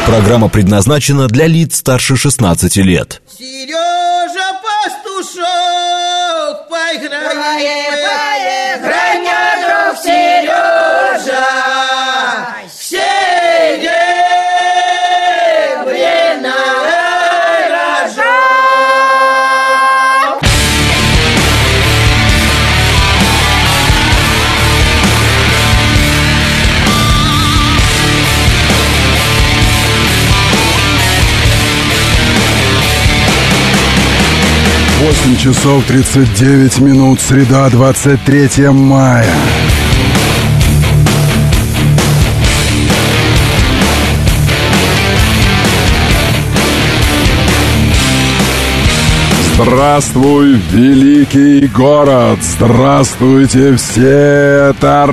Программа предназначена для лиц старше 16 лет. Сережа Пастушок, поиграй, друг Сережа, серебряный рожок. Восемь часов 39 минут, среда, 23 мая. Здравствуй, великий город! Здравствуйте все! Это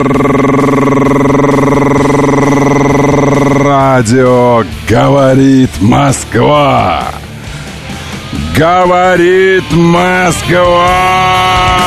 радио «Говорит Москва». Говорит Москва!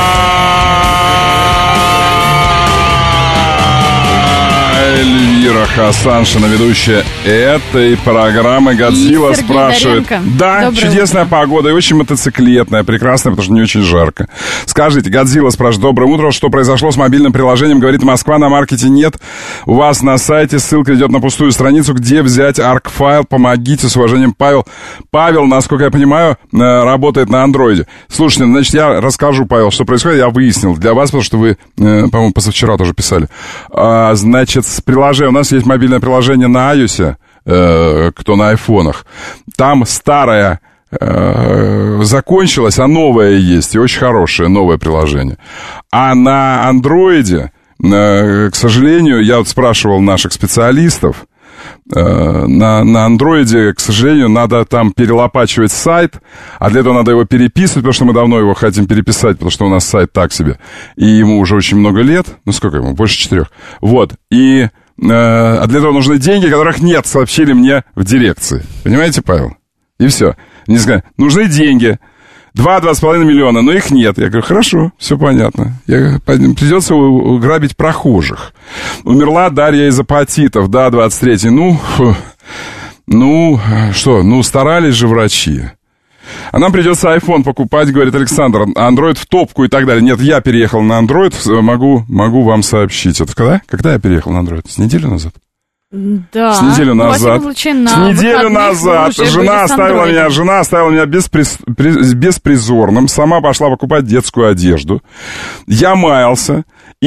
Эльвира Хасаншина, ведущая этой программы. Годзилла спрашивает. Да, доброе чудесная утро. Погода и очень мотоциклетная, прекрасная, потому что не очень жарко. Скажите, Годзилла спрашивает. Доброе утро. Что произошло с мобильным приложением «Говорит Москва»? На маркете нет. У вас на сайте ссылка идет на пустую страницу, где взять арк-файл. Помогите, с уважением, Павел. Павел, насколько я понимаю, работает на андроиде. Слушайте, значит, я расскажу, Павел, что происходит. Я выяснил для вас, потому что вы, по-моему, позавчера тоже писали. Значит, с приложением, у нас есть мобильное приложение на iOS, кто на айфонах. Там старое закончилось, а новое есть, и очень хорошее новое приложение. А на андроиде, к сожалению, я вот спрашивал наших специалистов, на андроиде, к сожалению, надо там перелопачивать сайт, а для этого надо его переписывать, потому что мы давно его хотим переписать, потому что у нас сайт так себе, и ему уже очень много лет, ну сколько ему, больше 4, вот, и а для этого нужны деньги, которых нет, сообщили мне в дирекции, понимаете, Павел? И все, не знаю, нужны деньги, 2,5 миллиона, но их нет. Я говорю, хорошо, все понятно. Придется грабить прохожих. Умерла Дарья из апатитов, да, 23-й. Старались же врачи. А нам придется iPhone покупать, говорит Александр. Android в топку и так далее. Нет, я переехал на Android, могу вам сообщить. Это когда? Когда я переехал на Android? С неделю назад? Да. С неделю назад. Жена оставила меня беспризорным. Сама пошла покупать детскую одежду. Я маялся.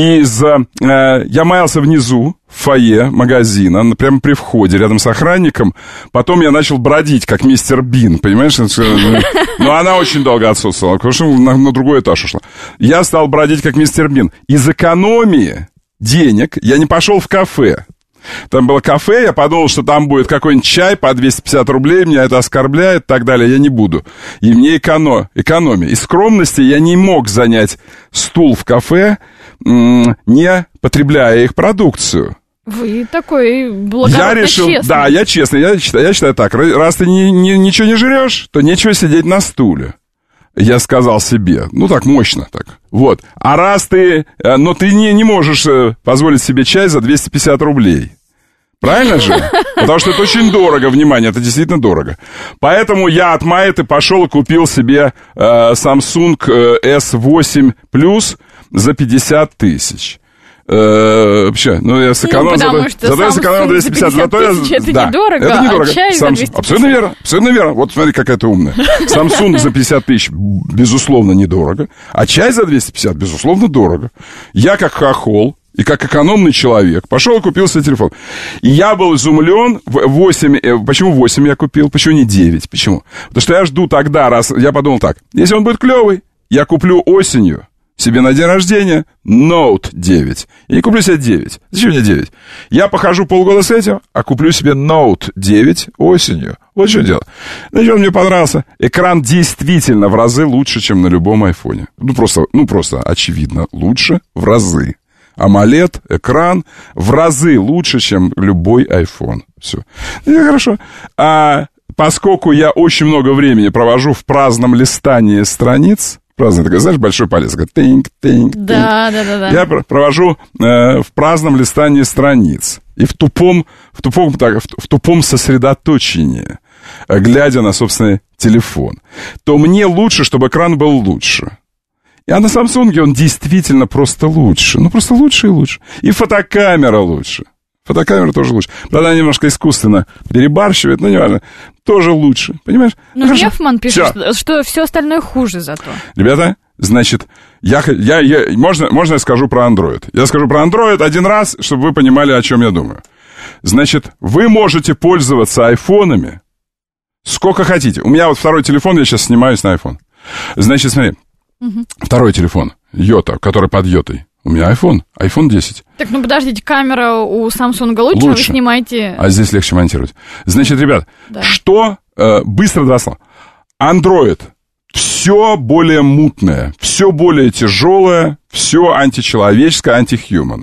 Я маялся внизу, в фойе магазина, прямо при входе, рядом с охранником. Потом я начал бродить, как мистер Бин, понимаешь? Но она очень долго отсутствовала, потому что на другой этаж ушла. Я стал бродить, как мистер Бин. Из экономии денег я не пошел в кафе. Там было кафе, я подумал, что там будет какой-нибудь чай по 250 рублей, меня это оскорбляет и так далее, я не буду. И мне экономия. Из скромности я не мог занять стул в кафе, не потребляя их продукцию. Вы такой благородно честный. Да, я честный, я считаю так, раз ты ничего не жрешь, то нечего сидеть на стуле. Я сказал себе, так мощно так. Вот. А раз ты не можешь позволить себе чай за 250 рублей. Правильно же? Потому что это очень дорого, внимание, это действительно дорого. Поэтому я от Майты пошел и купил себе Samsung S8 Plus за 50 тысяч. Вообще, я сэкономил. Зато я сэкономил 250. Зато я, это недорого, это недорого. А чай за 250. Абсолютно верно. Вот смотри, какая ты умная. Samsung за 50 тысяч, безусловно, недорого. А чай за 250, безусловно, дорого. Я как хохол и как экономный человек пошел и купил себе телефон. И я был изумлен. 8, почему 8 я купил? Почему не 9? Почему? Потому что я жду тогда, я подумал так. Если он будет клевый, я куплю осенью себе на день рождения Note 9. Я не куплю себе 9. Зачем мне 9? Я похожу полгода с этим, а куплю себе Note 9 осенью. Вот что дело. Значит, он мне понравился. Экран действительно в разы лучше, чем на любом айфоне. Просто очевидно, лучше в разы. AMOLED, экран в разы лучше, чем любой iPhone. Все. Хорошо. Поскольку я очень много времени провожу в праздном листании страниц, Праздный такой, знаешь, большой палец. Тынк. Да. Я провожу в праздном листании страниц. И в тупом сосредоточении, глядя на собственный телефон, то мне лучше, чтобы экран был лучше. А на Samsung он действительно просто лучше. Ну, просто лучше и лучше. И фотокамера лучше. Фотокамера тоже лучше. Правда, она немножко искусственно перебарщивает, но не важно. Тоже лучше. Понимаешь? Ну, Нефман пишет, что все остальное хуже зато. Ребята, значит, можно я скажу про Android? Я скажу про Android один раз, чтобы вы понимали, о чем я думаю. Значит, вы можете пользоваться айфонами сколько хотите. У меня вот второй телефон, я сейчас снимаюсь на iPhone. Значит, смотри. Второй телефон, Йота, который под Йотой. У меня iPhone 10. Так, ну подождите, камера у Samsung лучше, вы снимаете... А здесь легче монтировать. Значит, ребят, что... быстро два слова. Android. Все более мутное, все более тяжелое, все античеловеческое, антихьюман.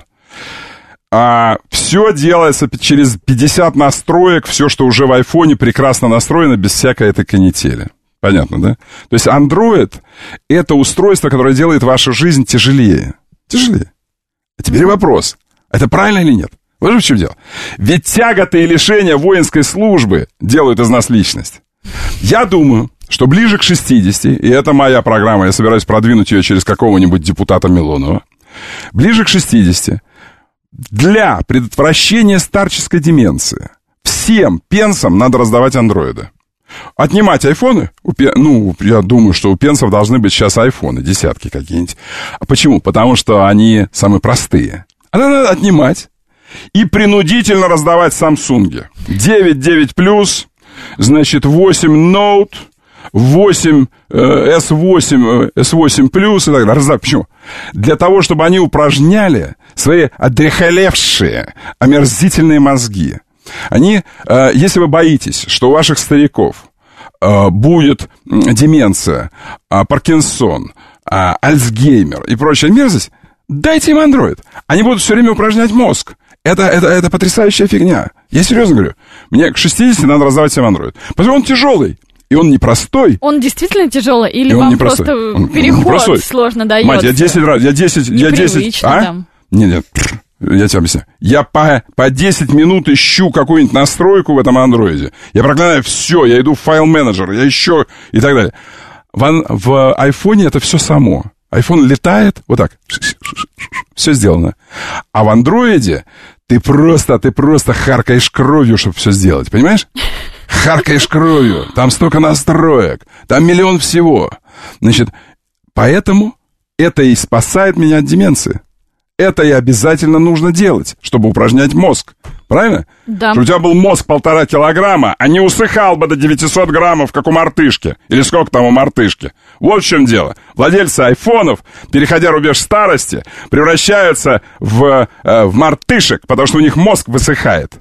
Все делается через 50 настроек, все, что уже в айфоне, прекрасно настроено, без всякой этой канители. Понятно, да? То есть Android — это устройство, которое делает вашу жизнь тяжелее. Тяжелее. А теперь вопрос. Это правильно или нет? Вот же в чем дело. Ведь тяготы и лишения воинской службы делают из нас личность. Я думаю, что ближе к 60, и это моя программа, я собираюсь продвинуть ее через какого-нибудь депутата Милонова, ближе к 60, для предотвращения старческой деменции всем пенсам надо раздавать андроиды. Отнимать айфоны, я думаю, что у пенсов должны быть сейчас айфоны, десятки какие-нибудь. Почему? Потому что они самые простые. А надо отнимать и принудительно раздавать Samsung. 9 значит, 8 Note, 8 S8 Plus и так далее. Почему? Для того, чтобы они упражняли свои одряхлевшие, омерзительные мозги. Они, если вы боитесь, что у ваших стариков будет деменция, Паркинсон, Альцгеймер и прочая мерзость, дайте им Android. Они будут все время упражнять мозг. Это потрясающая фигня. Я серьезно говорю. Мне к 60 надо раздавать всем Android. Потому что он тяжелый. И он непростой. Он действительно тяжелый? Или вам просто переход сложно дается? Мать, я 10 раз... Я 10... Там. Нет. Я тебе объясню. Я по 10 минут ищу какую-нибудь настройку в этом андроиде. Я проклинаю все. Я иду в файл-менеджер. Я еще... И так далее. В айфоне это все само. Айфон летает. Вот так. Все сделано. А в андроиде ты просто харкаешь кровью, чтобы все сделать. Понимаешь? Харкаешь кровью. Там столько настроек. Там миллион всего. Значит, поэтому это и спасает меня от деменции. Это и обязательно нужно делать, чтобы упражнять мозг. Правильно? Да. Чтобы у тебя был мозг 1,5 килограмма, а не усыхал бы до 900 граммов, как у мартышки. Или сколько там у мартышки. Вот в чем дело. Владельцы айфонов, переходя рубеж старости, превращаются в мартышек, потому что у них мозг высыхает.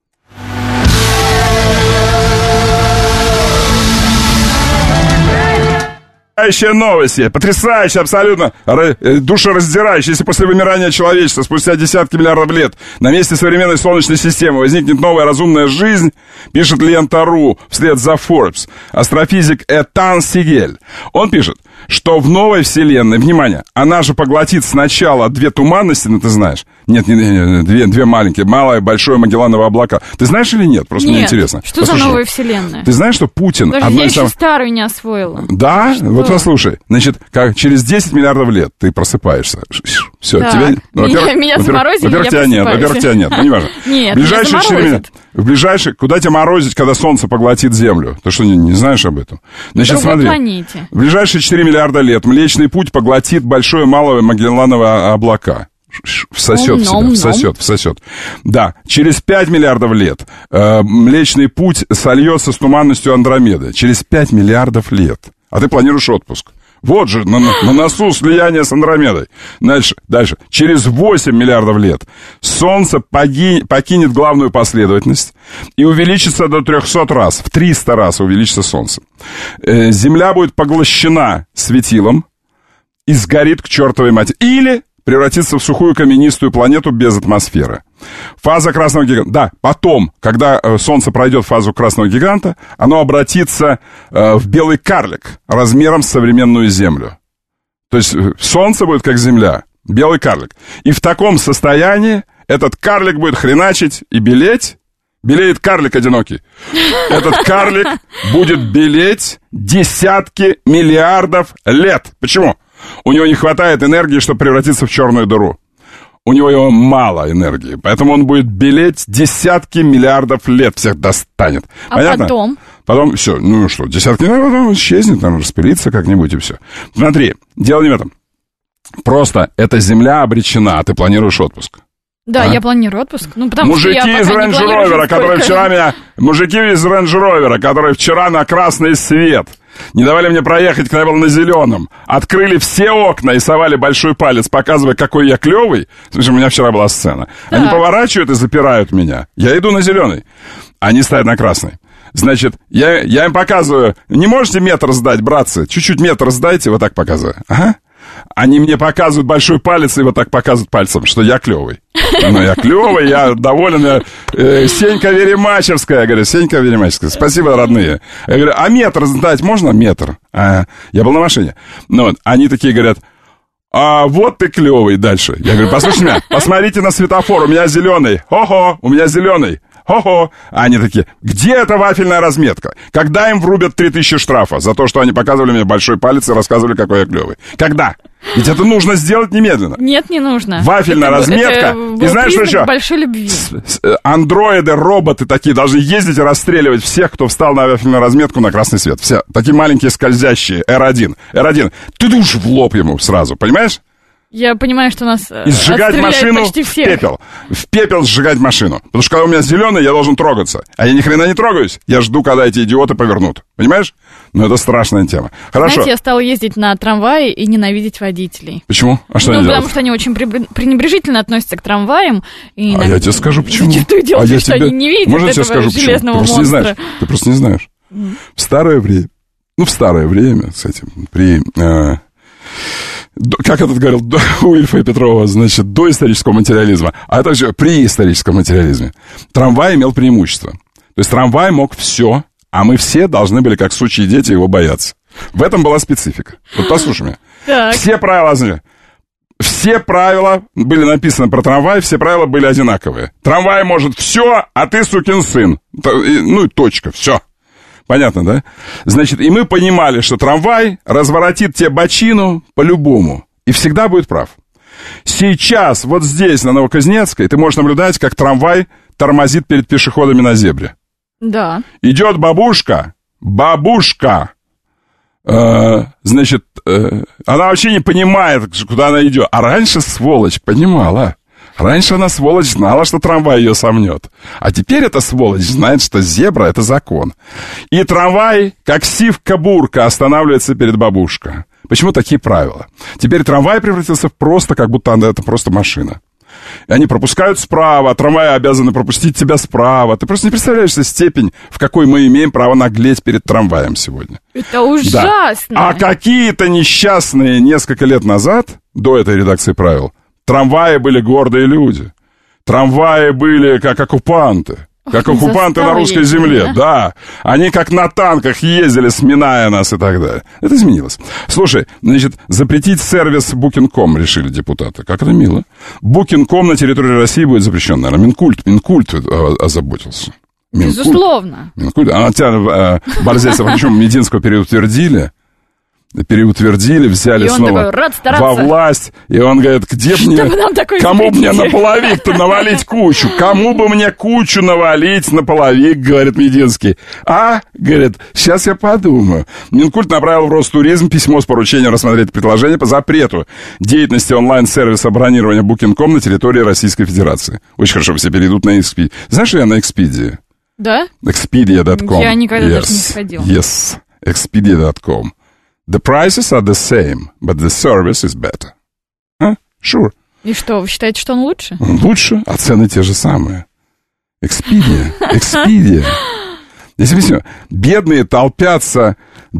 Потрясающая новость, потрясающая, абсолютно душераздирающая. Если после вымирания человечества спустя десятки миллиардов лет на месте современной Солнечной системы возникнет новая разумная жизнь, пишет Лента.ру вслед за Forbes, астрофизик Этан Сигель. Он пишет, что в новой вселенной, внимание, она же поглотит сначала 2 туманности, ты знаешь. Нет, две маленькие, малое, большое Магелланово облако. Ты знаешь или нет? Просто мне интересно. Что за новая вселенная? Ты знаешь, что Путин... Подожди, я еще старую не освоила. Да? Что? Вот послушай. Значит, как через 10 миллиардов лет ты просыпаешься. Все, тебя... Меня заморозили, во-первых, тебя нет. Во-первых, тебя нет. Ну, не важно. Нет, ближайшие 4 минуты. В ближайшие... Куда тебя морозить, когда Солнце поглотит Землю? Ты что, не знаешь об этом? Значит, смотри. Планете. В ближайшие 4 миллиарда лет Млечный Путь поглотит большое и малое Магелланово облака. Всосет в себя, всосет. Да, через 5 миллиардов лет Млечный Путь сольется с туманностью Андромеды. Через 5 миллиардов лет. А ты планируешь отпуск. Вот же, на носу слияние с Андромедой. Дальше. Через 8 миллиардов лет Солнце покинет главную последовательность и увеличится до 300 раз. В 300 раз увеличится Солнце. Земля будет поглощена светилом и сгорит к чертовой матери. Или превратится в сухую каменистую планету без атмосферы. Фаза красного гиганта. Да, потом, когда Солнце пройдет фазу красного гиганта, оно обратится в белый карлик размером с современную Землю. То есть солнце будет как земля, белый карлик. И в таком состоянии этот карлик будет хреначить и белеть. Белеет карлик одинокий. Этот карлик будет белеть десятки миллиардов лет. Почему? У него не хватает энергии, чтобы превратиться в черную дыру. У него мало энергии, поэтому он будет белеть десятки миллиардов лет, всех достанет. А понятно? Потом все, ну что, десятки миллиардов, потом исчезнет, там, распылится как-нибудь и все. Смотри, дело не в этом. Просто эта земля обречена, а ты планируешь отпуск. Да, я планирую отпуск. Ну, потому мужики что я из пока Range Rover, которые вчера Мужики из Range Rover, которые вчера на красный свет не давали мне проехать, когда я был на зеленом, открыли все окна и совали большой палец, показывая, какой я клевый. Слушай, у меня вчера была сцена. Да. Они поворачивают и запирают меня. Я иду на зеленый. Они стоят на красный. Значит, я им показываю, не можете метр сдать, братцы? Чуть-чуть метр сдайте, вот так показываю. Ага. Они мне показывают большой палец и вот так показывают пальцем, что я клевый. Ну, я клевый, я доволен. Сенька Веремачевская. Я говорю, Сенька Веремачевская, спасибо, родные. Я говорю, а метр сдать можно? Метр. Я был на машине. Ну, вот, они такие говорят, а вот ты клевый. Дальше. Я говорю, послушайте меня, посмотрите на светофор, у меня зеленый. Хо-хо, у меня зеленый. Хо-хо. А они такие, где эта вафельная разметка? Когда им врубят 3000 штрафа за то, что они показывали мне большой палец и рассказывали, какой я клевый? Когда? Ведь это нужно сделать немедленно. Нет, не нужно. Вафельная разметка. И знаешь, что еще? Большой любви. Андроиды, роботы такие должны ездить и расстреливать всех, кто встал на вафельную разметку на красный свет. Все. Такие маленькие скользящие. R1. Ты душ в лоб ему сразу, понимаешь? Я понимаю, что нас и сжигать машину в пепел. В пепел сжигать машину. Потому что когда у меня зеленый, я должен трогаться. А я ни хрена не трогаюсь. Я жду, когда эти идиоты повернут. Понимаешь? Ну, это страшная тема. Хорошо. Знаете, я стала ездить на трамвае и ненавидеть водителей. Почему? А что они делают? Потому что они очень пренебрежительно относятся к трамваям. И я тебе скажу, почему. Зачастую делают, что они не видят Можно этого железного монстра. Ты просто не знаешь. В старое время, кстати, как этот говорил у Ильфа и Петрова, значит, до исторического материализма, а также при историческом материализме, трамвай имел преимущество. То есть трамвай мог все, а мы все должны были, как сучьи дети, его бояться. В этом была специфика. Вот послушай меня. Так. Все правила были написаны про трамвай, все правила были одинаковые. Трамвай может все, а ты сукин сын. Ну и точка, все. Понятно, да? Значит, и мы понимали, что трамвай разворотит тебе бочину по-любому. И всегда будет прав. Сейчас, вот здесь, на Новокузнецкой, ты можешь наблюдать, как трамвай тормозит перед пешеходами на зебре. Да. Идет бабушка. Значит, она вообще не понимает, куда она идет. А раньше, сволочь, понимала. Раньше она, сволочь, знала, что трамвай ее сомнет. А теперь эта сволочь знает, что зебра — это закон. И трамвай, как сивка-бурка, останавливается перед бабушкой. Почему такие правила? Теперь трамвай превратился в просто, как будто это просто машина. И они пропускают справа, а трамваи обязаны пропустить тебя справа. Ты просто не представляешь себе степень, в какой мы имеем право наглеть перед трамваем сегодня. Это ужасно. Да. А какие-то несчастные несколько лет назад, до этой редакции правил, трамваи были гордые люди. Трамваи были как оккупанты. Как оккупанты на русской земле, да. Они как на танках ездили, сминая нас и так далее. Это изменилось. Слушай, значит, запретить сервис Booking.com решили депутаты. Как это мило. Booking.com на территории России будет запрещен, наверное. Минкульт озаботился. Безусловно. Минкульт. А тебя, Борзельцев, причем Мединского переутвердили, взяли снова во власть, и он говорит, где мне, кому бы мне на половик-то навалить кучу, кому бы мне кучу навалить на половик, говорит Мединский. Говорит, сейчас я подумаю. Минкульт направил в Ростуризм письмо с поручением рассмотреть предложение по запрету деятельности онлайн-сервиса бронирования Booking.com на территории Российской Федерации. Очень хорошо, все перейдут на Expedia. Знаешь, что я на Expedia? Да? Expedia.com. Я никогда даже не сходил. Yes, Expedia.com. The prices are the same, but the service is better. Sure. И что, вы считаете, что он лучше? Он лучше, а цены те же самые. Expedia. Здесь объясню. Бедные толпятся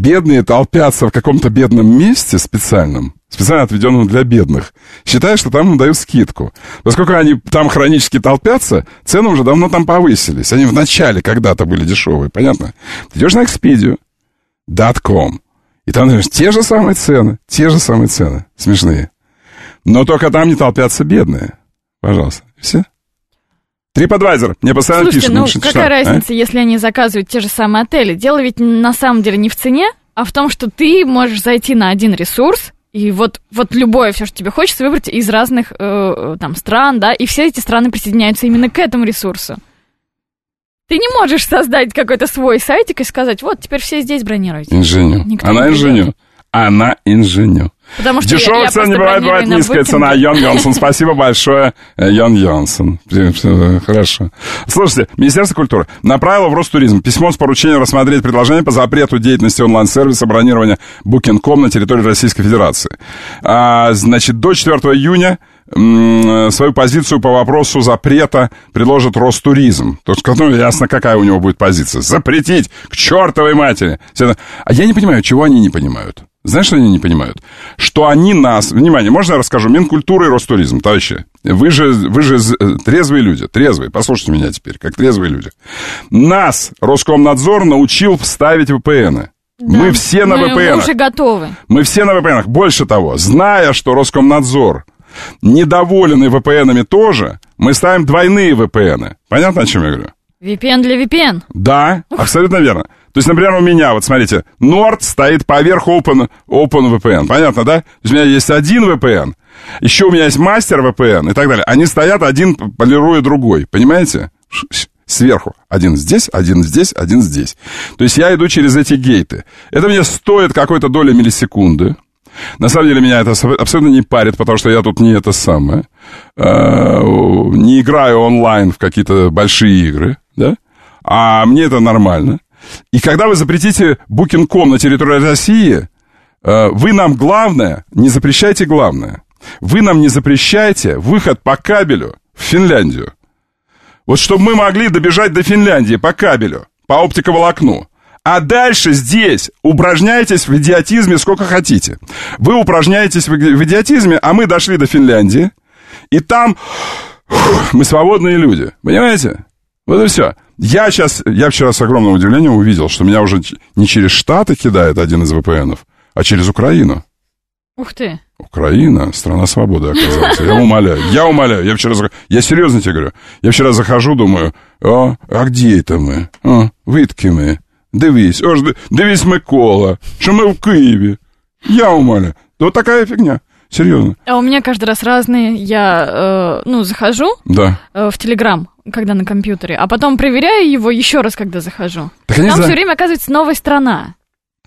в каком-то бедном месте специально отведенном для бедных, считая, что там им дают скидку. Поскольку они там хронически толпятся, цены уже давно там повысились. Они в начале когда-то были дешевые, понятно? Ты идешь на Expedia.com, И там, знаешь, те же самые цены, смешные. Но только там не толпятся бедные. Пожалуйста, все. TripAdvisor, мне постоянно пишут. Слушайте, какая разница, если они заказывают те же самые отели? Дело ведь на самом деле не в цене, а в том, что ты можешь зайти на один ресурс, и вот любое, все, что тебе хочется, выбрать из разных там стран, да, и все эти страны присоединяются именно к этому ресурсу. Ты не можешь создать какой-то свой сайтик и сказать, вот, теперь все здесь бронируйте. Инженю. Она инженю. Потому что дешевая цена не бывает низкая цена. Йон Йонсон, спасибо большое, Йон Йонсон. Хорошо. Слушайте, Министерство культуры направило в Ростуризм письмо с поручением рассмотреть предложение по запрету деятельности онлайн-сервиса бронирования Booking.com на территории Российской Федерации. Значит, до 4 июня свою позицию по вопросу запрета предложит Ростуризм. То есть, ну, ясно, какая у него будет позиция. Запретить к чертовой матери. А я не понимаю, чего они не понимают. Знаешь, что они не понимают? Что они нас... Внимание, можно я расскажу? Минкультура и Ростуризм, товарищи. Вы же трезвые люди. Трезвые. Послушайте меня теперь, как трезвые люди. Нас Роскомнадзор научил ставить VPN-ы. Да, мы все на VPN-ах. Мы уже готовы. Мы все на VPN-ах. Больше того, зная, что Роскомнадзор недоволены VPN-ами тоже, мы ставим двойные VPN-ы. Понятно, о чем я говорю? VPN для VPN. Да, абсолютно верно. То есть, например, у меня, вот смотрите, Nord стоит поверх OpenVPN. Понятно, да? То есть у меня есть один VPN, еще у меня есть мастер VPN и так далее. Они стоят, один полируя другой. Понимаете? Сверху. Один здесь, один здесь, один здесь. То есть я иду через эти гейты. Это мне стоит какой-то доли миллисекунды. На самом деле меня это абсолютно не парит, потому что я тут не это самое. Не играю онлайн в какие-то большие игры, да? А мне это нормально. И когда вы запретите Booking.com на территории России, вы нам главное, не запрещайте главное. Вы нам не запрещайте выход по кабелю в Финляндию. Вот чтобы мы могли добежать до Финляндии по кабелю, по оптиковолокну. А дальше здесь упражняйтесь в идиотизме сколько хотите. Вы упражняетесь в идиотизме, а мы дошли до Финляндии, и там мы свободные люди. Понимаете? Вот и все. Я вчера с огромным удивлением увидел, что меня уже не через Штаты кидает один из VPN-ов, а через Украину. Ух ты. Украина, страна свободы, оказывается. Я умоляю. Я серьезно тебе говорю. Я вчера захожу, думаю, а где это мы? Видки мы. Дивись, Микола, что мы в Киеве. Я умоляю. Вот такая фигня. Серьезно. А у меня каждый раз разные. Я, захожу в Телеграм, когда на компьютере, а потом проверяю его еще раз, когда захожу. Там все время оказывается новая страна.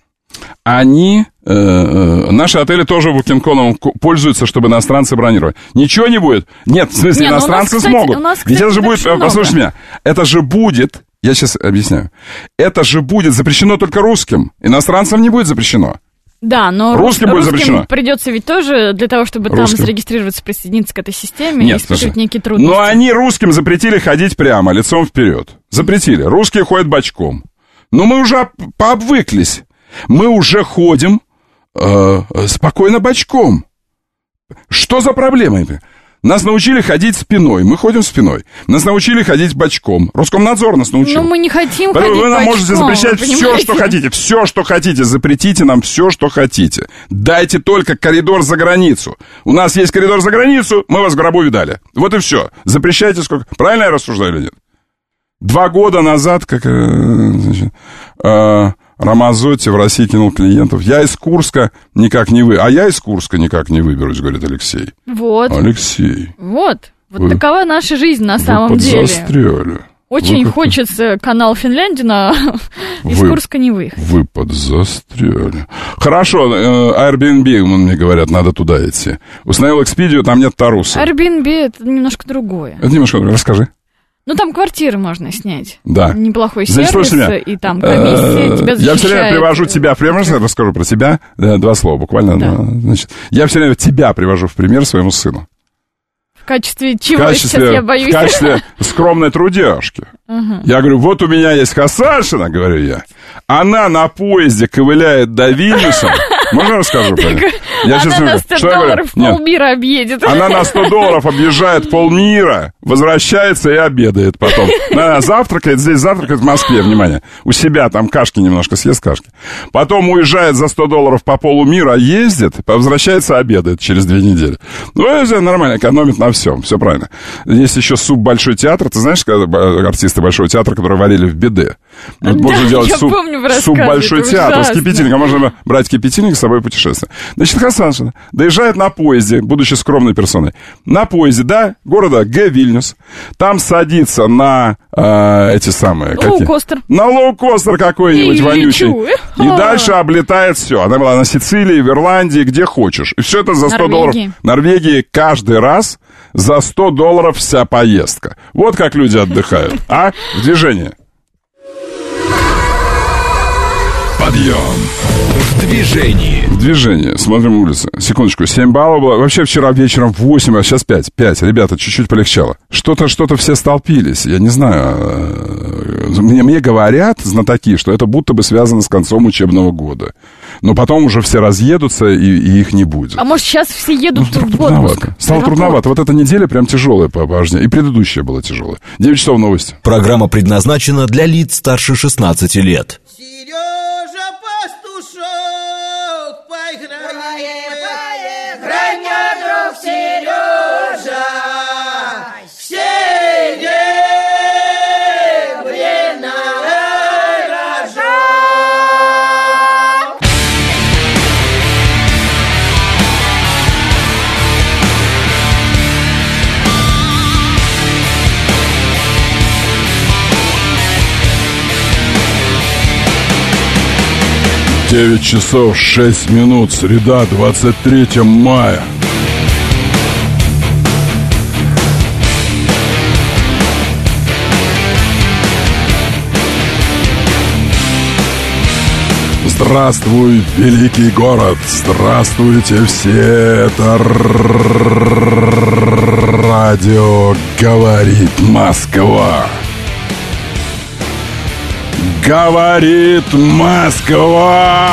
Наши отели тоже Booking.com пользуются, чтобы иностранцы бронировать. Ничего не будет. Нет, в смысле, иностранцы смогут. Ведь это же будет, послушайте меня, это же будет, я сейчас объясняю, это же будет запрещено только русским. Иностранцам не будет запрещено. Да, но русским будет запрещено. Придется ведь тоже для того, чтобы там зарегистрироваться, присоединиться к этой системе и испытывать некие трудности. Но они русским запретили ходить прямо, лицом вперед. Запретили. Русские ходят бочком. Но мы уже пообвыклись. Мы уже ходим спокойно бочком. Что за проблема? Нас научили ходить спиной. Мы ходим спиной. Нас научили ходить бочком. Роскомнадзор нас научил. Но мы не хотим ходить бочком. Вы нам можете запрещать все, что хотите. Все, что хотите. Запретите нам все, что хотите. Дайте только коридор за границу. У нас есть коридор за границу, мы вас в гробу видали. Вот и все. Запрещайте сколько... Правильно я рассуждаю или нет? 2 года назад, Рамазотти в России кинул клиентов. Я из Курска никак не выберусь, говорит Алексей. Вот. Алексей. Вот такова наша жизнь на самом деле. Застряли. Очень хочется канал Финляндии, но из Курска не выехать. Вы подзастряли. Хорошо, Airbnb, мне говорят, надо туда идти. Установил Expedia, там нет Таруса. Airbnb это немножко другое. Расскажи. Там квартиры можно снять. Да. Неплохой сервис, и там комиссия тебя защищает. Я все время привожу тебя в пример, расскажу про тебя. 2 слова буквально. Да. Значит, я все время тебя привожу в пример своему сыну. В качестве чего сейчас я боюсь? В качестве скромной трудяжки. Я говорю, вот у меня есть Хасаншина, говорю я. Она на поезде ковыляет до Вильнюса. Можно расскажу? Она на 100 долларов полмира объедет. Она на 100 долларов объезжает полмира, возвращается и обедает потом. Она завтракает, здесь завтракает в Москве, внимание. У себя там кашки немножко съест, кашки. Потом уезжает за 100 долларов по полумира, ездит, возвращается, обедает через 2 недели. Ну, это нормально, экономит на всем, все правильно. Есть еще суп «Большой театр». Ты знаешь, артисты Большого театра, которые варили в биде? Вот да, можно делать суп «Большой театр» с кипятильником. Можно брать кипятильник с собой в путешествие. Значит, Хасаншина доезжает на поезде, будучи скромной персоной, на поезде, да, города Г. Вильнюс. Там садится на эти самые... Лоукостер. На лоукостер какой-нибудь вонючий. И дальше облетает все. Она была на Сицилии, в Ирландии, где хочешь. И все это за 100 долларов. Норвегии каждый раз за 100 долларов вся поездка. Вот как люди отдыхают. А? В движении. Подъем. В движении. В движении. Смотрим улицы. Секундочку. 7 баллов было. Вообще вчера вечером 8, а сейчас 5. 5. Ребята, чуть-чуть полегчало. Что-то все столпились. Я не знаю. Мне говорят знатоки, что это будто бы связано с концом учебного года. Но потом уже все разъедутся, и их не будет. А может, сейчас все едут в отпуск? Стало трудновато. Вот эта неделя прям тяжелая по ожиданию. И предыдущая была тяжелая. 9 часов новости. Программа предназначена для лиц старше 16 лет. Сережа Пастушок, поиграем, Граня, друг Сережа, все время рожок. Девять часов 6 минут, среда, 23 мая. Здравствуй, великий город! Здравствуйте все! Это радио «Говорит Москва». Говорит Москва!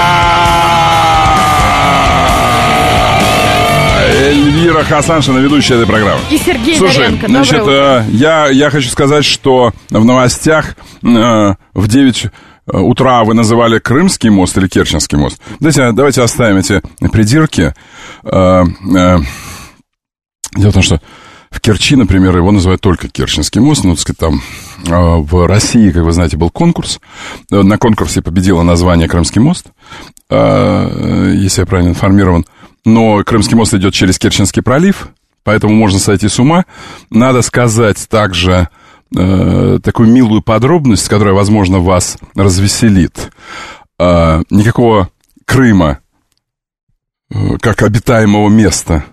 Эльвира Хасаншина, ведущая этой программы. И Сергей Слушай, Доренко. значит, я хочу сказать, что в новостях в 9 утра вы называли Крымский мост или Керченский мост. Давайте оставим эти придирки. Дело в том, что в Керчи, например, его называют только Керченский мост. Ну, так сказать, там в России, как вы знаете, был конкурс. На конкурсе победило название Крымский мост, если я правильно информирован. Но Крымский мост идет через Керченский пролив, поэтому можно сойти с ума. Надо сказать также такую милую подробность, которая, возможно, вас развеселит. Никакого Крыма как обитаемого места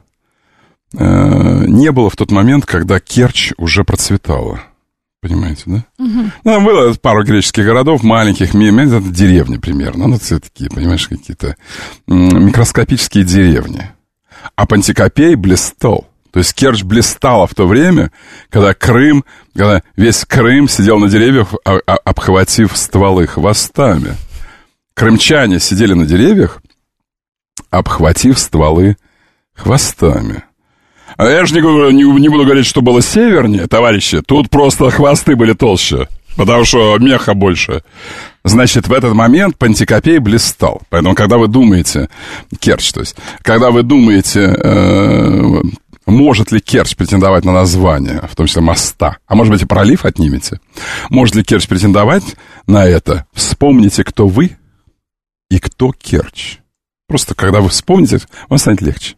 не было в тот момент, когда Керчь уже процветала. Понимаете, да? Угу. Ну, было пару греческих городов, маленьких, это деревни примерно. Ну, это такие, понимаешь, какие-то микроскопические деревни. А Пантикопей блистал. То есть Керчь блистала в то время, когда весь Крым сидел на деревьях, обхватив стволы хвостами. Крымчане сидели на деревьях, обхватив стволы хвостами. А я же не буду говорить, что было севернее, товарищи. Тут просто хвосты были толще, потому что меха больше. Значит, в этот момент Пантикопей блистал. Поэтому, когда вы думаете... Керчь, то есть... Когда вы думаете... может ли Керчь претендовать на название, в том числе моста, а может быть и пролив отнимете, может ли Керчь претендовать на это, вспомните, кто вы и кто Керчь. Просто когда вы вспомните, вам станет легче.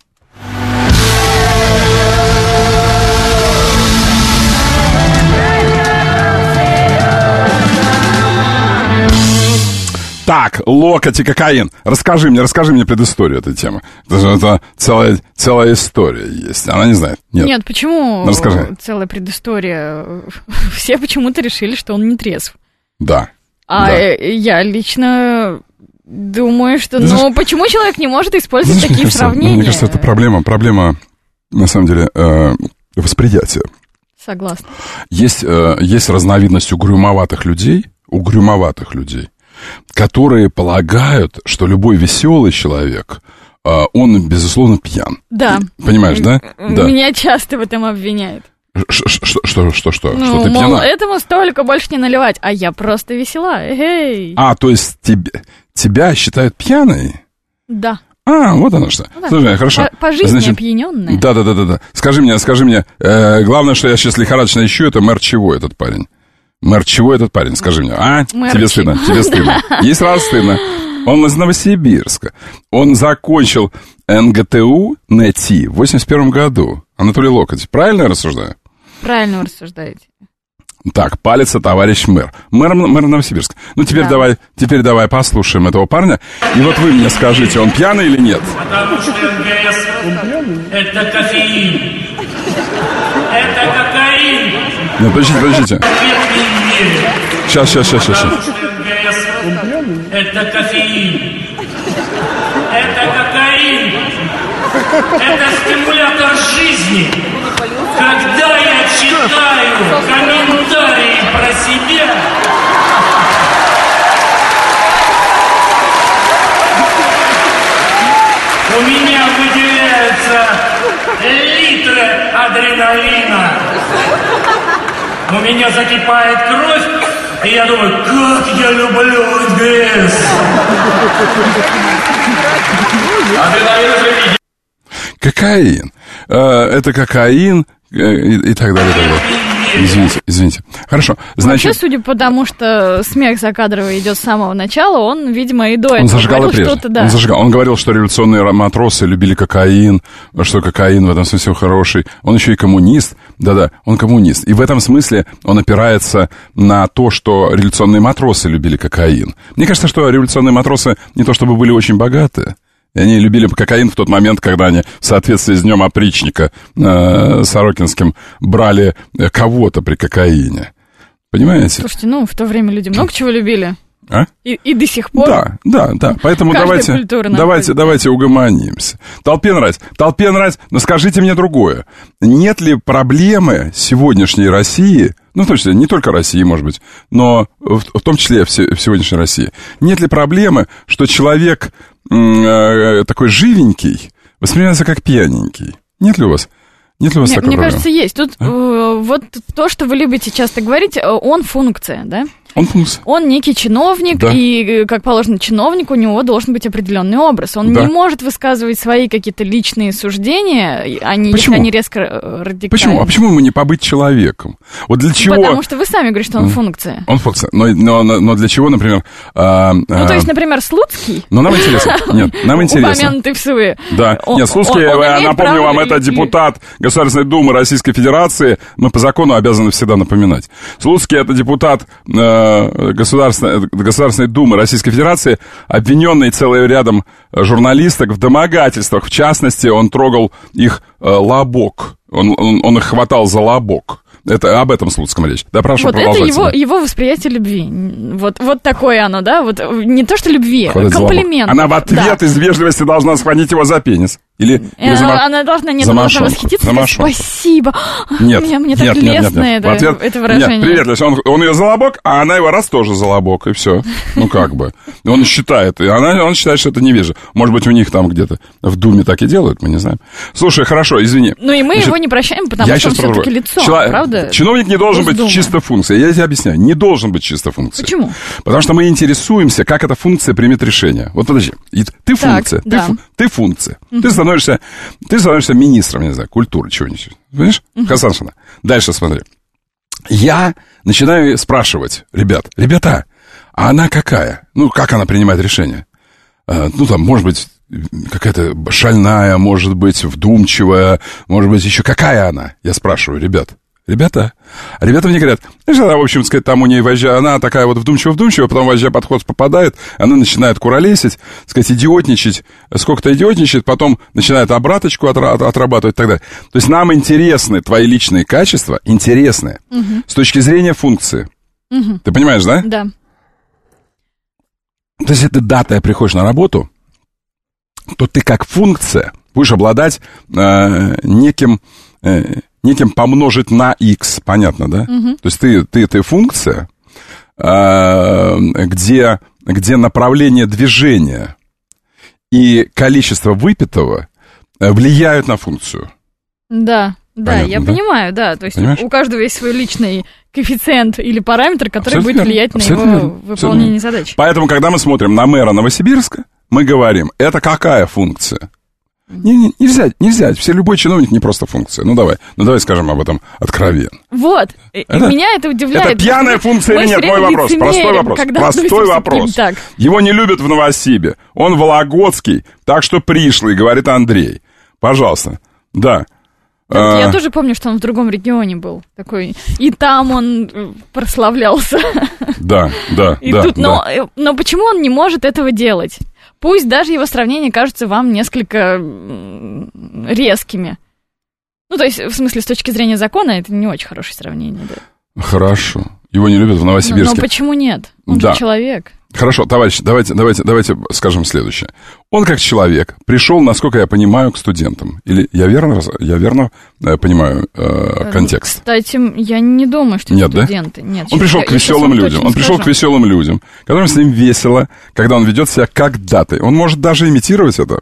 Так, локоть и кокаин. Расскажи мне предысторию этой темы. Это целая история есть. Она не знает. Нет, почему расскажи. Целая предыстория? Все почему-то решили, что он не трезв. Да. Я лично думаю, что... почему человек не может использовать такие сравнения? Мне кажется, это проблема, на самом деле, восприятия. Согласна. Есть разновидность угрюмоватых людей, которые полагают, что любой веселый человек, он, безусловно, пьян. Да. Понимаешь, да? Да. Меня часто в этом обвиняют. Что? Ну, Что ты мол, пьяна? этому столько больше не наливать, а я просто весела. Эй. То есть тебя считают пьяной? Да. Вот оно что. Да. Слушай, хорошо. По жизни опьянённая. Да. Скажи мне, главное, что я сейчас лихорадочно ищу, это мэр чего этот парень? Мэр чего этот парень? Скажи мне. Тебе стыдно? Ей сразу стыдно. Он из Новосибирска. Он закончил НГТУ НЭТИ в 81 году. Анатолий Локоть. Правильно я рассуждаю? Правильно вы рассуждаете. Так, палится товарищ мэр. Мэр Новосибирска. Теперь давай послушаем этого парня. И вот вы мне скажите, он пьяный или нет? Потому что НГС – это кофеин. Это кокаин. Нет, подождите. Сейчас. Потому что НГС – это кофеин. Это кокаин. Это стимулятор жизни. Когда я читаю комментарии про себя, у меня выделяются литры адреналина. У меня закипает кровь, и я думаю, как я люблю НГС. Кокаин. Это кокаин и так далее, и так далее. Извините. Хорошо. Значит, вообще, судя по тому, что смех закадровый идет с самого начала, он, видимо, и до этого он зажигал и говорил прежде. что-то, да. Он зажигал. Он говорил, что революционные матросы любили кокаин, что кокаин в этом смысле хороший. Он еще и коммунист. Да-да, он коммунист. И в этом смысле он опирается на то, что революционные матросы любили кокаин. Мне кажется, что революционные матросы не то чтобы были очень богатые. И они любили кокаин в тот момент, когда они в соответствии с днем опричника Сорокинским брали кого-то при кокаине. Понимаете? Слушайте, в то время люди много чего любили. И до сих пор. Да. Поэтому давайте угомонимся. Толпе нравится. Но скажите мне другое. Нет ли проблемы сегодняшней России, в том числе, не только России, может быть, но в том числе в сегодняшней России, нет ли проблемы, что человек такой живенький воспринимается как пьяненький? Нет ли у вас такой проблемы? Мне кажется, есть. Тут вот то, что вы любите часто говорить, он функция, да? Он функция. Он некий чиновник, да. И, как положено чиновнику, у него должен быть определенный образ. Он не может высказывать свои какие-то личные суждения, если они резко радикальны. Почему? А почему ему не побыть человеком? Вот для чего? Потому что вы сами говорите, что он функция. Он функция. Но для чего, например... то есть, например, Слуцкий... нам интересно. Нет, нам интересно. Упомянутый в СУЭ. Да. Нет, Слуцкий, напомню вам, это депутат Государственной Думы Российской Федерации. Мы по закону обязаны всегда напоминать. Слуцкий — это депутат Государственной Думы Российской Федерации, обвиненный целым рядом журналисток в домогательствах. В частности, он трогал их лобок. Он их хватал за лобок. Это об этом Слуцком речь. Да, прошу, продолжайте. Это его восприятие любви. Вот такое оно, да? Вот не то, что любви, а комплимент. Она в ответ из вежливости должна схватить его за пенис. Она должна восхититься. Спасибо. Нет, мне так лестно это выражение. Нет, привет, то есть он ее за лобок, а она его раз тоже за лобок, и все. Он считает, он считает, что это невежливо. Может быть, у них там где-то в Думе так и делают, мы не знаем. Слушай, хорошо, извини. И мы его не прощаем, потому что он все-таки лицо, правда? Чиновник не должен быть чисто функцией. Я тебе объясняю, не должен быть чисто функцией. Почему? Потому что мы интересуемся, как эта функция примет решение. Вот подожди, ты функция, ты функция. Ты становишься министром, не знаю, культуры, чего-нибудь. Понимаешь? Хасаншина. Дальше смотри. Я начинаю спрашивать ребята, а она какая? Как она принимает решение? Может быть, какая-то шальная, может быть, вдумчивая, может быть, еще какая она? Я спрашиваю, ребята. А ребята мне говорят, она, в общем сказать, там у нее вожжа, она такая вот вдумчивая, потом вожжа под хвост попадает, она начинает куролесить, сказать, идиотничать, сколько-то идиотничает, потом начинает обраточку отрабатывать и так далее. То есть нам интересны твои личные качества, интересны с точки зрения функции. Ты понимаешь, да? Да. То есть, если ты приходишь на работу, то ты как функция будешь обладать неким помножить на x, понятно, да? То есть ты функция, где где направление движения и количество выпитого влияют на функцию. Да, Понятно, я да? понимаю, да. То есть Понимаешь? у каждого есть свой личный коэффициент или параметр, который Абсолютно будет верно, влиять на абсолютно его верно, абсолютно выполнение верно. задач. Поэтому, когда мы смотрим на мэра Новосибирска, мы говорим, это какая функция? Нельзя. Любой чиновник не просто функция. Ну, давай скажем об этом откровенно. Вот. И меня это удивляет. Это пьяная функция Мы или всё нет? Мой время вопрос. Простой лицемерим, вопрос. когда Простой относимся к вопрос. ним так. Его не любят в Новосибе. Он вологодский, так что пришлый, говорит Андрей. Пожалуйста. Да. Я тоже помню, что он в другом регионе был такой. И там он прославлялся. Да. И тут, но почему он не может этого делать? Пусть даже его сравнения кажутся вам несколько резкими. Ну, то есть, в смысле, с точки зрения закона, это не очень хорошее сравнение, да. Хорошо. Его не любят в Новосибирске. Но почему нет? Он Да. же человек. Хорошо, товарищи, давайте скажем следующее. Он как человек пришел, насколько я понимаю, к студентам. Или я верно понимаю контекст? Кстати, я не думаю, что Нет, это студенты. Да? Нет, Он пришел к веселым людям. Он пришел к веселым людям, которым с ним весело, когда он ведет себя как даты. Он может даже имитировать это.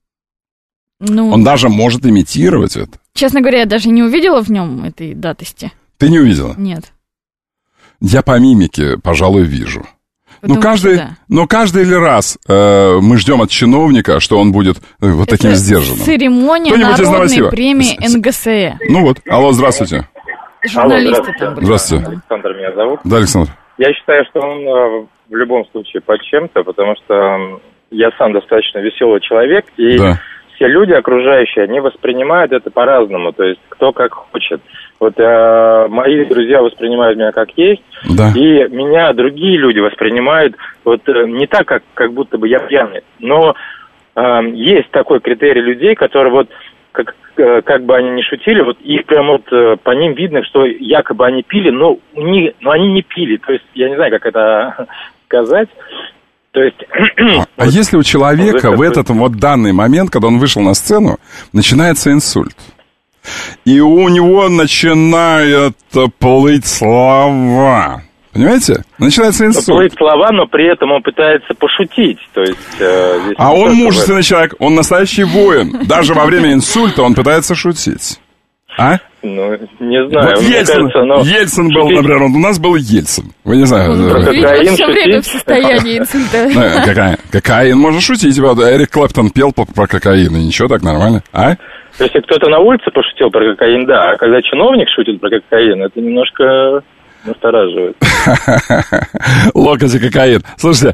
Он даже может имитировать это. Честно говоря, я даже не увидела в нем этой датости. Ты не увидела? Нет. Я по мимике, пожалуй, вижу. Но каждый раз мы ждем от чиновника, что он будет вот таким сдержанным. Церемония народной премии НГСЭ. Ну вот, алло, здравствуйте. Журналисты там были. Здравствуйте. Александр меня зовут. Да, Александр. Я считаю, что он в любом случае под чем-то, потому что я сам достаточно веселый человек, и все люди окружающие, они воспринимают это по-разному, то есть кто как хочет. Вот мои друзья воспринимают меня как есть, и меня другие люди воспринимают вот не так, как будто бы я пьяный. Но есть такой критерий людей, которые вот как бы они ни шутили, вот их прям вот по ним видно, что якобы они пили, но они не пили. То есть я не знаю, как это сказать. То есть, а если у человека в этот вот данный момент, когда он вышел на сцену, начинается инсульт, и у него начинают плыть слова, понимаете? Начинается инсульт. Плыть слова, но при этом он пытается пошутить. То есть, здесь он мужественный человек, он настоящий воин. Даже во время инсульта он пытается шутить. А? Ну, не знаю. Вот Ельцин был, например, у нас был Ельцин. Вы не знаете. Видимо, все время в состоянии инсульта. Кокаин можно шутить. Эрик Клэптон пел про кокаин, и ничего, так нормально. А? Если кто-то на улице пошутил про кокаин, да. А когда чиновник шутит про кокаин, это немножко настораживает. Локоть и кокаин. Слушайте,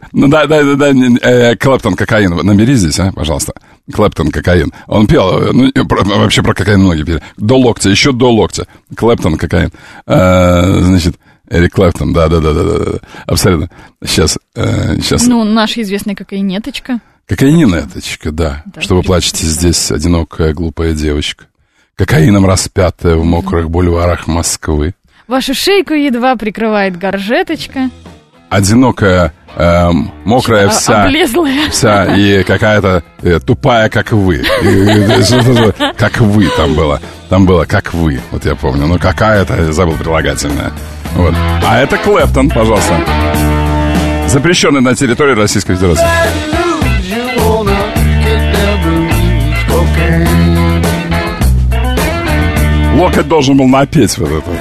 Клэптон кокаин, набери здесь, пожалуйста. Клэптон кокаин. Он пел, вообще про кокаин многие пели. До локтя, еще до локтя. Клэптон кокаин. Значит, Эрик Клэптон, да. Абсолютно. Сейчас. Ну, наша известная кокаинеточка. Кокаинеточка, да. Что вы плачете здесь, одинокая глупая девочка. Кокаином распятая в мокрых бульварах Москвы. Вашу шейку едва прикрывает горжеточка. Одинокая, мокрая вся и какая-то тупая, как вы. Как вы там было. Там было как вы, вот я помню. Но какая-то, забыл прилагательное. Вот. А это Клэптон, пожалуйста. Запрещенный на территории Российской Федерации. Локоть должен был напеть вот это.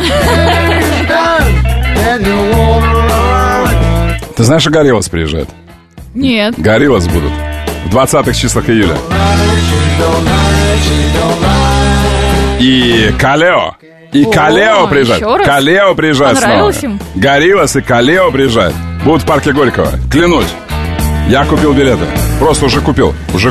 Ты знаешь, что Гориллаз приезжает? Нет. Гориллаз будут в 20-х числах июля. И Калео. И Калео приезжает. Калео приезжает снова. Гориллаз и Калео приезжает. Будут в парке Горького. Клянусь. Я купил билеты. Просто уже купил.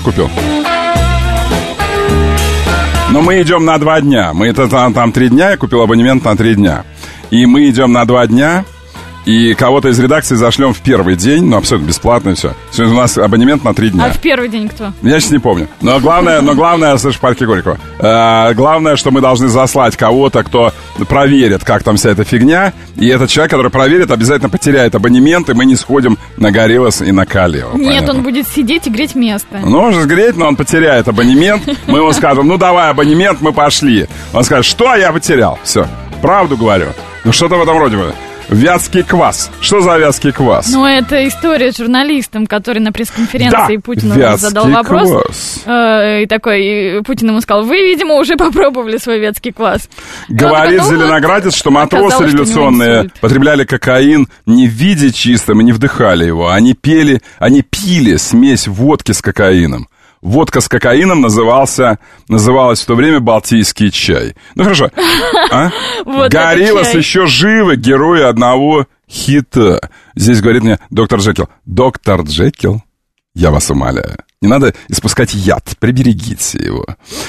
Но мы идем на 2 дня. Мы там 3 дня, я купил абонемент на 3 дня. И мы идем на 2 дня. И кого-то из редакции зашлем в первый день, ну, абсолютно бесплатно и все. Сегодня у нас абонемент на 3 дня. А в первый день кто? Я сейчас не помню. Но главное, слышь, в парке Горького. Главное, что мы должны заслать кого-то, кто проверит, как там вся эта фигня. И этот человек, который проверит, обязательно потеряет абонемент, и мы не сходим на Гориллаз и на Калео. Нет, понятно? он будет сидеть и греть место. Ну, он же сгреть, но он потеряет абонемент. Мы ему скажем, ну, давай абонемент, мы пошли. Он скажет, что я потерял? Все, правду говорю. Ну, что-то в этом роде будет. Вятский квас. Что за вятский квас? Ну, это история с журналистом, который на пресс-конференции Путину задал вопрос. И такой, Путин ему сказал: вы, видимо, уже попробовали свой вятский квас. Говорит зеленоградец, что матросы революционные потребляли кокаин не в виде чистом и не вдыхали его. Они пили, они пили смесь водки с кокаином. Водка с кокаином называлась в то время «Балтийский чай». Ну, хорошо. Гориллас еще живы, герои одного хита. Здесь говорит мне доктор Джекил. Доктор Джекил, я вас умоляю, не надо испускать яд, приберегите его.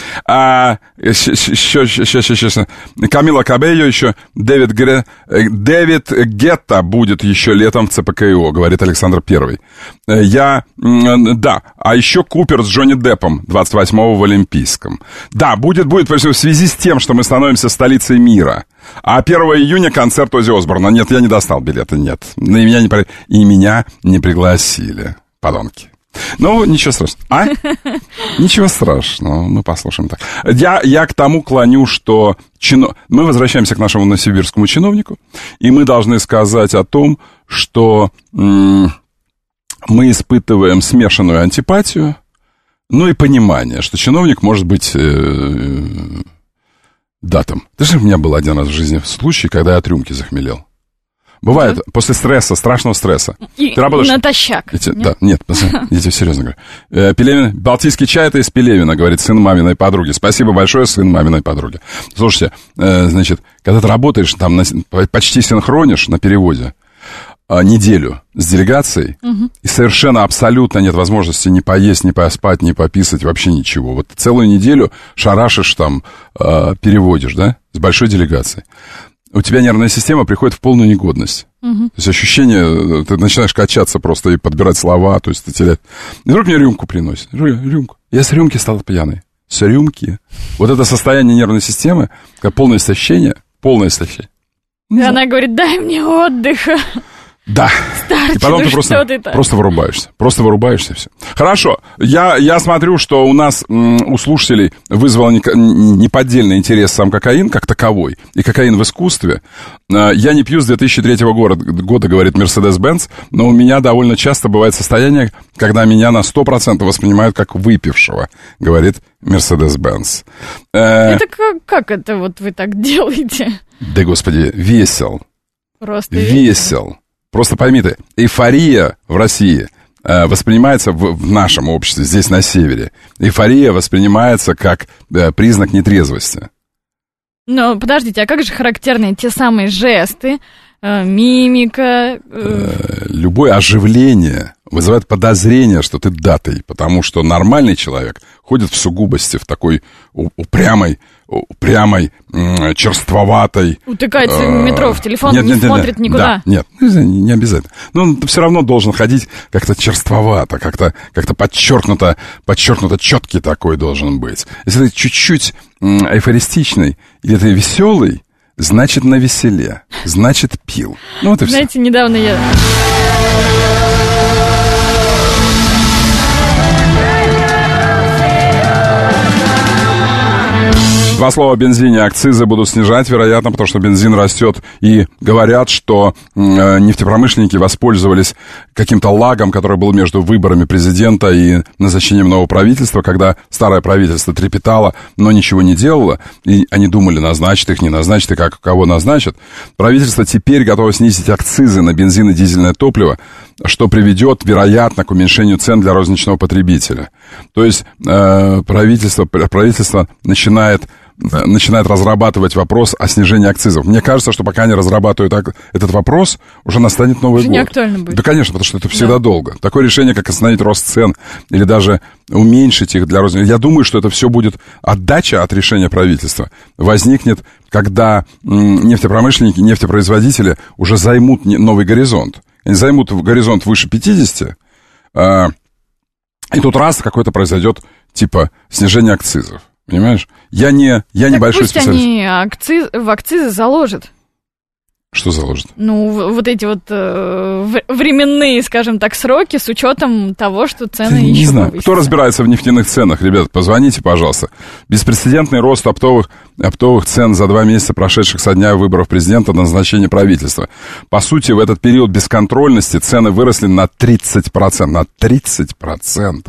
Еще. Камила Кабейо еще. Дэвид Гетта будет еще летом в ЦПКИО, говорит Александр Первый. Да. А еще Купер с Джонни Деппом 28-го в Олимпийском. Да, будет в связи с тем, что мы становимся столицей мира. А 1 июня концерт Оззи Осборна. Нет, я не достал билеты, нет. И меня не пригласили. Подонки. Ну, ничего страшного. Ничего страшного, мы послушаем так. Я к тому клоню, что мы возвращаемся к нашему новосибирскому чиновнику, и мы должны сказать о том, что мы испытываем смешанную антипатию, ну и понимание, что чиновник может быть датом. Ты знаешь, у меня был один раз в жизни случай, когда я от рюмки захмелел. Бывает, после стресса, страшного стресса. И натощак. Нет, я тебе серьезно говорю. Балтийский чай — это из Пелевина, говорит сын маминой подруги. Спасибо большое, сын маминой подруги. Слушайте, значит, когда ты работаешь, там почти синхронишь на переводе неделю с делегацией, и совершенно абсолютно нет возможности ни поесть, ни поспать, ни пописать, вообще ничего. Вот целую неделю шарашишь там, переводишь, да, с большой делегацией. У тебя нервная система приходит в полную негодность. То есть ощущение, ты начинаешь качаться просто и подбирать слова, то есть ты теряешь. И вдруг мне рюмку приносит. Рюмку. Я с рюмки стал пьяный. С рюмки. Вот это состояние нервной системы, как полное истощение. И она говорит: дай мне отдыха. Да. Старче, и потом ты просто вырубаешься. Все. Хорошо. Я смотрю, что у нас у слушателей вызвал неподдельный интерес сам кокаин как таковой. И кокаин в искусстве. Я не пью с 2003 года, говорит Mercedes-Benz, но у меня довольно часто бывает состояние, когда меня на 100% воспринимают как выпившего, говорит Mercedes-Benz. Это как это вот вы так делаете? Да, господи, весел. Просто весел. Просто пойми ты, эйфория в России воспринимается в нашем обществе, здесь на севере. Эйфория воспринимается как признак нетрезвости. Но подождите, а как же характерны те самые жесты, мимика? Любое оживление вызывает подозрение, что ты датый, потому что нормальный человек ходит в сугубости, в такой упрямой, черствоватой... Утыкается в метро, в телефон, не смотрит никуда. Да, нет, не обязательно. Но он все равно должен ходить как-то черствовато, как-то подчеркнуто четкий такой должен быть. Если ты чуть-чуть эйфористичный или ты веселый, значит, навеселе, значит, пил. Ну, вот и все. Знаете, недавно я... Два слова о бензине. Акцизы будут снижать, вероятно, потому что бензин растет. И говорят, что нефтепромышленники воспользовались каким-то лагом, который был между выборами президента и назначением нового правительства, когда старое правительство трепетало, но ничего не делало. И они думали, назначат их, не назначат, и кого назначат. Правительство теперь готово снизить акцизы на бензин и дизельное топливо, что приведет, вероятно, к уменьшению цен для розничного потребителя. То есть правительство начинает разрабатывать вопрос о снижении акцизов. Мне кажется, что пока они разрабатывают этот вопрос, уже настанет Новый год. Не актуально будет. Да, конечно, потому что это всегда долго. Такое решение, как остановить рост цен или даже уменьшить их для розничного. Я думаю, что это все будет отдача от решения правительства. Возникнет, когда нефтепромышленники, нефтепроизводители уже займут новый горизонт. Они займут горизонт выше 50, и тут раз какое-то произойдет, типа, снижение акцизов. Понимаешь? Я небольшой специалист. Пусть они в акцизы заложат. Что заложено? Ну, вот эти вот временные, скажем так, сроки с учетом того, что цены еще Не знаю, повысятся. кто разбирается в нефтяных ценах, ребят, позвоните, пожалуйста. Беспрецедентный рост оптовых цен за 2 месяца, прошедших со дня выборов президента на назначение правительства. По сути, в этот период бесконтрольности цены выросли на 30%. На 30%.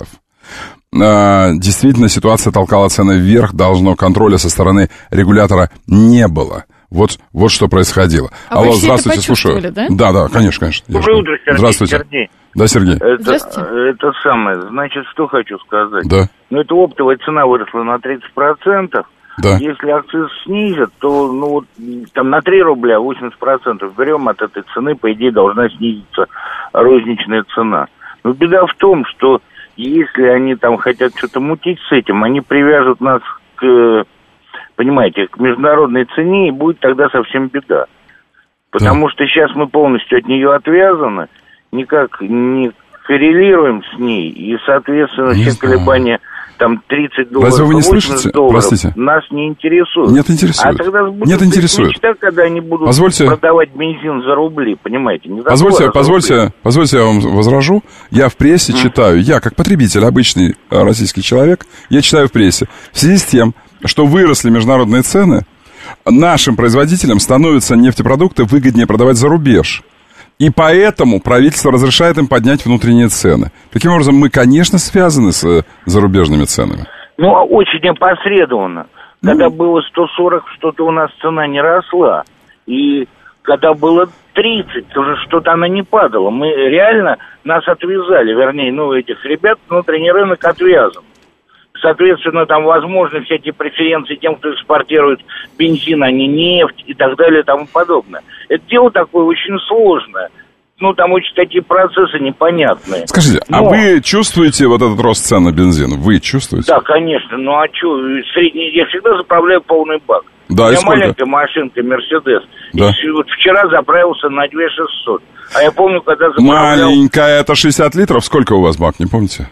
Действительно, ситуация толкала цены вверх, контроля со стороны регулятора не было. Вот что происходило. Алло, здравствуйте, слушаю. Да? Да, конечно. Доброе утро, Сергей. Здравствуйте. Сергей. Да, Сергей. Это самое, значит, что хочу сказать. Да. Ну, это оптовая цена выросла на 30%. Да. Если акциз снизят, то, там на 3 рубля 80% берем от этой цены, по идее, должна снизиться розничная цена. Но беда в том, что если они там хотят что-то мутить с этим, они привяжут нас к международной цене, и будет тогда совсем беда. Потому что сейчас мы полностью от нее отвязаны, никак не коррелируем с ней, и, соответственно, все колебания, там, $30, Разве вы не $80, слышите? Простите. нас не интересуют. Нет, интересует. А тогда будет Нет, интересует. мечта, когда они будут продавать бензин за рубли, понимаете? Не Позвольте, я вам возражу. Я в прессе читаю, я как потребитель, обычный российский человек, я читаю в прессе, в связи с тем, что выросли международные цены, нашим производителям становятся нефтепродукты выгоднее продавать за рубеж. И поэтому правительство разрешает им поднять внутренние цены. Таким образом, мы, конечно, связаны с зарубежными ценами. Очень опосредованно. Когда было 140, что-то у нас цена не росла. И когда было 30, уже что-то она не падала. Мы реально нас отвязали, этих ребят, внутренний рынок отвязан. Соответственно, там возможны всякие преференции тем, кто экспортирует бензин, а не нефть и так далее и тому подобное. Это дело такое очень сложное. Там очень такие процессы непонятные. Скажите, а вы чувствуете вот этот рост цен на бензин? Вы чувствуете? Да, конечно. Средний, я всегда заправляю полный бак. Да, у меня маленькая машинка, Мерседес. Да. И вот вчера заправился на 2600. А я помню, когда заправлял... Маленькая, это 60 литров? Сколько у вас бак, не помните?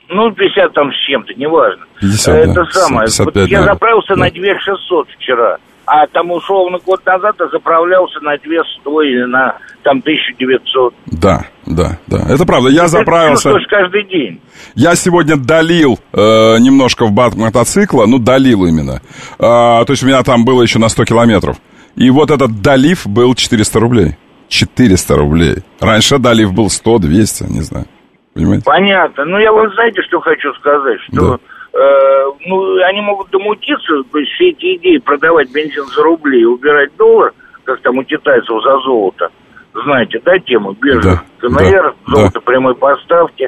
50 там с чем-то, неважно. 50, это самое. 55, я заправился на 2600 вчера. А там условно год назад я заправлялся на 200 или на 1900. Да. Это правда. Я заправился... Это каждый день. Я сегодня долил немножко в бак мотоцикла. Долил именно. То есть у меня там было еще на 100 километров. И вот этот долив был 400 рублей. 400 рублей. Раньше долив был 100, 200, не знаю. Понимаете? Понятно. Я вам знаете, что хочу сказать? Что они могут домутиться, то есть все эти идеи продавать бензин за рубли и убирать доллар, как там у китайцев за золото. Знаете, тему биржа КНР, золото прямой поставки.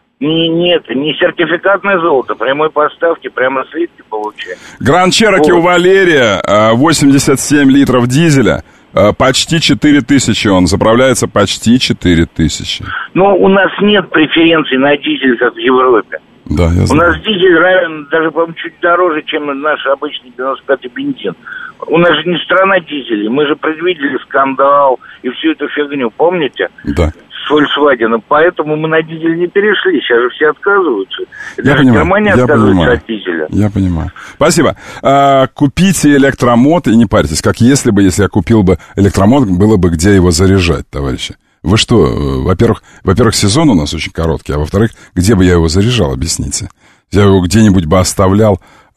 Не сертификатное золото, прямой поставки, прямо слитки получаем. Гранд Чероки у Валерия, 87 литров дизеля. Почти 4000 он заправляется, почти 4000. У нас нет преференций на дизель, как в Европе. Да, я знаю. У нас дизель равен даже, по-моему, чуть дороже, чем наш обычный 95-й бензин. У нас же не страна дизелей, мы же предвидели скандал и всю эту фигню, помните? Да. С Volkswagen, поэтому мы на дизель не перешли, сейчас же все отказываются. Даже Германия отказывается от дизеля. Я понимаю. Спасибо. Купите электромод и не парьтесь, как если я купил бы электромод, было бы где его заряжать, товарищи. Вы что, во-первых, сезон у нас очень короткий, а во-вторых, где бы я его заряжал, объясните. Я его где-нибудь бы оставлял.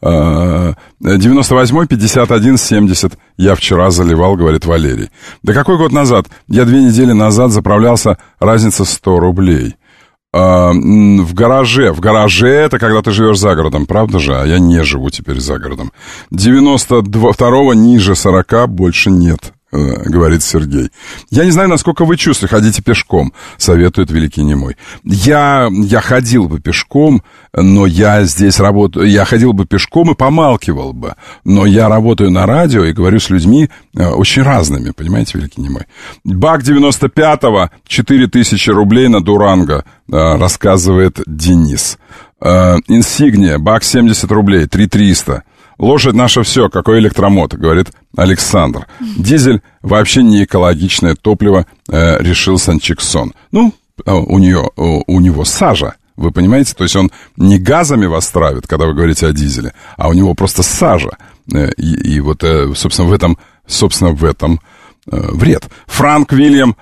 98-й, 51, 70 я вчера заливал, говорит Валерий. Да какой год назад? Я 2 недели назад заправлялся, разница 100 рублей. В гараже это когда ты живешь за городом, правда же? А я не живу теперь за городом. 92-го ниже 40 больше нет, говорит Сергей. Я не знаю, насколько вы чувствуете, ходите пешком, советует великий немой. Я ходил бы пешком, но я здесь работаю, я ходил бы пешком и помалкивал бы, но я работаю на радио и говорю с людьми очень разными, понимаете, великий немой. Бак 95-го, 4000 рублей на Дуранго, рассказывает Денис. Инсигния, бак 70 рублей, 3300. Лошадь наша все, какой электромод, говорит Александр. Дизель вообще не экологичное топливо, решил Санчиксон. У него сажа, вы понимаете? То есть он не газами вас травит, когда вы говорите о дизеле, а у него просто сажа. И вот, собственно, в этом вред. Франк Вильям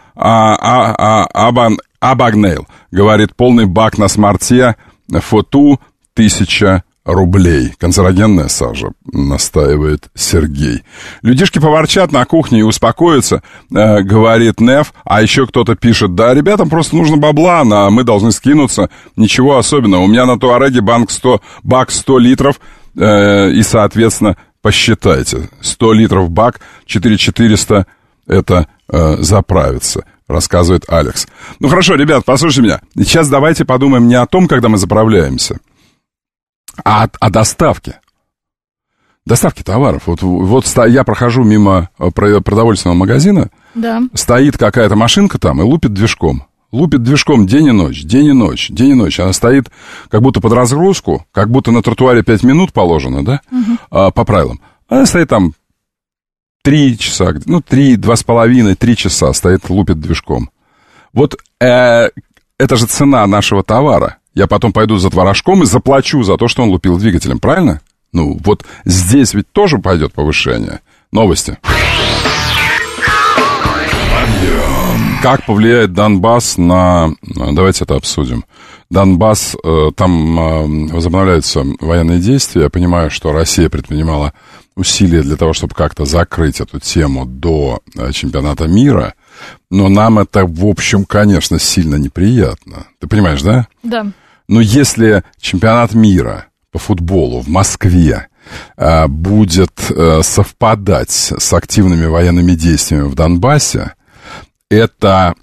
Абагнейл говорит, полный бак на смарте фоту 1000 рублей. Канцерогенная сажа, настаивает Сергей. Людишки поворчат на кухне и успокоятся, говорит Неф. А еще кто-то пишет, да, ребятам просто нужно бабла, мы должны скинуться, ничего особенного. У меня на Туареге бак 100 литров, и, соответственно, посчитайте. 100 литров бак, 4400 это заправится, рассказывает Алекс. Ну хорошо, ребят, послушайте меня. Сейчас давайте подумаем не о том, когда мы заправляемся, а о доставке. Доставке товаров. Вот я прохожу мимо продовольственного магазина, да. Стоит какая-то машинка там и лупит движком. Лупит движком день и ночь, день и ночь, день и ночь. Она стоит как будто под разгрузку, как будто на тротуаре 5 минут положено, да, по правилам. Она стоит там 3 часа, 2,5-3 часа стоит, лупит движком. Вот это же цена нашего товара. Я потом пойду за творожком и заплачу за то, что он лупил двигателем, правильно? Ну, вот здесь ведь тоже пойдет повышение. Новости. Как повлияет Донбасс на... Давайте это обсудим. Донбасс, там возобновляются военные действия. Я понимаю, что Россия предпринимала усилия для того, чтобы как-то закрыть эту тему до чемпионата мира. Но нам это, в общем, конечно, сильно неприятно. Ты понимаешь, да? Да. Но если чемпионат мира по футболу в Москве будет совпадать с активными военными действиями в Донбассе, это...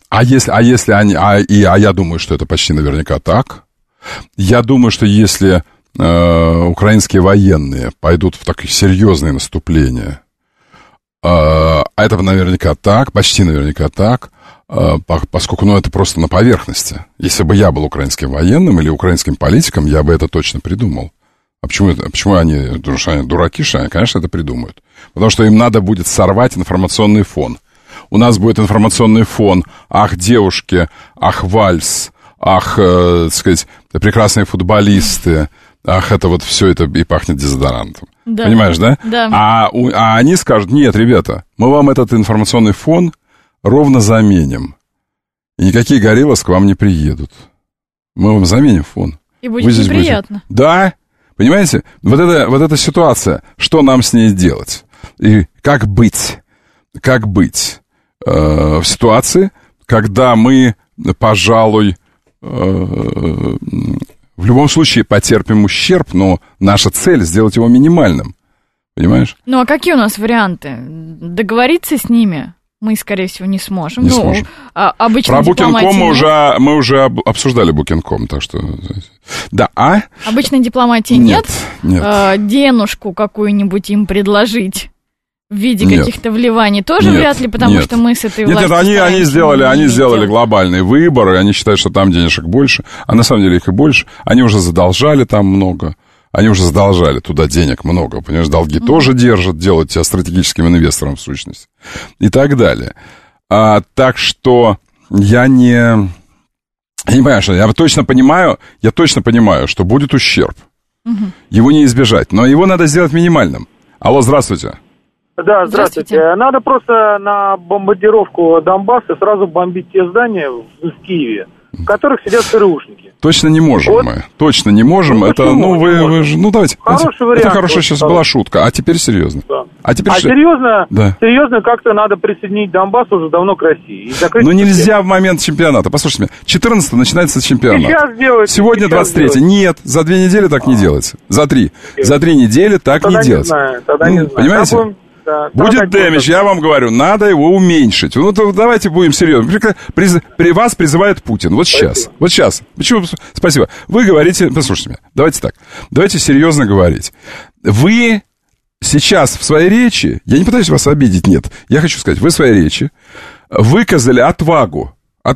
я думаю, что это почти наверняка так. Я думаю, что если украинские военные пойдут в такие серьезные наступления, это наверняка так, почти наверняка так, поскольку, это просто на поверхности. Если бы я был украинским военным или украинским политиком, я бы это точно придумал. А почему они дураки, что они, конечно, это придумают? Потому что им надо будет сорвать информационный фон. У нас будет информационный фон, ах, девушки, ах, вальс, ах, так сказать, прекрасные футболисты, ах, это вот все это и пахнет дезодорантом. Да. Понимаешь, да? Да. А они скажут, нет, ребята, мы вам этот информационный фон ровно заменим. И никакие гориллос к вам не приедут. Мы вам заменим фон. И будет неприятно. Да, понимаете? Вот эта ситуация, что нам с ней делать? И как быть? Как быть в ситуации, когда мы, пожалуй, в любом случае потерпим ущерб, но наша цель сделать его минимальным. Понимаешь? Ну, а какие у нас варианты? Договориться с ними мы, скорее всего, не сможем. Сможем. Про Booking.com мы уже обсуждали Booking.com, так что... Да, обычной дипломатии нет? Нет. Денежку какую-нибудь им предложить в виде каких-то вливаний тоже вряд ли, потому что мы с этой властью... Они сделали глобальный выбор, и они считают, что там денежек больше, а на самом деле их и больше. Они уже задолжали там много, они уже задолжали туда денег много, понимаешь, долги тоже держат, делают тебя стратегическим инвестором в сущности, и так далее. Так что я не понимаю, что я точно понимаю, что будет ущерб. Его не избежать, но его надо сделать минимальным. Алло, здравствуйте. Да, здравствуйте. Надо просто на бомбардировку Донбасса сразу бомбить те здания в Киеве, в которых сидят ЦРУшники. Точно не можем мы. Точно не можем. Это, вы же, давайте. Хороший вариант. Это хорошая сейчас была шутка, а теперь серьезно. Да. Серьезно? Да. Серьезно как-то надо присоединить Донбасс уже давно к России. Но нельзя в момент чемпионата. Послушайте меня, 14-го начинается чемпионат. Сейчас делается. Сегодня 23-й. Нет, за 2 недели так не делается. За 3 недели так не делается. Тогда не знаю. Понимаете? Будет дэмидж, я вам говорю, надо его уменьшить. Давайте будем серьезны. При вас призывает Путин. Вот сейчас. Почему? Спасибо. Вы говорите, послушайте меня, давайте так. Давайте серьезно говорить. Вы сейчас в своей речи, я не пытаюсь вас обидеть, нет. Я хочу сказать, вы в своей речи выказали отвагу.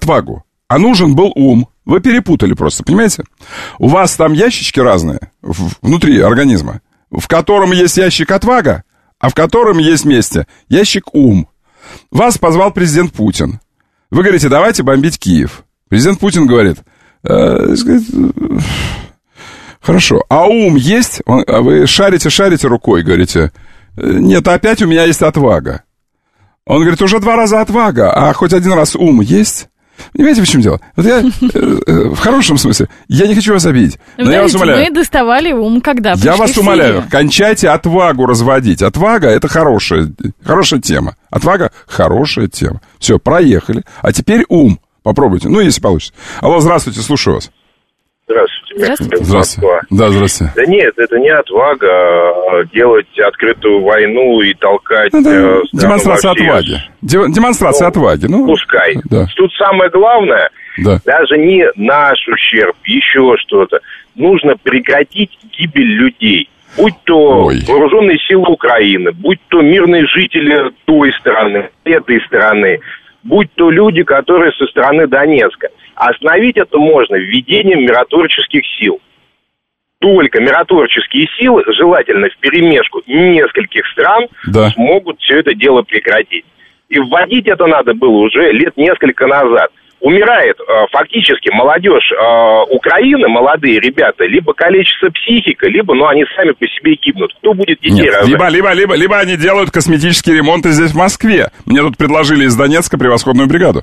А нужен был ум. Вы перепутали просто, понимаете? У вас там ящички разные внутри организма, в котором есть ящик отвага, а в котором есть вместе ящик ум. Вас позвал президент Путин. Вы говорите, давайте бомбить Киев. Президент Путин говорит, хорошо, а ум есть? Вы шарите рукой, говорите, нет, опять у меня есть отвага. Он говорит, уже 2 раза отвага, а хоть 1 раз ум есть? Понимаете, в чем дело? Вот я, в хорошем смысле, я не хочу вас обидеть, но я вас умоляю. Мы доставали ум, когда пришли. Я вас умоляю, кончайте отвагу разводить. Отвага — это хорошая тема. Отвага — хорошая тема. Все, проехали. А теперь ум. Попробуйте, если получится. Алло, здравствуйте, слушаю вас. Здравствуйте. Здравствуйте. Да, здравствуйте. Да нет, это не отвага делать открытую войну и толкать... демонстрация отваги. Демонстрация отваги. Пускай. Да. Тут самое главное, даже не наш ущерб, еще что-то. Нужно прекратить гибель людей. Будь то вооруженные силы Украины, будь то мирные жители той стороны, этой стороны, будь то люди, которые со стороны Донецка. Остановить это можно введением миротворческих сил. Только миротворческие силы, желательно вперемешку нескольких стран, смогут все это дело прекратить. И вводить это надо было уже лет несколько назад. Умирает фактически молодежь Украины, молодые ребята, либо калечится психика, либо они сами по себе гибнут. Кто будет детей рожать? Либо они делают косметические ремонты здесь, в Москве. Мне тут предложили из Донецка превосходную бригаду.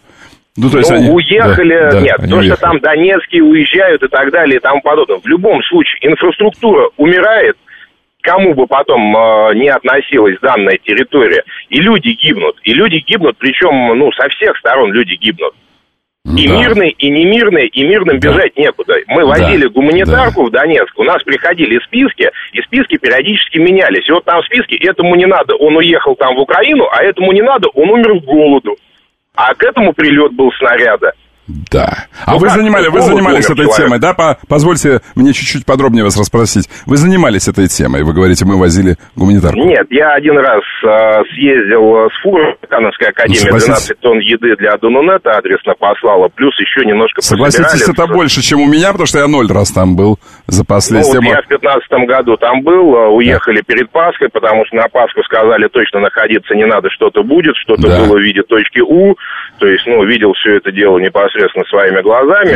Уехали, что там донецкие уезжают и так далее и тому подобное. В любом случае, инфраструктура умирает, кому бы потом не относилась данная территория, и люди гибнут. Причем, со всех сторон люди гибнут. И мирные, и немирные, и мирным бежать некуда. Мы возили гуманитарку в Донецк, у нас приходили списки, и списки периодически менялись. И вот там списки, этому не надо, он уехал там в Украину, а этому не надо, он умер с голоду. А к этому прилет был снаряда. Да. Вы занимались этой темой, да? Позвольте мне чуть-чуть подробнее вас расспросить. Вы занимались этой темой, вы говорите, мы возили гуманитарку. Нет, я 1 раз съездил с фурой, Кановская академия, 12 тонн еды для Дунунета адресно послала, плюс еще немножко Согласитесь, это больше, чем у меня, потому что я 0 раз там был за последние... я в 2015 году там был, уехали перед Пасхой, потому что на Пасху сказали, точно находиться не надо, что-то будет, что-то было в виде точки У, то есть, видел все это дело непосредственно своими глазами,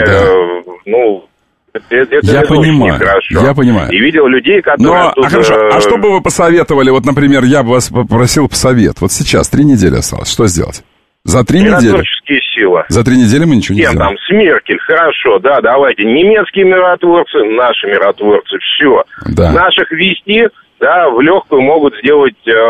это я понимаю, нехорошо. Я понимаю. И видел людей, которые... Хорошо, а что бы вы посоветовали, вот, например, я бы вас попросил посовет, вот сейчас, 3 недели осталось, что сделать? За 3 недели? Миротворческие силы. За 3 недели мы ничего не сделаем. Там, с Меркель, хорошо, давайте, немецкие миротворцы, наши миротворцы, все. Наших вести... в легкую могут сделать,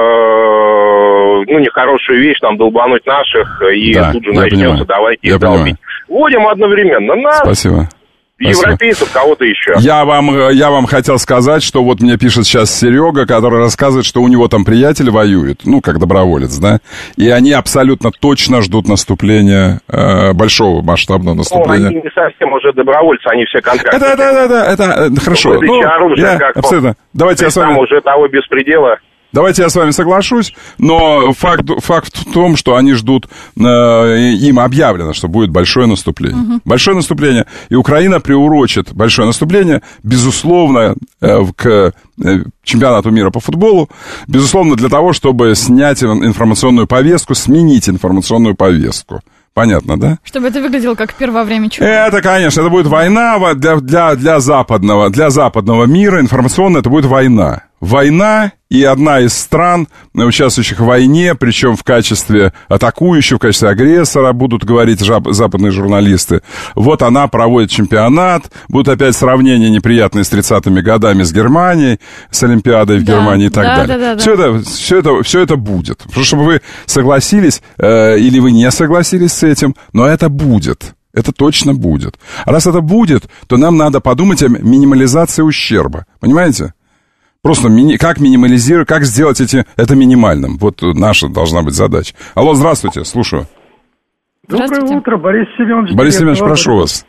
нехорошую вещь, долбануть наших, и тут же начнется, давайте их долбить. Вводим одновременно нас, Спасибо. Европейцев, кого-то еще. Я вам хотел сказать, что вот мне пишет сейчас Серега, который рассказывает, что у него там приятель воюет, как доброволец, да, и они абсолютно точно ждут наступления, большого масштабного наступления. Они не совсем уже добровольцы, они все контрактники. Это хорошо. Абсолютно. Давайте я с вами... Там уже того беспредела... Давайте я с вами соглашусь, но факт в том, что они ждут, им объявлено, что будет большое наступление. Большое наступление, и Украина приурочит большое наступление, безусловно, к чемпионату мира по футболу, безусловно, для того, чтобы снять информационную повестку, сменить информационную повестку. Понятно, да? Чтобы это выглядело как первое время чуда. Это, конечно, это будет война для западного мира, информационно это будет война. Война, и одна из стран, участвующих в войне, причем в качестве атакующего, в качестве агрессора, будут говорить западные журналисты. Вот она проводит чемпионат, будут опять сравнения неприятные с 30-ми годами с Германией, с Олимпиадой в Германии и так далее. Все это будет. Просто чтобы вы согласились, или вы не согласились с этим, но это будет. Это точно будет. А раз это будет, то нам надо подумать о минимализации ущерба. Понимаете? Просто как минимализировать, как сделать это минимальным. Вот наша должна быть задача. Алло, здравствуйте, слушаю. Доброе утро, Борис Семенович. Борис Семенович, прошу вас.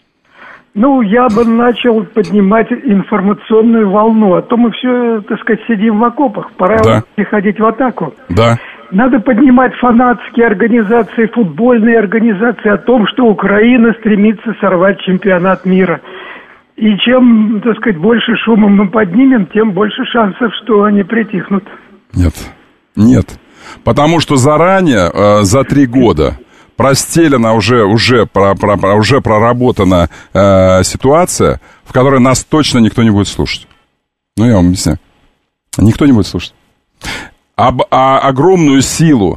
Я бы начал поднимать информационную волну. А то мы все, сидим в окопах. Пора переходить в атаку. Да. Надо поднимать фанатские организации, футбольные организации о том, что Украина стремится сорвать чемпионат мира. И чем, больше шума мы поднимем, тем больше шансов, что они притихнут. Нет. Потому что заранее, за 3 года, простелена уже проработана ситуация, в которой нас точно никто не будет слушать. Я вам объясняю. Никто не будет слушать. огромную силу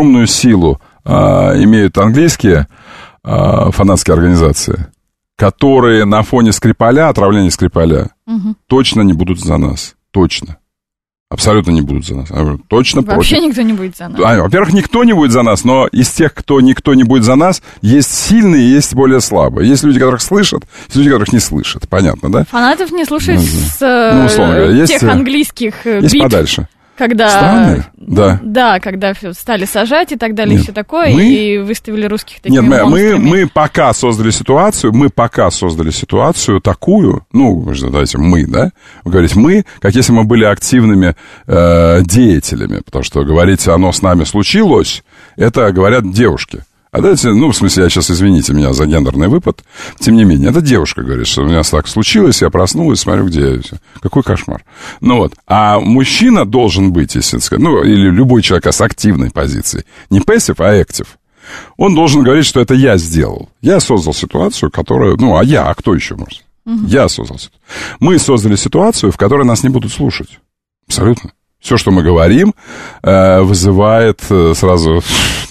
имеют английские фанатские организации, которые на фоне Скрипаля, отравления Скрипаля, точно не будут за нас. Точно. Абсолютно не будут за нас. Точно вообще против. Никто не будет за нас. Во-первых, никто не будет за нас, но из тех, никто не будет за нас, есть сильные, есть более слабые. Есть люди, которых слышат, есть люди, которых не слышат. Понятно, да? Фанатов не слушают условно говоря, тех английских есть битв. Подальше. Когда, странные, да. Да, когда стали сажать и так далее, и все такое, и выставили русских такими монстрами. Мы пока создали ситуацию такую, давайте мы, да, вы говорите мы, как если мы были активными деятелями, потому что говорить «оно с нами случилось», это говорят девушки. А дайте, в смысле, я сейчас, извините меня за гендерный выпад, тем не менее, эта девушка говорит, что у меня так случилось, я проснулась, смотрю, где я. Какой кошмар. А мужчина должен быть, если сказать, или любой человек с активной позицией, не пассив, а актив. Он должен говорить, что это я сделал. Я создал ситуацию, которая, а кто еще может? Я создал ситуацию. Мы создали ситуацию, в которой нас не будут слушать. Абсолютно. Все, что мы говорим, вызывает сразу...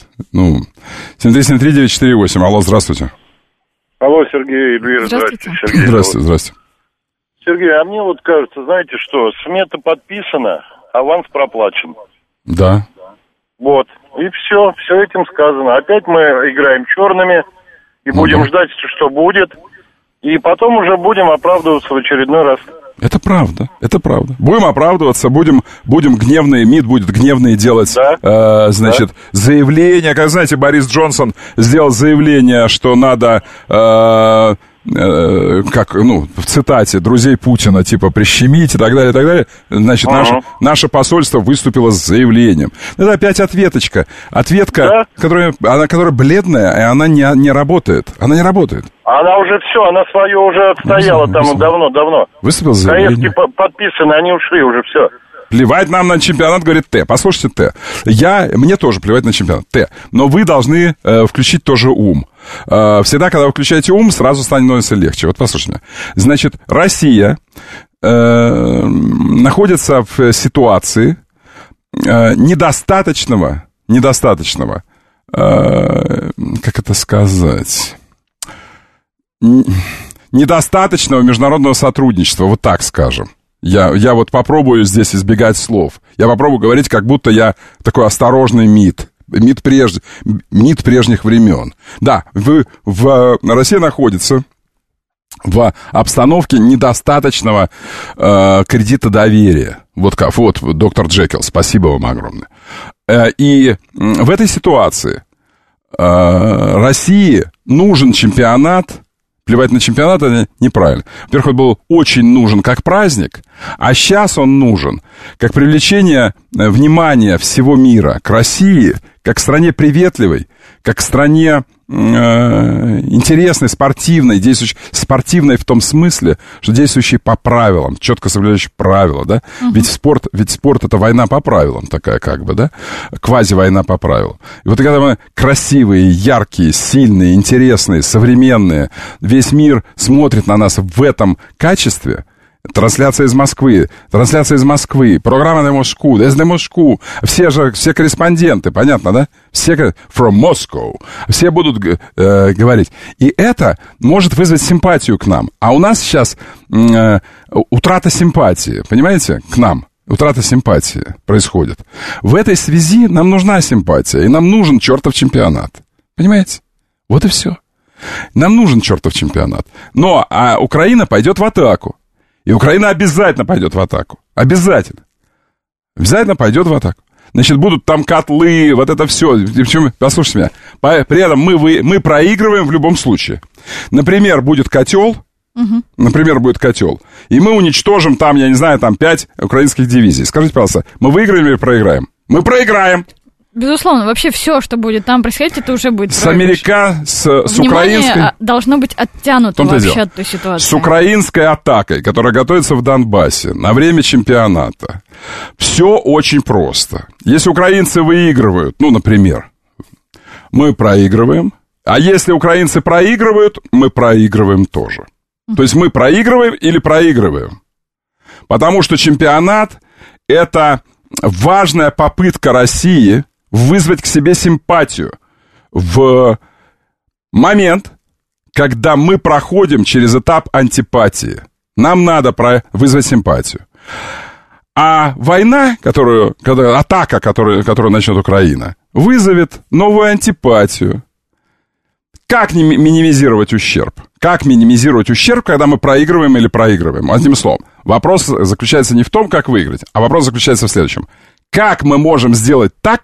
7373948. Алло, здравствуйте. Алло, Сергей, Эльвира, здравствуйте. Сергей, здравствуйте. Сергей, а мне кажется, знаете что, смета подписана, аванс проплачен. Да. И все этим сказано. Опять мы играем черными и будем ждать, что будет, и потом уже будем оправдываться в очередной раз. Это правда. Будем оправдываться, будем гневные, МИД будет гневные делать, заявления. Как, знаете, Борис Джонсон сделал заявление, что надо, в цитате, друзей Путина, прищемить и так далее, и так далее. Значит, наше посольство выступило с заявлением. Это опять ответочка. Ответка, которая бледная, и она не работает. Она не работает. Она уже все, она свое уже отстояла давно. Выступил с заявлением. Заявки подписаны, они ушли уже, все. Плевать нам на чемпионат, говорит Т. Послушайте, Т. Мне тоже плевать на чемпионат, Т. Но вы должны включить тоже ум. Всегда, когда вы включаете ум, сразу становится легче. Вот послушайте меня. Значит, Россия находится в ситуации недостаточного, как это сказать... недостаточного международного сотрудничества, вот так скажем. Я попробую здесь избегать слов. Я попробую говорить, как будто я такой осторожный МИД прежних времен. Да, Россия находится в обстановке недостаточного кредита доверия. Вот доктор Джекил, спасибо вам огромное. И в этой ситуации России нужен чемпионат. Плевать на чемпионат, это неправильно. Во-первых, он был очень нужен как праздник, а сейчас он нужен как привлечение внимания всего мира к России, как к стране приветливой, как к стране интересной, спортивной, действующей, спортивной в том смысле, что действующей по правилам, четко соблюдающей правила, да? Ведь спорт это война по правилам такая, да? Квази-война по правилам. И вот когда мы красивые, яркие, сильные, интересные, современные, весь мир смотрит на нас в этом качестве. Трансляция из Москвы, программа на Москву, все корреспонденты, понятно, да? Все from Moscow, все будут говорить. И это может вызвать симпатию к нам. А у нас сейчас утрата симпатии, понимаете, к нам. Утрата симпатии происходит. В этой связи нам нужна симпатия, и нам нужен чертов чемпионат. Понимаете? Вот и все. Нам нужен чертов чемпионат. Но Украина пойдет в атаку. И Украина обязательно пойдет в атаку. Обязательно. Обязательно пойдет в атаку. Значит, будут там котлы, вот это все. Послушайте меня. При этом мы проигрываем в любом случае. Например, будет котел. И мы уничтожим там, 5 украинских дивизий. Скажите, пожалуйста, мы выиграем или проиграем? Мы проиграем. Безусловно, вообще все, что будет там происходить, это уже будет с украинской... должно быть оттянуто вообще от той ситуации. С украинской атакой, которая готовится в Донбассе на время чемпионата. Все очень просто. Если украинцы выигрывают, например, мы проигрываем. А если украинцы проигрывают, мы проигрываем тоже. То есть мы проигрываем или проигрываем. Потому что чемпионат — это важная попытка России вызвать к себе симпатию в момент, когда мы проходим через этап антипатии. Нам надо вызвать симпатию. А война, атака, которую начнет Украина, вызовет новую антипатию. Как минимизировать ущерб? Как минимизировать ущерб, когда мы проигрываем или проигрываем? Одним словом, вопрос заключается не в том, как выиграть, а вопрос заключается в следующем. Как мы можем сделать так,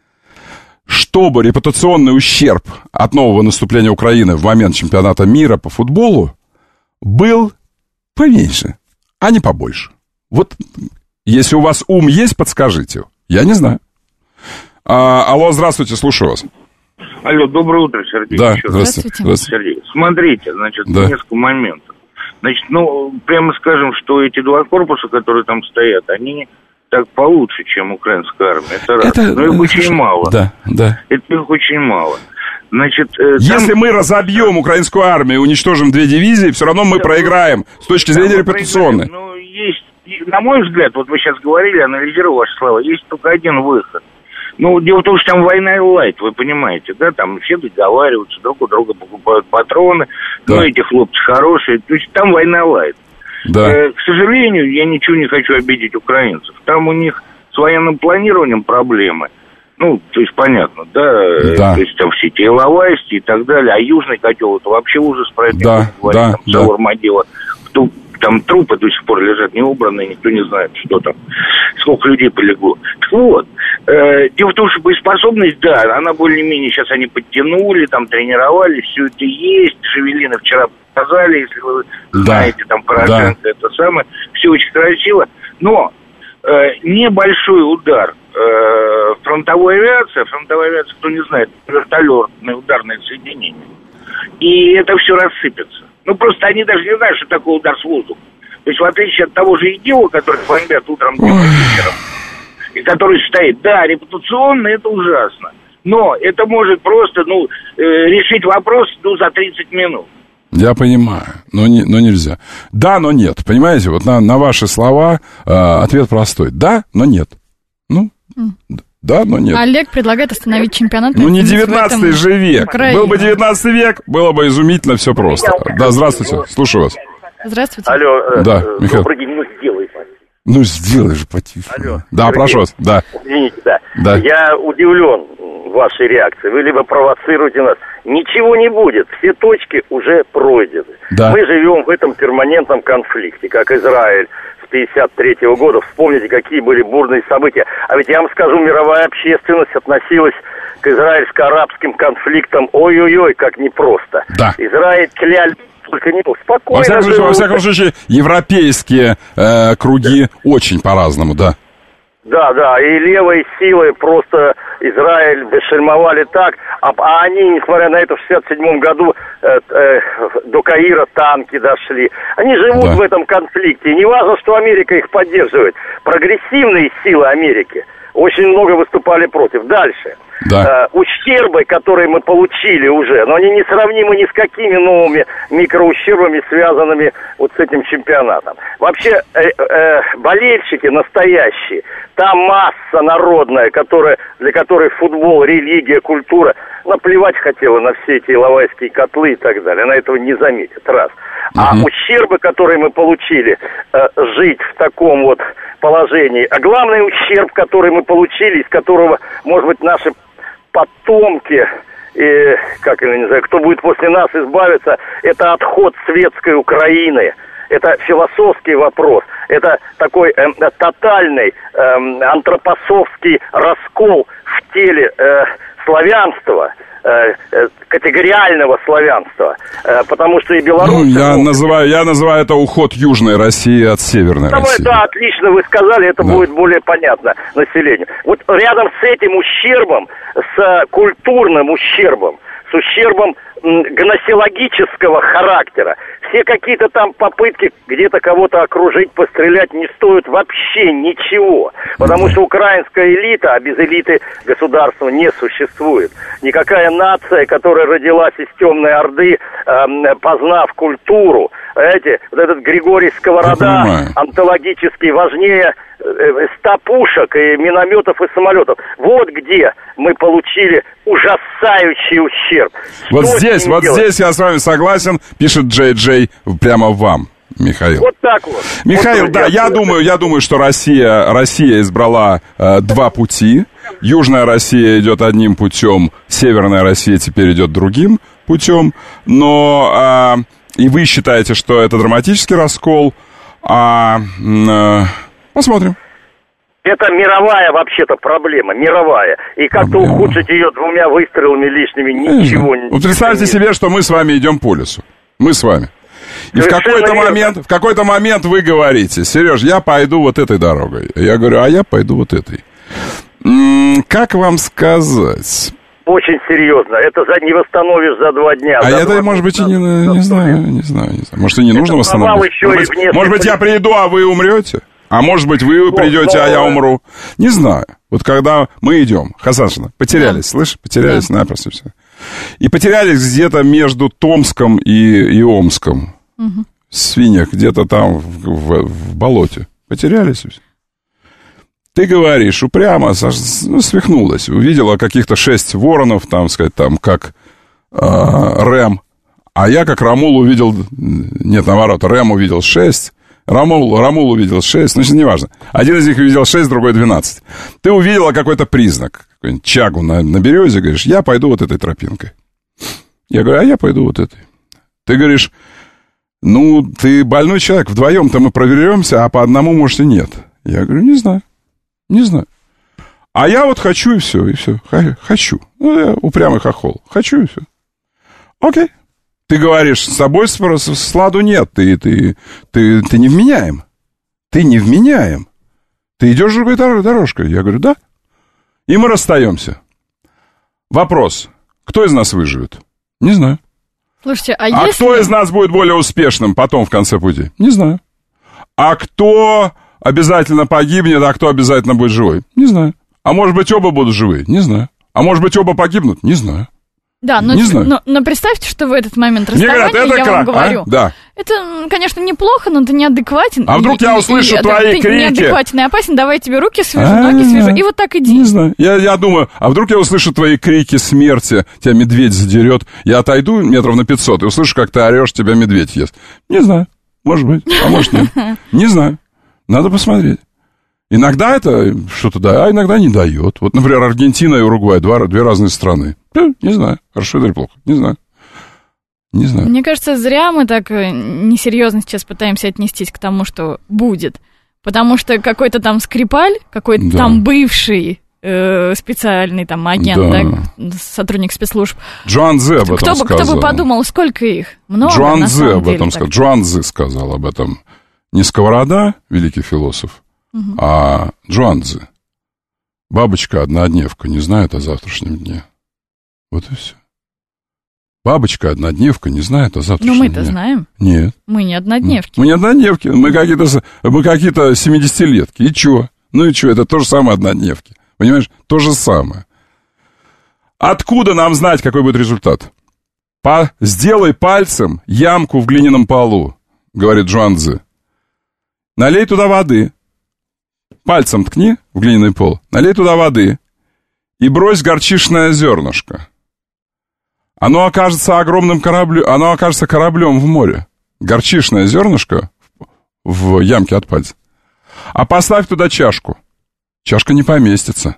чтобы репутационный ущерб от нового наступления Украины в момент чемпионата мира по футболу был поменьше, а не побольше? Вот если у вас ум есть, подскажите. Я не знаю. Алло, здравствуйте, слушаю вас. Алло, доброе утро, Сергей. Да, здравствуйте. Сергей, смотрите, значит, несколько моментов. Значит, прямо скажем, что эти два корпуса, которые там стоят, они так получше, чем украинская армия. Это раз. Но их очень мало. Да. Это их очень мало. Значит, если мы разобьем украинскую армию и уничтожим 2 дивизии, все равно мы проиграем с точки зрения репутационной. Ну, есть, на мой взгляд, вот вы сейчас говорили, анализировал ваши слова, есть только один выход. Ну, дело в том, что там война лайт, вы понимаете, да, там все договариваются, друг у друга покупают патроны, ну, эти хлопцы хорошие, то есть там война лайт. Да. К сожалению, я ничего не хочу обидеть украинцев, там у них с военным планированием проблемы, ну, то есть понятно, да, то есть там все эти Иловайски и так далее, а южный котел, это вообще ужас, про это не говорить, там целый Армадило, там трупы до сих пор лежат не убранные, никто не знает, что там, сколько людей полегло. Так вот, дело в том, что боеспособность, да, она более-менее, сейчас они подтянули, там тренировали, все это есть, Шевелины вчера показали, если вы знаете, там Порошенко, это самое, все очень красиво, но небольшой удар фронтовой авиации, кто не знает, вертолетное ударное соединение, и это все рассыпется. Ну, просто они даже не знают, что такое удар с воздуха. То есть, в отличие от того же ИГИЛа, который бомбят утром, днем и вечером, и который стоит, да, репутационно это ужасно. Но это может просто, решить вопрос, за 30 минут. Я понимаю, но нельзя. Да, но нет. Понимаете, вот на ваши слова ответ простой. Да, но нет. Да, но нет. Олег предлагает остановить чемпионат. Не 19 же век. Украине. Был бы 19 век, было бы изумительно все просто. Да, здравствуйте, слушаю вас. Здравствуйте. Алло, да, Михаил. Добрый день, сделай. Сделай же потише. Алло. Да, Сергей, прошу вас, да. Извините, да. Я удивлен вашей реакцией. Вы либо провоцируете нас. Ничего не будет, все точки уже пройдены. Да. Мы живем в этом перманентном конфликте, как Израиль с 1953 года. Вспомните, какие были бурные события. А ведь я вам скажу, мировая общественность относилась к израильско-арабским конфликтам ой-ой-ой, как непросто. Да. Израиль кляли только не спокойно. Во всяком случае, европейские круги очень по-разному, да. Да, и левые силы просто Израиль бесшельмовали так, а они, несмотря на это, в 67 году до Каира танки дошли. Они живут в этом конфликте, и не важно, что Америка их поддерживает. Прогрессивные силы Америки очень много выступали против. Дальше. Да. Ущербы, которые мы получили уже, но они несравнимы ни с какими новыми микроущербами, связанными вот с этим чемпионатом. Вообще, болельщики настоящие, та масса народная, для которой футбол, религия, культура, наплевать хотела на все эти иловайские котлы и так далее. Она этого не заметит, раз. А ущербы, которые мы получили, жить в таком вот положении, а главный ущерб, который мы получили, из которого, может быть, наши потомки, кто будет после нас избавиться, это отход светской Украины. Это философский вопрос. Это такой тотальный антропософский раскол в теле славянства, категориального славянства, потому что и белорусы... Я называю это уход Южной России от Северной России. Да, отлично вы сказали, это будет более понятно населению. Вот рядом с этим ущербом, с культурным ущербом, с ущербом гносеологического характера. Все какие-то там попытки где-то кого-то окружить, пострелять не стоят вообще ничего. Потому что украинская элита, а без элиты государства не существует. Никакая нация, которая родилась из темной орды, познав культуру, вот этот Григорий Сковорода онтологически важнее 100 пушек и минометов и самолетов. Вот где мы получили ужасающий ущерб. Вот здесь я с вами согласен, пишет Джей прямо вам, Михаил. Вот так вот. Михаил, вот, да, я думаю, что Россия избрала два пути. Южная Россия идет одним путем, Северная Россия теперь идет другим путем. Но и вы считаете, что это драматический раскол. Посмотрим. Это мировая вообще-то проблема, мировая. И как-то ухудшить ее 2 выстрелами лишними ничего не... Вот представьте себе, что мы с вами идем по лесу. Мы с вами. И в какой-то момент вы говорите: Сереж, я пойду вот этой дорогой. Я говорю: а я пойду вот этой. Как вам сказать? Очень серьезно. Это не восстановишь за 2 дня. Это, может быть, и не знаю. Может, и не нужно восстановить. Может быть, я приду, а вы умрете? А может быть, вы придете, а я умру. Не знаю. Вот когда мы идем, Хасаншина, потерялись, слышишь? Потерялись напросто все. И потерялись где-то между Томском и Омском. Угу. Свиньях, где-то там в болоте. Потерялись все. Ты говоришь, упрямо, свихнулась. Увидела каких-то 6 воронов, там, сказать, там, как Рэм. А я, как Рамул, увидел... Нет, наоборот, Рэм увидел 6... Рамул увидел 6, значит, неважно. Один из них увидел 6, другой 12. Ты увидела какой-то признак, какую-нибудь чагу на березе, говоришь: я пойду вот этой тропинкой. Я говорю: а я пойду вот этой. Ты говоришь: ну, ты больной человек, вдвоем-то мы проверемся, а по одному, может, и нет. Я говорю: не знаю. А я вот хочу, и все. Хочу. Ну, я упрямый хохол. Хочу, и все. Окей. Ты говоришь: с тобой сладу нет, ты невменяем. Ты невменяем. Ты идешь другой дорожкой. Я говорю: да. И мы расстаемся. Вопрос: кто из нас выживет? Не знаю. Слушайте, кто из нас будет более успешным потом в конце пути? Не знаю. А кто обязательно погибнет, а кто обязательно будет живой? Не знаю. А может быть, оба будут живы? Не знаю. А может быть, оба погибнут? Не знаю. Да, но представьте, что в этот момент расставания, я вам говорю, да. Это, конечно, неплохо, но ты неадекватен. А вдруг я услышу твои крики? Ты неадекватен и опасен, давай я тебе руки свяжу, ноги свяжу, и вот так иди. Не знаю, я думаю, а вдруг я услышу твои крики смерти, тебя медведь задерет, я отойду метров на 500 и услышу, как ты орешь, тебя медведь ест. Не знаю, может быть, а может нет. Не знаю, надо посмотреть. Иногда это что-то дает, а иногда не дает. Вот, например, Аргентина и Уругвай, две разные страны. Не знаю, хорошо или плохо, не знаю. Мне кажется, зря мы так несерьезно сейчас пытаемся отнестись к тому, что будет. Потому что какой-то там Скрипаль, какой-то там бывший специальный там агент, сотрудник спецслужб. Джуанзе об этом сказал. Кто бы подумал, сколько их? Много, Джуанзе об этом сказал. Джуанзе сказал об этом. Не Сковорода, великий философ, а Джуанзе. Бабочка-однодневка не знает о завтрашнем дне. Вот и все. Бабочка-однодневка не знает о завтрашнем дне. Но мы-то знаем. Нет. Мы не однодневки. Мы не однодневки. Мы какие-то 70-летки. И чё? Ну и чё? Это то же самое однодневки. Понимаешь? То же самое. Откуда нам знать, какой будет результат? Сделай пальцем ямку в глиняном полу, говорит Джуанзе. Налей туда воды. Пальцем ткни в глиняный пол. Налей туда воды. И брось горчишное зернышко. Оно окажется огромным кораблем, оно окажется кораблем в море. Горчишное зернышко в ямке от пальца. А поставь туда чашку. Чашка не поместится.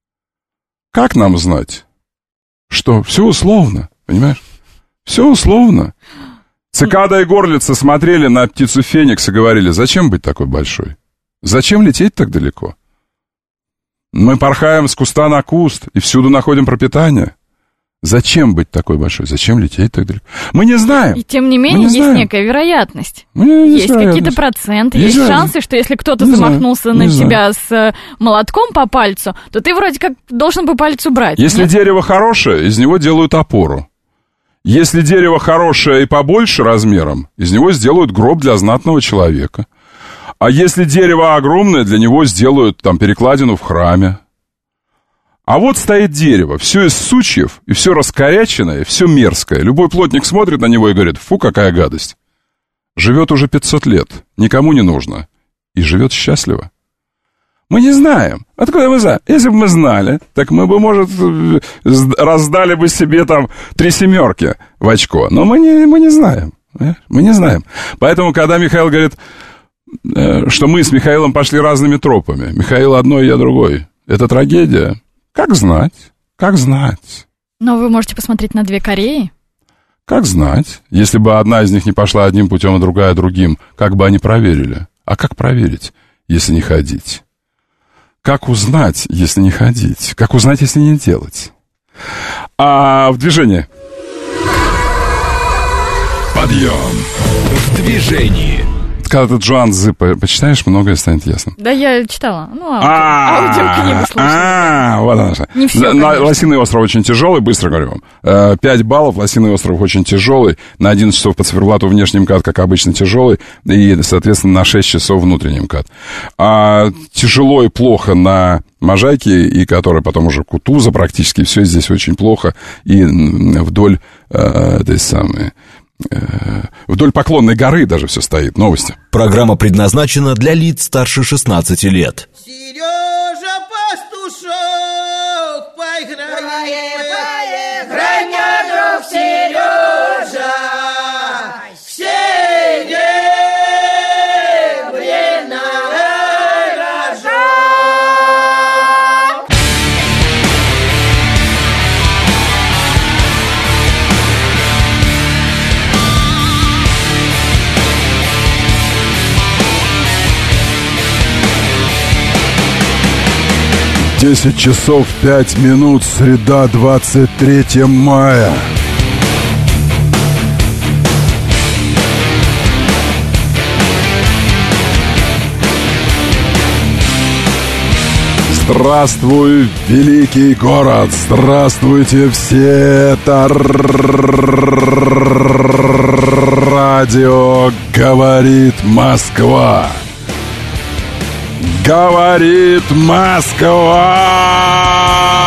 Как нам знать, что все условно, понимаешь? Все условно. Цикада и горлица смотрели на птицу Феникс и говорили: зачем быть такой большой? Зачем лететь так далеко? Мы порхаем с куста на куст и всюду находим пропитание. Зачем быть такой большой? Зачем лететь так далеко? Мы не знаем. И тем не менее есть некая вероятность. Есть какие-то проценты, есть шансы, что если кто-то замахнулся на тебя с молотком по пальцу, то ты вроде как должен бы палец убрать. Если дерево хорошее, из него делают опору. Если дерево хорошее и побольше размером, из него сделают гроб для знатного человека. А если дерево огромное, для него сделают там перекладину в храме. А вот стоит дерево, все из сучьев, и все раскоряченное, все мерзкое. Любой плотник смотрит на него и говорит: фу, какая гадость. Живет уже 500 лет, никому не нужно. И живет счастливо. Мы не знаем. Откуда мы знаем? Если бы мы знали, так мы бы, может, раздали бы себе там 3 семерки в очко. Но мы не знаем. Мы не знаем. Поэтому, когда Михаил говорит, что мы с Михаилом пошли разными тропами, Михаил одной, я другой, это трагедия. Как знать? Как знать? Но вы можете посмотреть на 2 Кореи. Как знать? Если бы одна из них не пошла одним путем, а другая другим, как бы они проверили? А как проверить, если не ходить? Как узнать, если не ходить? Как узнать, если не делать? А в движении. Подъем в движении. Когда ты Джоан Цзы почитаешь, многое станет ясно. Да, я читала. Ну, аудиокнигу слушала. Вот она. Не все, Лосиный остров очень тяжелый, быстро говорю вам. 5 баллов, Лосиный остров очень тяжелый. На 11 часов по циферблату внешний МКАД, как обычно, тяжелый. И, соответственно, на 6 часов внутренний МКАД. А тяжело и плохо на Можайке, и которая потом уже Кутуза практически. Все здесь очень плохо. И вдоль этой самой... Вдоль Поклонной горы даже все стоит. Новости. Программа предназначена для лиц старше 16 лет. Сережа Пастушок, поиграем, друг Сережа, все время рожок. Десять часов 5 минут, среда, 23 мая. Здравствуй, великий город! Здравствуйте все! Это радио «Говорит Москва». Говорит Москва!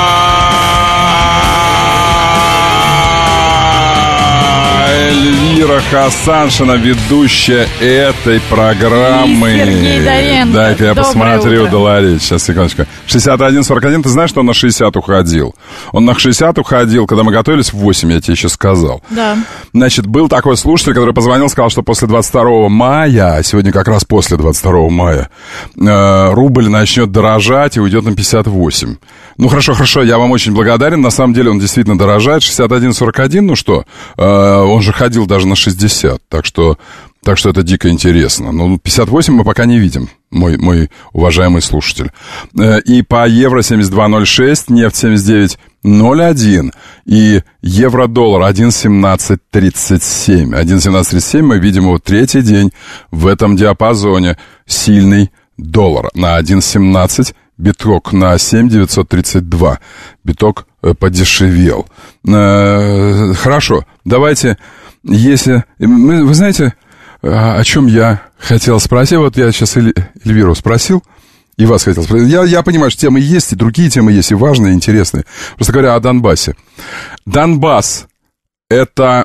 Эльвира Хасаншина, ведущая этой программы. И Сергей Доренко. Дай-ка я посмотрю, утро. Долорит. Сейчас, секундочку. 61-41. Ты знаешь, что он на 60 уходил? Он на 60 уходил, когда мы готовились в 8, я тебе сейчас сказал. Да. Значит, был такой слушатель, который позвонил, сказал, что после 22 мая, а сегодня как раз после 22 мая, рубль начнет дорожать и уйдет на 58. Ну, хорошо, я вам очень благодарен. На самом деле он действительно дорожает. 61-41, ну что, он же ходил даже на 60, так что это дико интересно. Но 58 мы пока не видим, мой уважаемый слушатель. И по евро 72.06, нефть 79.01 и евро-доллар 1.1737. 1.1737 мы видим его третий день в этом диапазоне. Сильный доллар на 1.17, биток на 7.932. Биток подешевел. Хорошо, давайте, если... Вы знаете, о чем я хотел спросить? Вот я сейчас Эльвиру спросил, и вас хотел спросить. Я понимаю, что темы есть, и другие темы есть, и важные, и интересные. Просто говоря о Донбассе. Донбасс — это...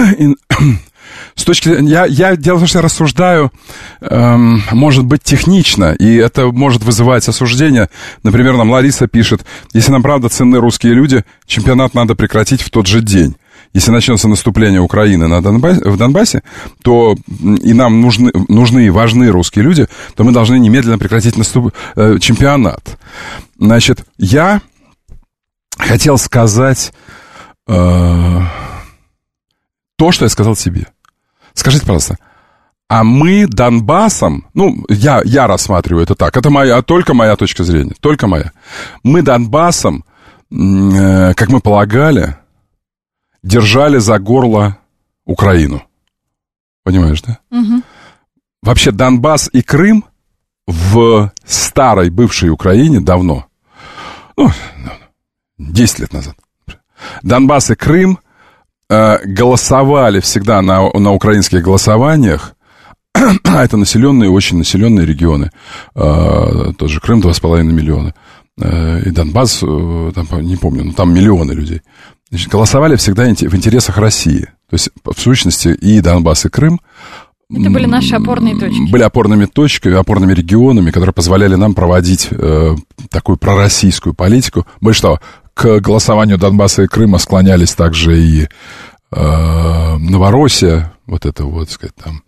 С точки зрения... Дело в том, что я рассуждаю, может быть, технично, и это может вызывать осуждение. Например, нам Лариса пишет: если нам правда ценны русские люди, чемпионат надо прекратить в тот же день. Если начнется наступление Украины в Донбассе, то и нам нужны и важны русские люди, то мы должны немедленно прекратить чемпионат. Значит, я хотел сказать то, что я сказал себе. Скажите, пожалуйста, а мы Донбассом, ну, я рассматриваю это так, это только моя точка зрения, только моя. Мы Донбассом, как мы полагали, держали за горло Украину. Понимаешь, да? Угу. Вообще Донбасс и Крым в старой бывшей Украине давно, 10 лет назад, Донбасс и Крым голосовали всегда на украинских голосованиях, а это населенные, очень населенные регионы, тот же Крым 2,5 миллиона, и Донбасс, там, не помню, но там миллионы людей. Значит, голосовали всегда в интересах России. То есть, в сущности, и Донбасс, и Крым это были наши опорные точки. Были опорными точками, опорными регионами, которые позволяли нам проводить такую пророссийскую политику. Больше того, к голосованию Донбасса и Крыма склонялись также и Новороссия, вот это вот, сказать, там,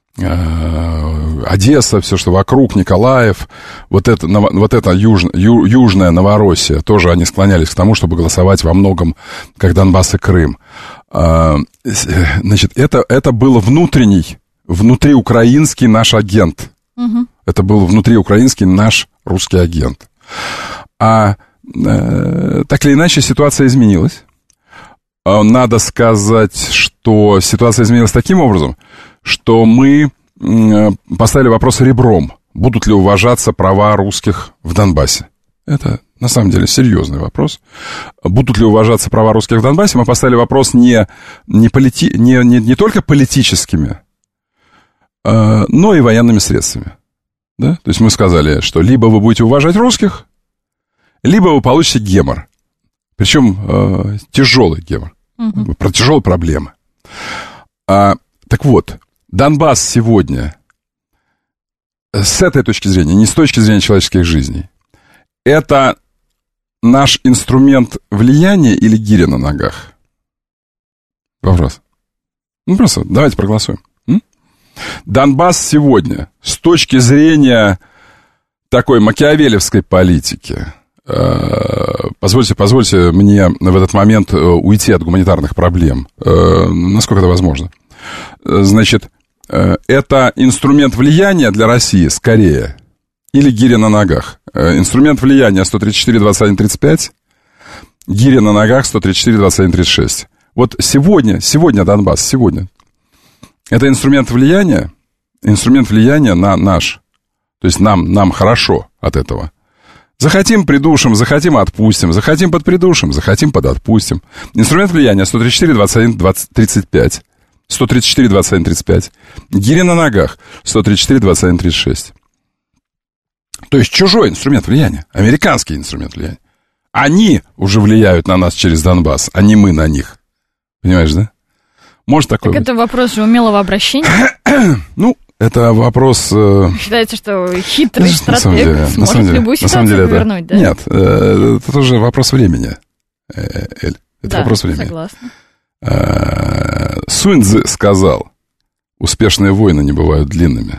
Одесса, все, что вокруг, Николаев, вот это южная Новороссия, тоже они склонялись к тому, чтобы голосовать во многом как Донбасс и Крым. Значит, это было внутриукраинский наш агент. Угу. Это был внутриукраинский наш русский агент. Так или иначе, ситуация изменилась. Надо сказать, что ситуация изменилась таким образом, что мы поставили вопрос ребром, будут ли уважаться права русских в Донбассе. Это, на самом деле, серьезный вопрос. Будут ли уважаться права русских в Донбассе? Мы поставили вопрос не только политическими, но и военными средствами. Да? То есть мы сказали, что либо вы будете уважать русских, либо вы получите гемор. Причем тяжелый гемор. Про тяжелые проблемы. Так вот, Донбасс сегодня, с этой точки зрения, не с точки зрения человеческих жизней, это наш инструмент влияния или гиря на ногах? Вопрос. Ну, просто давайте проголосуем. Донбасс сегодня, с точки зрения такой макиавелевской политики, позвольте мне в этот момент уйти от гуманитарных проблем, насколько это возможно. Значит, это инструмент влияния для России скорее или гиря на ногах? Инструмент влияния 134, 21, 35, гиря на ногах 134, 21, 36. Вот сегодня Донбасс, сегодня. Это инструмент влияния на наш. То есть нам хорошо от этого. Захотим — придушим, захотим — отпустим, захотим — подпридушим, захотим — подотпустим. Инструмент влияния 134, 21, 35. 134, 21, 35. Гиря на ногах 134, 21, 36. То есть чужой инструмент влияния, американский инструмент влияния. Они уже влияют на нас через Донбасс, а не мы на них. Понимаешь, да? Может такое быть? Это вопрос же умелого обращения. Ну, это вопрос... Считается, что хитрый стратег сможет любую ситуацию повернуть, да? Нет, это тоже вопрос времени, Эль. Это вопрос времени. Согласна. Сунь Цзы сказал, успешные войны не бывают длинными.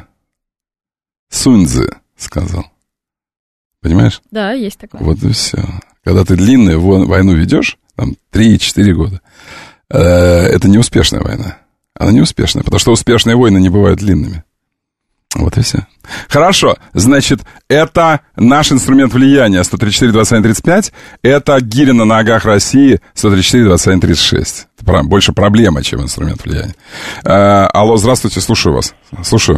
Сунь Цзы сказал. Понимаешь? Да, есть такое. Вот и все. Когда ты длинную войну ведешь, там 3-4 года, это не успешная война. Она не успешная, потому что успешные войны не бывают длинными. Вот и все. Хорошо, значит, это наш инструмент влияния 134, 21, 35. Это гиря на ногах России 134, 21, 36. Это больше проблема, чем инструмент влияния. Алло, здравствуйте, слушаю вас. Слушаю.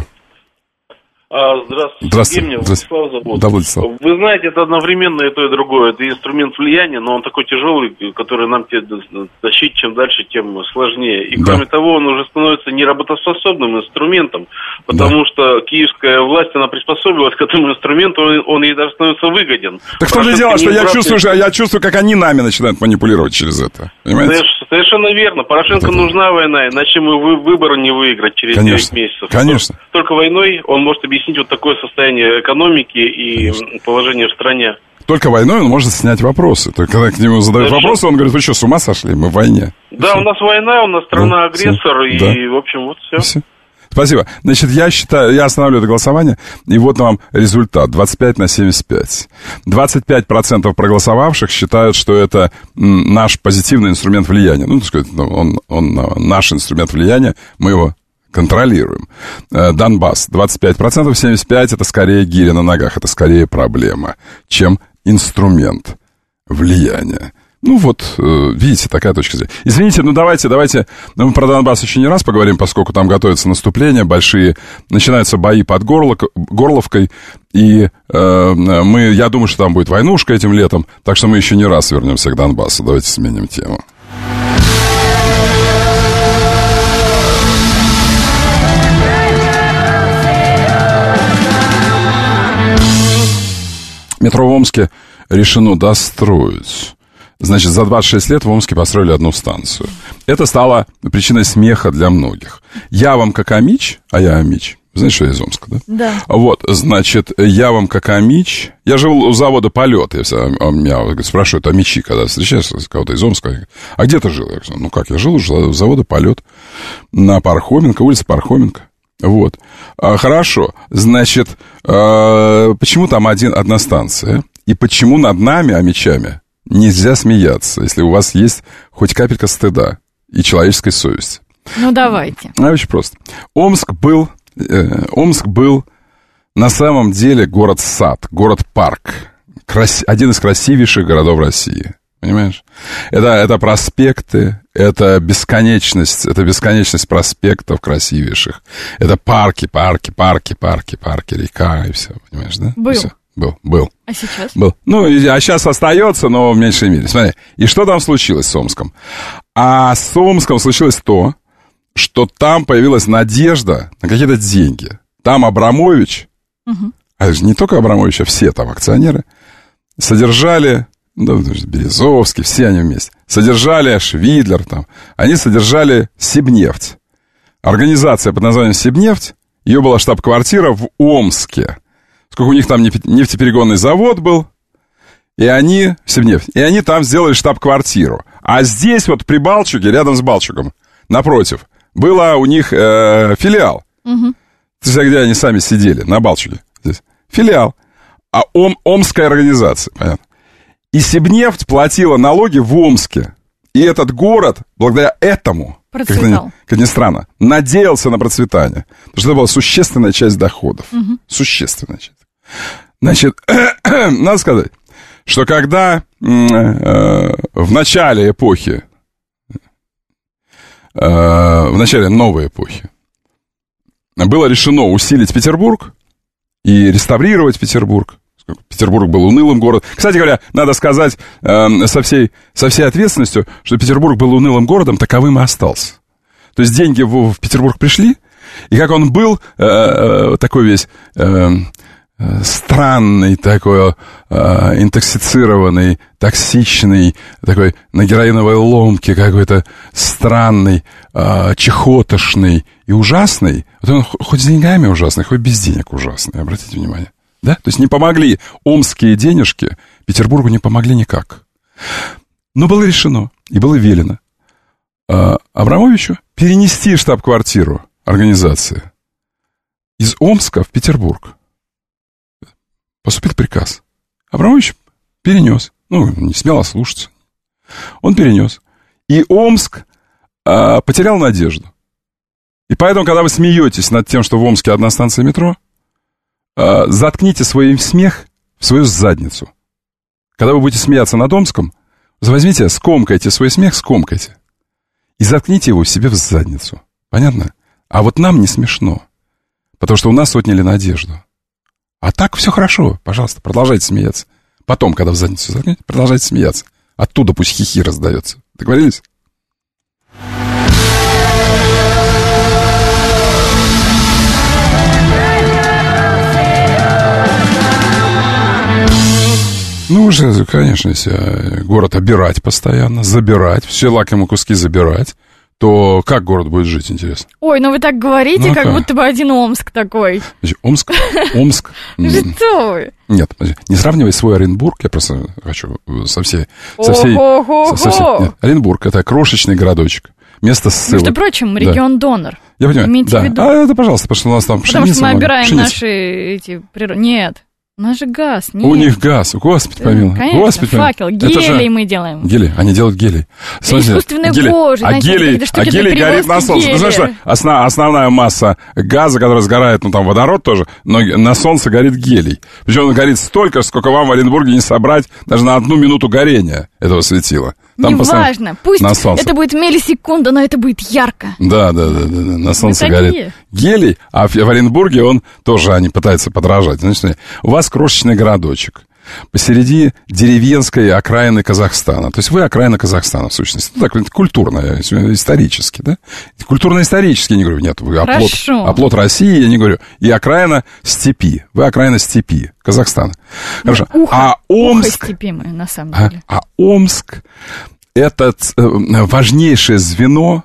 Здравствуйте, меня Владислав зовут. Да, Владислав. Вы знаете, это одновременно и то, и другое. Это инструмент влияния, но он такой тяжелый, который нам тащить чем дальше, тем сложнее. И кроме того, он уже становится неработоспособным инструментом, потому что киевская власть, она приспособилась к этому инструменту, он ей даже становится выгоден. Так в том же дело, что я чувствую, как они нами начинают манипулировать через это. Понимаете? Совершенно верно. Порошенко нужна война, иначе мы выборы не выиграть через 9 месяцев. Конечно. Только войной он может объяснить вот такое состояние экономики и положение в стране. Только войной он может снять вопросы. Только когда к нему задают вопросы, он говорит: вы что, с ума сошли? Мы в войне. Да, у нас война, у нас страна-агрессор, и, в общем, вот все. Спасибо. Значит, я считаю, я останавливаю это голосование, и вот вам результат. 25/75. 25% проголосовавших считают, что это наш позитивный инструмент влияния. Ну, так сказать, он наш инструмент влияния, мы его контролируем. Донбасс 25%, 75% это скорее гиря на ногах, это скорее проблема, чем инструмент влияния. Ну вот, видите, такая точка зрения. Извините, давайте, мы про Донбасс еще не раз поговорим, поскольку там готовится наступление, большие, начинаются бои под Горловкой, и я думаю, что там будет войнушка этим летом, так что мы еще не раз вернемся к Донбассу. Давайте сменим тему. Метро в Омске решено достроить. Значит, за 26 лет в Омске построили одну станцию. Это стало причиной смеха для многих. Я вам как амич, а я амич. Знаешь, что я из Омска, да? Да. Вот, значит, я вам как амич. Я жил у завода «Полет». Меня спрашивают, амичи, когда встречаешься с кого-то из Омска. А где ты жил? Я говорю, ну как, я жил у завода «Полет» на Пархоменко, улице Пархоменко. Вот. Хорошо. Значит, почему там одна станция? И почему над нами, амичами, нельзя смеяться, если у вас есть хоть капелька стыда и человеческой совести? Ну, давайте. Очень просто. Омск был на самом деле город-сад, город-парк. Один из красивейших городов России. Понимаешь? Это проспекты, это бесконечность проспектов красивейших. Это парки, река и все. Понимаешь, да? Был. А сейчас? Был. Ну, а сейчас остается, но в меньшей мере. Смотри, и что там случилось с Омском? А с Омском случилось то, что там появилась надежда на какие-то деньги. Там Абрамович, а не только Абрамович, а все там акционеры, содержали, Березовский, все они вместе, содержали Швидлер там, они содержали Сибнефть. Организация под названием Сибнефть, ее была штаб-квартира в Омске. Сколько у них там нефтеперегонный завод был, и они, Сибнефть, и они там сделали штаб-квартиру. А здесь вот при Балчуге, рядом с Балчугом, напротив, было у них филиал. Ты знаешь, где они сами сидели, на Балчуге. Здесь. Филиал. А Омская организация, понятно. И Сибнефть платила налоги в Омске. И этот город, благодаря этому, как ни странно, надеялся на процветание. Потому что это была существенная часть доходов. Существенная часть. Значит, надо сказать, что когда в начале эпохи, в начале новой эпохи было решено усилить Петербург и реставрировать Петербург. Петербург был унылым городом. Кстати говоря, надо сказать со всей ответственностью, что Петербург был унылым городом, таковым и остался. То есть деньги в Петербург пришли, и как он был такой весь странный, такой интоксицированный, токсичный, такой на героиновой ломке какой-то странный, чехотошный и ужасный. Вот он хоть с деньгами ужасный, хоть без денег ужасный, обратите внимание. Да? То есть не помогли омские денежки, Петербургу не помогли никак. Но было решено и было велено Абрамовичу перенести штаб-квартиру организации из Омска в Петербург. Поступил приказ. Абрамович перенес. Ну, не смело слушаться. Он перенес. И Омск потерял надежду. И поэтому, когда вы смеетесь над тем, что в Омске одна станция метро, заткните свой смех в свою задницу. Когда вы будете смеяться над Омском, возьмите, скомкайте свой смех, скомкайте. И заткните его себе в задницу. Понятно? А вот нам не смешно. Потому что у нас отняли надежду. А так все хорошо. Пожалуйста, продолжайте смеяться. Потом, когда в задницу заткнете, продолжайте смеяться. Оттуда пусть хихи раздается. Договорились? Ну, уже, конечно, если город обирать постоянно, забирать, все лакомые куски забирать, то как город будет жить, интересно? Ой, ну вы так говорите, как будто бы один Омск такой. Омск? Что вы? Нет, не сравнивай свой Оренбург, я просто хочу со всей... Оренбург — это крошечный городочек, место ссылок. Между прочим, регион-донор. Я понимаю, имейте в виду. А это, пожалуйста, потому что у нас там пшеница. Потому что мы обираем наши эти... Нет. У нас же газ, нет. У них газ, господи помилуй. Конечно, Господи, факел, гелий мы делаем. Гелий, они делают гелий. Искусственной кожи, а гелий горит на солнце. Ты знаешь, что основная масса газа, которая сгорает, ну там водород тоже, но на солнце горит гелий. Причем он горит столько, сколько вам в Оренбурге не собрать даже на 1 минуту горения этого светила. Неважно, пусть это будет миллисекунда, но это будет ярко. Да, на солнце горит гелий, а в Оренбурге он тоже, они пытаются подражать. Значит, у вас крошечный городочек. посреди деревенской окраины Казахстана. То есть вы окраина Казахстана, в сущности. Ну, так, культурно, исторически, да? Культурно-исторически, я не говорю, нет, вы оплот России, я не говорю. И окраина степи. Вы окраина степи Казахстана. Хорошо. Омск... степи мы, на самом деле. Омск — это важнейшее звено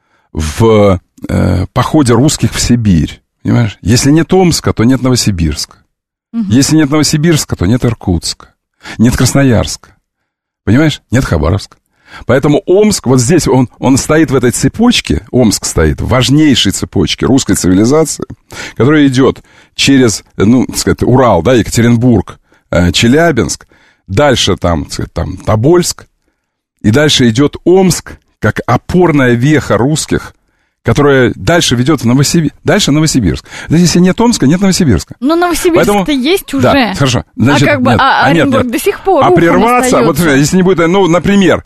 в походе русских в Сибирь. Понимаешь? Если нет Омска, то нет Новосибирска. Если нет Новосибирска, то нет Иркутска. Нет Красноярска. Понимаешь? Нет Хабаровска. Поэтому Омск, вот здесь он стоит в этой цепочке, Омск стоит в важнейшей цепочке русской цивилизации, которая идет через, ну, так сказать, Урал, да, Екатеринбург, Челябинск, дальше там, так сказать, там Тобольск, и дальше идет Омск, как опорная веха русских, которая дальше ведет в Новосибирск. Если нет Омска, нет Новосибирска. Но Новосибирск-то есть уже. Да, хорошо. Значит, Оренбург до сих пор прерваться, вот если не будет, ну, например,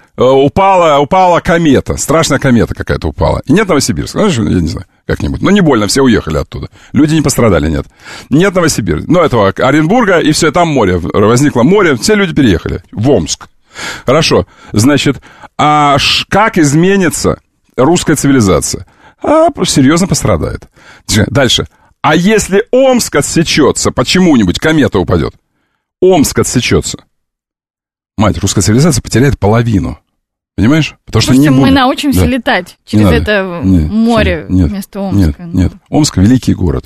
упала комета, страшная комета какая-то упала, и нет Новосибирска, знаешь, я не знаю, как-нибудь, ну, не больно, все уехали оттуда, люди не пострадали, нет. Нет Новосибирска, ну, этого Оренбурга, и все, там море, возникло море, все люди переехали в Омск. Хорошо, значит, как изменится русская цивилизация? Серьезно пострадает. Дальше. А если Омск отсечется, почему-нибудь комета упадет? Омск отсечется. Мать, русская цивилизация потеряет половину. Понимаешь? Потому что не мы научимся летать через это море вместо Омска. Нет. Омск — великий город.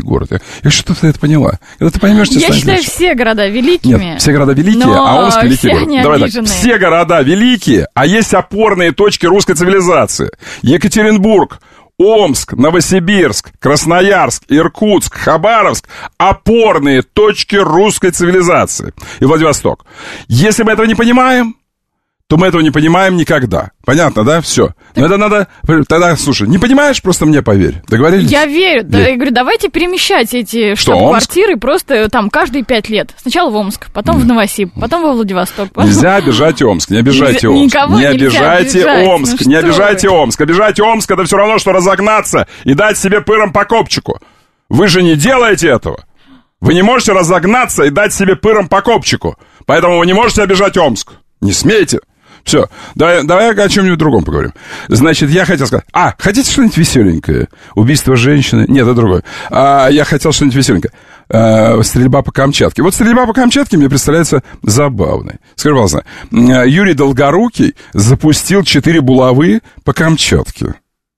Я что-то это поняла. Когда ты поймешь, я считаю, все города великими. Нет, все города великие, а Омск — великий город. Давай так. Все города великие, а есть опорные точки русской цивилизации. Екатеринбург, Омск, Новосибирск, Красноярск, Иркутск, Хабаровск — опорные точки русской цивилизации. И Владивосток. Если мы этого не понимаем, то мы этого не понимаем никогда. Понятно, да? Все. Но это надо... Тогда, слушай, не понимаешь, просто мне поверь. Договорились? Я верю. Да, я говорю, давайте перемещать эти штаб-квартиры просто там каждые 5 лет. Сначала в Омск, потом в Новосиб, потом во Владивосток. Нельзя обижать Омск, не обижайте Омск. Никого не обижайте Омск, не обижайте Омск. Обижать Омск — это все равно, что разогнаться и дать себе пыром по копчику. Вы же не делаете этого. Вы не можете разогнаться и дать себе пыром по копчику. Поэтому вы не можете обижать Омск. Не смейте. Все, давай о чем-нибудь другом поговорим. Значит, я хотел сказать... хотите что-нибудь веселенькое? Убийство женщины? Нет, это другое. Я хотел что-нибудь веселенькое. Стрельба по Камчатке. Вот стрельба по Камчатке мне представляется забавной. Скажи, пожалуйста, Юрий Долгорукий запустил 4 булавы по Камчатке.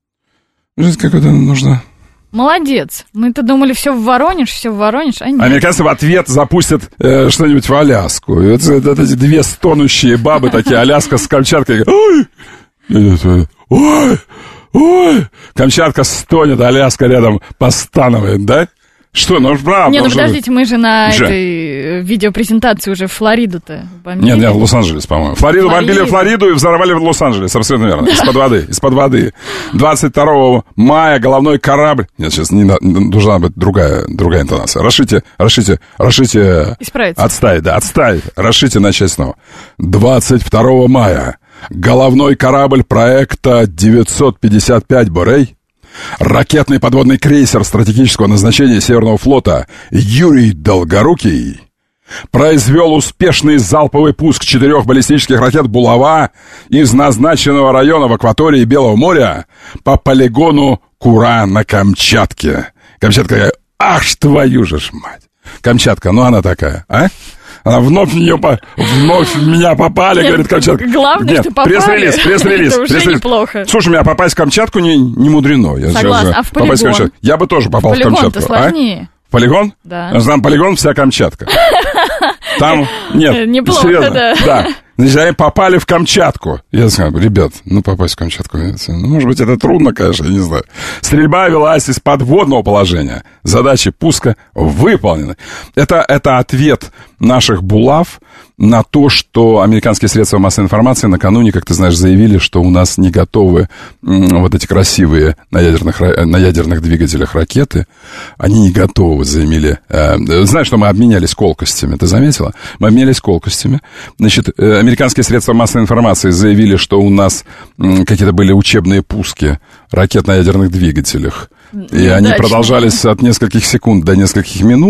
Как это нужно... Молодец. Мы-то думали, все в Воронеж, а нет. Американцы в ответ запустят что-нибудь в Аляску. Это эти 2 стонущие бабы такие, Аляска с Камчаткой. Ой! Камчатка стонет, Аляска рядом постанывает, да? Что, ну правда. Нет, подождите, мы же на этой видеопрезентации уже Флориду-то бомбили. Нет, в Лос-Анджелес, по-моему. Бомбили Флориду и взорвали в Лос-Анджелес, абсолютно верно. Из-под воды. 22 мая головной корабль... Нет, сейчас должна быть другая интонация. Рашите. Исправиться. Отставить. Рашите, начать снова. 22 мая головной корабль проекта 955 «Борей», ракетный подводный крейсер стратегического назначения Северного флота Юрий Долгорукий произвел успешный залповый пуск 4 баллистических ракет «Булава» из назначенного района в акватории Белого моря по полигону Кура на Камчатке. Камчатка такая, ах ж твою же ж мать. Камчатка, ну она такая, а? Она вновь в меня попали, говорит Камчатка. Главное, что попали. Пресс-релиз. Это уже неплохо. Слушай, у меня попасть в Камчатку не мудрено. Согласна, а в полигон? Я бы тоже попал в Камчатку. Полигон-то сложнее. Полигон? Да. Там полигон, вся Камчатка. Там, нет, неплохо, серьезно, да. Значит, они попали в Камчатку. Я сказал, ребят, попасть в Камчатку, может быть, это трудно, конечно, я не знаю. Стрельба велась из подводного положения. Задачи пуска выполнены. Это ответ наших булав на то, что американские средства массовой информации накануне, как ты знаешь, заявили, что у нас не готовы вот эти красивые на ядерных двигателях ракеты. Они не готовы, заявили. Знаешь, что мы обменялись колкостями, ты заметила? Мы обменялись колкостями. Значит, американские средства массовой информации заявили, что у нас какие-то были учебные пуски ракет на ядерных двигателях. И они продолжались от нескольких секунд до нескольких минут.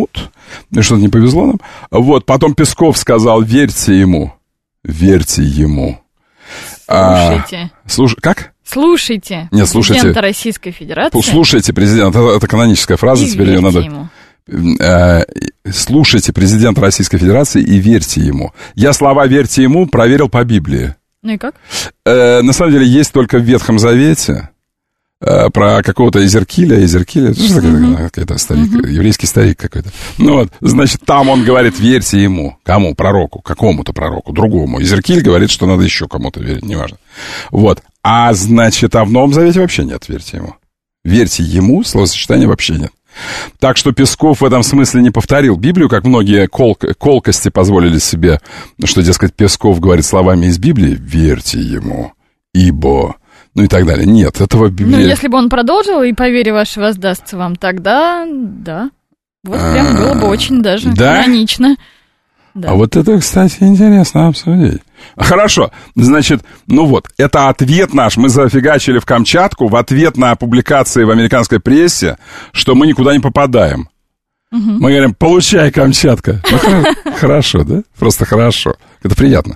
Что-то не повезло нам. Вот, потом Песков сказал, верьте ему. Верьте ему. Слушайте. Как? Слушайте. Нет, слушайте. Президента Российской Федерации. Слушайте президента. Это каноническая фраза. И теперь ее надо... ему. Слушайте президента Российской Федерации и верьте ему. Я слова «верьте ему» проверил по Библии. Ну и как? На самом деле есть только в Ветхом Завете про какого-то Эзеркиля, что такое, какой-то старик, еврейский старик какой-то. Ну вот, значит, там он говорит, верьте ему. Кому? Пророку. Какому-то пророку, другому. Эзеркиль говорит, что надо еще кому-то верить, неважно. Вот. Значит, в Новом Завете вообще нет, верьте ему. Верьте ему, словосочетания вообще нет. Так что Песков в этом смысле не повторил Библию, как многие колкости позволили себе, что, дескать, Песков говорит словами из Библии, верьте ему, ибо... Ну и так далее. Нет, этого в Библии... Ну, если бы он продолжил, и по вере вашей воздастся вам, тогда, да. Вот прям было бы очень даже канонично. Да. А вот это, кстати, интересно обсудить. Хорошо, значит, ну вот, это ответ наш. Мы зафигачили в Камчатку в ответ на публикации в американской прессе, что мы никуда не попадаем. Мы говорим, получай, Камчатка. Ну, хорошо, да? Просто хорошо. Это приятно.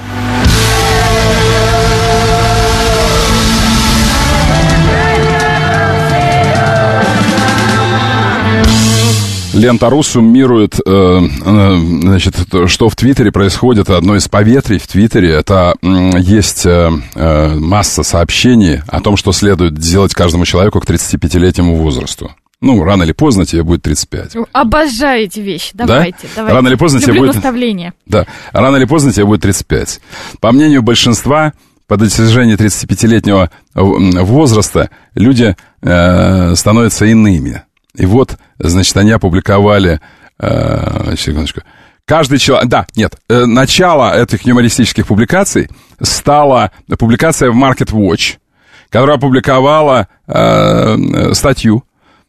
Лента.ру суммирует, значит, что в Твиттере происходит. Одно из поветрий в Твиттере. Это есть масса сообщений о том, что следует делать каждому человеку к 35-летнему возрасту. Ну, рано или поздно тебе будет 35. Обожаю эти вещи. Давайте. Рано или поздно тебе будет... наставление. Да. Рано или поздно тебе будет 35. По мнению большинства, по достижении 35-летнего возраста люди становятся иными. И вот, значит, они опубликовали... секундочку. Каждый человек... начало этих юмористических публикаций стала публикация в Market Watch, которая опубликовала статью.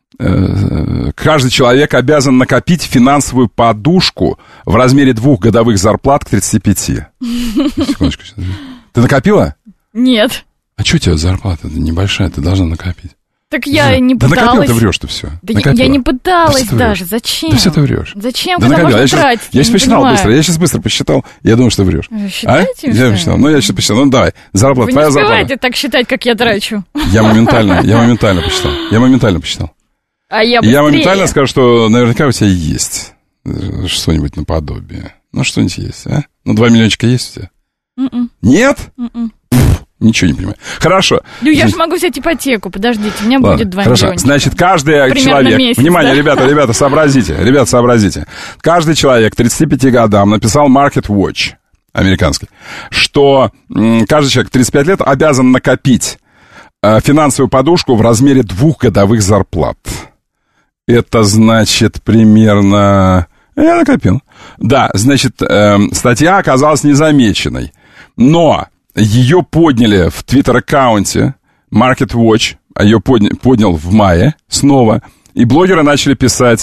Каждый человек обязан накопить финансовую подушку в размере 2 годовых зарплат к 35. Секундочку. Ты накопила? Нет. А что у тебя зарплата небольшая, ты должна накопить? Так я не пыталась. Да накопила, ты врешь-то все. Да я не пыталась даже. Зачем? Да все ты врешь. Зачем? Когда можно тратить? Я сейчас посчитал быстро. Я сейчас быстро посчитал. Я думаю, что врешь. Считаете? Я посчитал. Ну, я сейчас посчитал. Ну, давай. Зарплата, твоя зарплата. Вы не успеваете так считать, как я трачу. Я моментально посчитал. А я быстрее. Я моментально скажу, что наверняка у тебя есть что-нибудь наподобие. Ну, что-нибудь есть, а? Ну, 2 миллиончика есть у тебя? Нет? Ничего не понимаю. Хорошо. Ну, я же могу взять ипотеку, подождите, у меня будет 2 миллиона. Значит, каждый человек... Месяц, внимание, да? ребята, сообразите. Каждый человек к 35 годам написал Market Watch, американский, что каждый человек 35 лет обязан накопить финансовую подушку в размере 2 годовых зарплат. Это значит примерно... Я накопил. Да, значит, статья оказалась незамеченной. Но... Ее подняли в твиттер-аккаунте Market Watch, ее поднял в мае снова, и блогеры начали писать,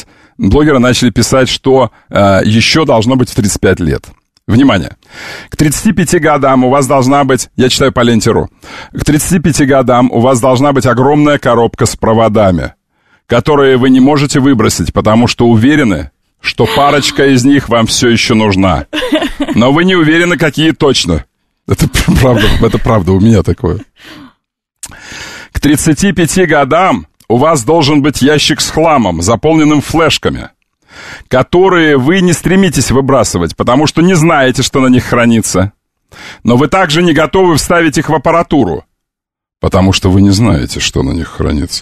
что еще должно быть в 35 лет. Внимание! К 35 годам у вас должна быть, я читаю по ленте.ру, к 35 годам у вас должна быть огромная коробка с проводами, которые вы не можете выбросить, потому что уверены, что парочка из них вам все еще нужна. Но вы не уверены, какие точно. Это правда, у меня такое. К 35 годам у вас должен быть ящик с хламом, заполненным флешками, которые вы не стремитесь выбрасывать, потому что не знаете, что на них хранится. Но вы также не готовы вставить их в аппаратуру, потому что вы не знаете, что на них хранится.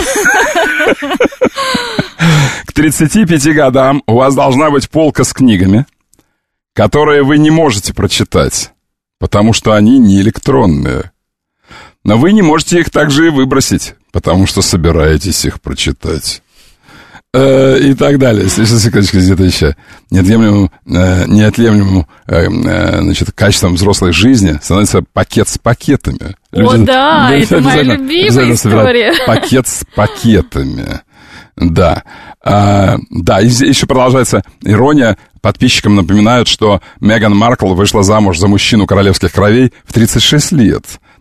К 35 годам у вас должна быть полка с книгами, которые вы не можете прочитать, потому что они не электронные. Но вы не можете их также и выбросить, потому что собираетесь их прочитать. И так далее. Секундочку, где-то еще. Неотъемлемым значит, качеством взрослой жизни становится пакет с пакетами. Люди, да, это моя любимая история. Пакет с пакетами. Да. Да, и еще продолжается ирония. Подписчикам напоминают, что Меган Маркл вышла замуж за мужчину королевских кровей в 36 лет.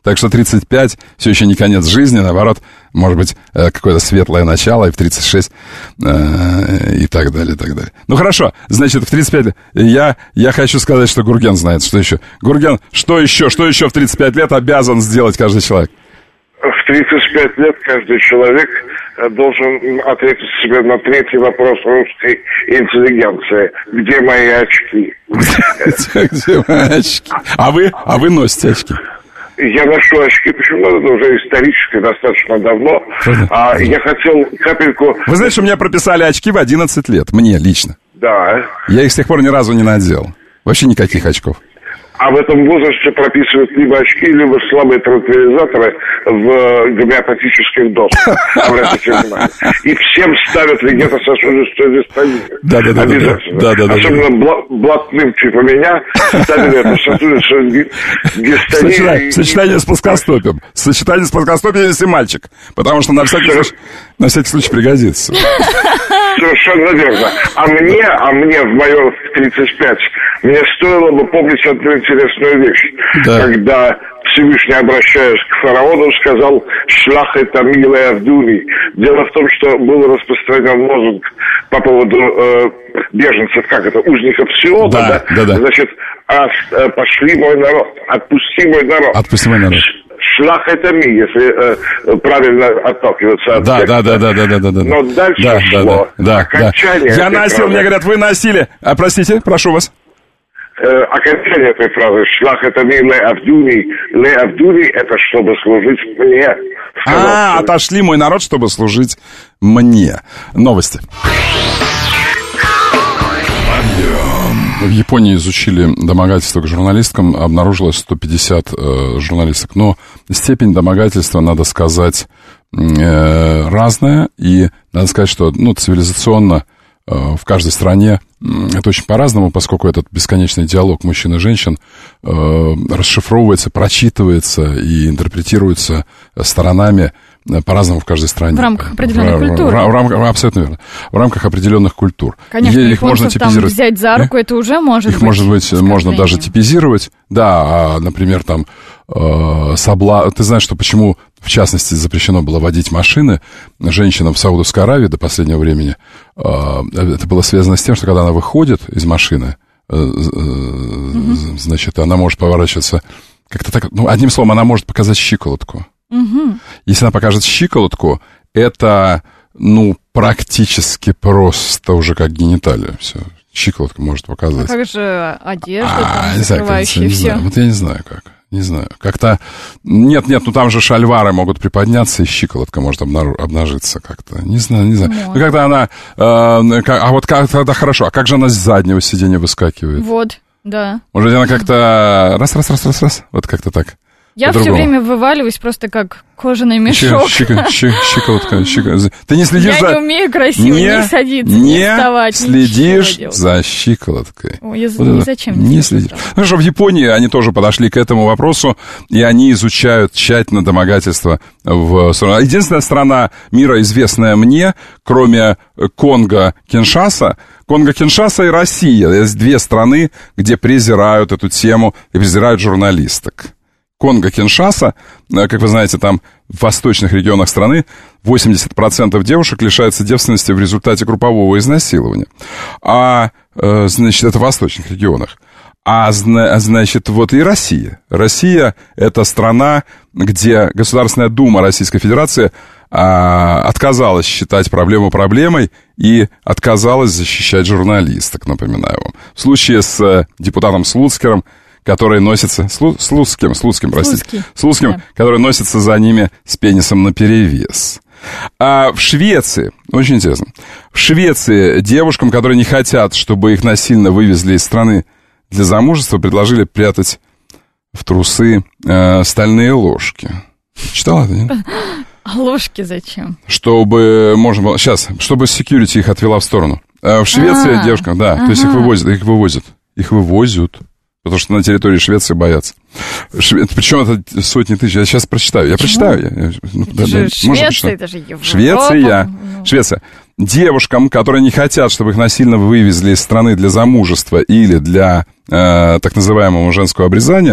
Так что 35 все еще не конец жизни, наоборот, может быть, какое-то светлое начало, и в 36 и так далее, и так далее. Ну, хорошо, значит, в 35 я хочу сказать, что Гурген знает, что еще. Гурген, что еще в 35 лет обязан сделать каждый человек? В 35 лет каждый человек должен ответить себе на третий вопрос русской интеллигенции. Где мои очки? Где мои очки? А вы носите очки? Я ношу очки, почему? Это уже исторически, достаточно давно. Я хотел капельку... Вы знаете, что мне прописали очки в 11 лет, мне лично. Да. Я их с тех пор ни разу не надел. Вообще никаких очков. А в этом возрасте прописывают либо очки, либо слабые транквилизаторы в гомеопатических дозах. Обратите внимание. И всем ставят вегетососудистую дистонию. Да. Обязательно. Особенно блатным типа меня ставили эту сосудистую дистонию. Сочетание с плоскостопием. Сочетание с плоскостопием, если мальчик. Потому что на всякий случай пригодится. Совершенно верно. А мне в моем 35 мне стоило бы помнить одну интересную вещь. Да. Когда Всевышний, обращаясь к фараону, сказал «Шлах это милая Авдуни». Дело в том, что был распространен лозунг по поводу беженцев, узников Сиона, да? Значит, пошли мой народ, отпусти мой народ. Отпусти мой народ. Шлах это ми, если правильно отталкиваться от текста. Да. Но дальше шло. Окончание. Я носил, мне говорят, вы носили. Простите, прошу вас. Окончание этой фразы «Шлах это ми ле Авдуни» это чтобы служить мне. Отошли мой народ, чтобы служить мне. Новости. В Японии изучили домогательство к журналисткам, обнаружилось 150 журналисток, но степень домогательства, надо сказать, разная, и надо сказать, что цивилизационно в каждой стране это очень по-разному, поскольку этот бесконечный диалог мужчин и женщин расшифровывается, прочитывается и интерпретируется сторонами по-разному в каждой стране. В рамках определенной культуры. Абсолютно верно. В рамках определенных культур. Конечно, их можно типизировать. Взять за руку, это уже может их быть можно даже типизировать. Да, например, там ты знаешь, что почему, в частности, запрещено было водить машины женщинам в Саудовской Аравии до последнего времени. Это было связано с тем, что когда она выходит из машины, значит, она может поворачиваться как-то так, одним словом, она может показать щиколотку. Если она покажет щиколотку, это, практически просто уже как гениталия. Все, щиколотка может показать. А как же одежда, закрывающая все? Вот я не знаю как. Не знаю, как-то... Нет, там же шальвары могут приподняться, и щиколотка может обнажиться как-то. Не знаю. Когда она... тогда хорошо, а как же она с заднего сиденья выскакивает? Вот, да. Может, она как-то... Раз, вот как-то так. Я все время вываливаюсь просто как кожаный мешок. Щиколотка. Ты не следишь Я не умею красиво не садиться, не вставать. Не следишь за щиколоткой. Я ни зачем не следишь. Хорошо, в Японии они тоже подошли к этому вопросу, и они изучают тщательно домогательство. Единственная страна мира, известная мне, кроме Конго-Киншаса и Россия. Есть две страны, где презирают эту тему и презирают журналисток. Конго-Киншаса, как вы знаете, там в восточных регионах страны 80% девушек лишаются девственности в результате группового изнасилования. Значит, это в восточных регионах. Значит, вот и Россия. Россия — это страна, где Государственная Дума Российской Федерации отказалась считать проблему проблемой и отказалась защищать журналисток, напоминаю вам. В случае с депутатом Слуцким, который носится... Слуцким, да. Который носится за ними с пенисом наперевес. А в Швеции, очень интересно, в Швеции девушкам, которые не хотят, чтобы их насильно вывезли из страны для замужества, предложили прятать в трусы стальные ложки. Читала это, нет? А ложки зачем? Чтобы можно было... Сейчас, чтобы security их отвела в сторону. В Швеции девушкам, да, то есть их вывозят. Потому что на территории Швеции боятся. Причем это сотни тысяч. Я сейчас прочитаю. Я прочитаю. Швеция, это же Европа. Швеция. Девушкам, которые не хотят, чтобы их насильно вывезли из страны для замужества или для так называемого женского обрезания,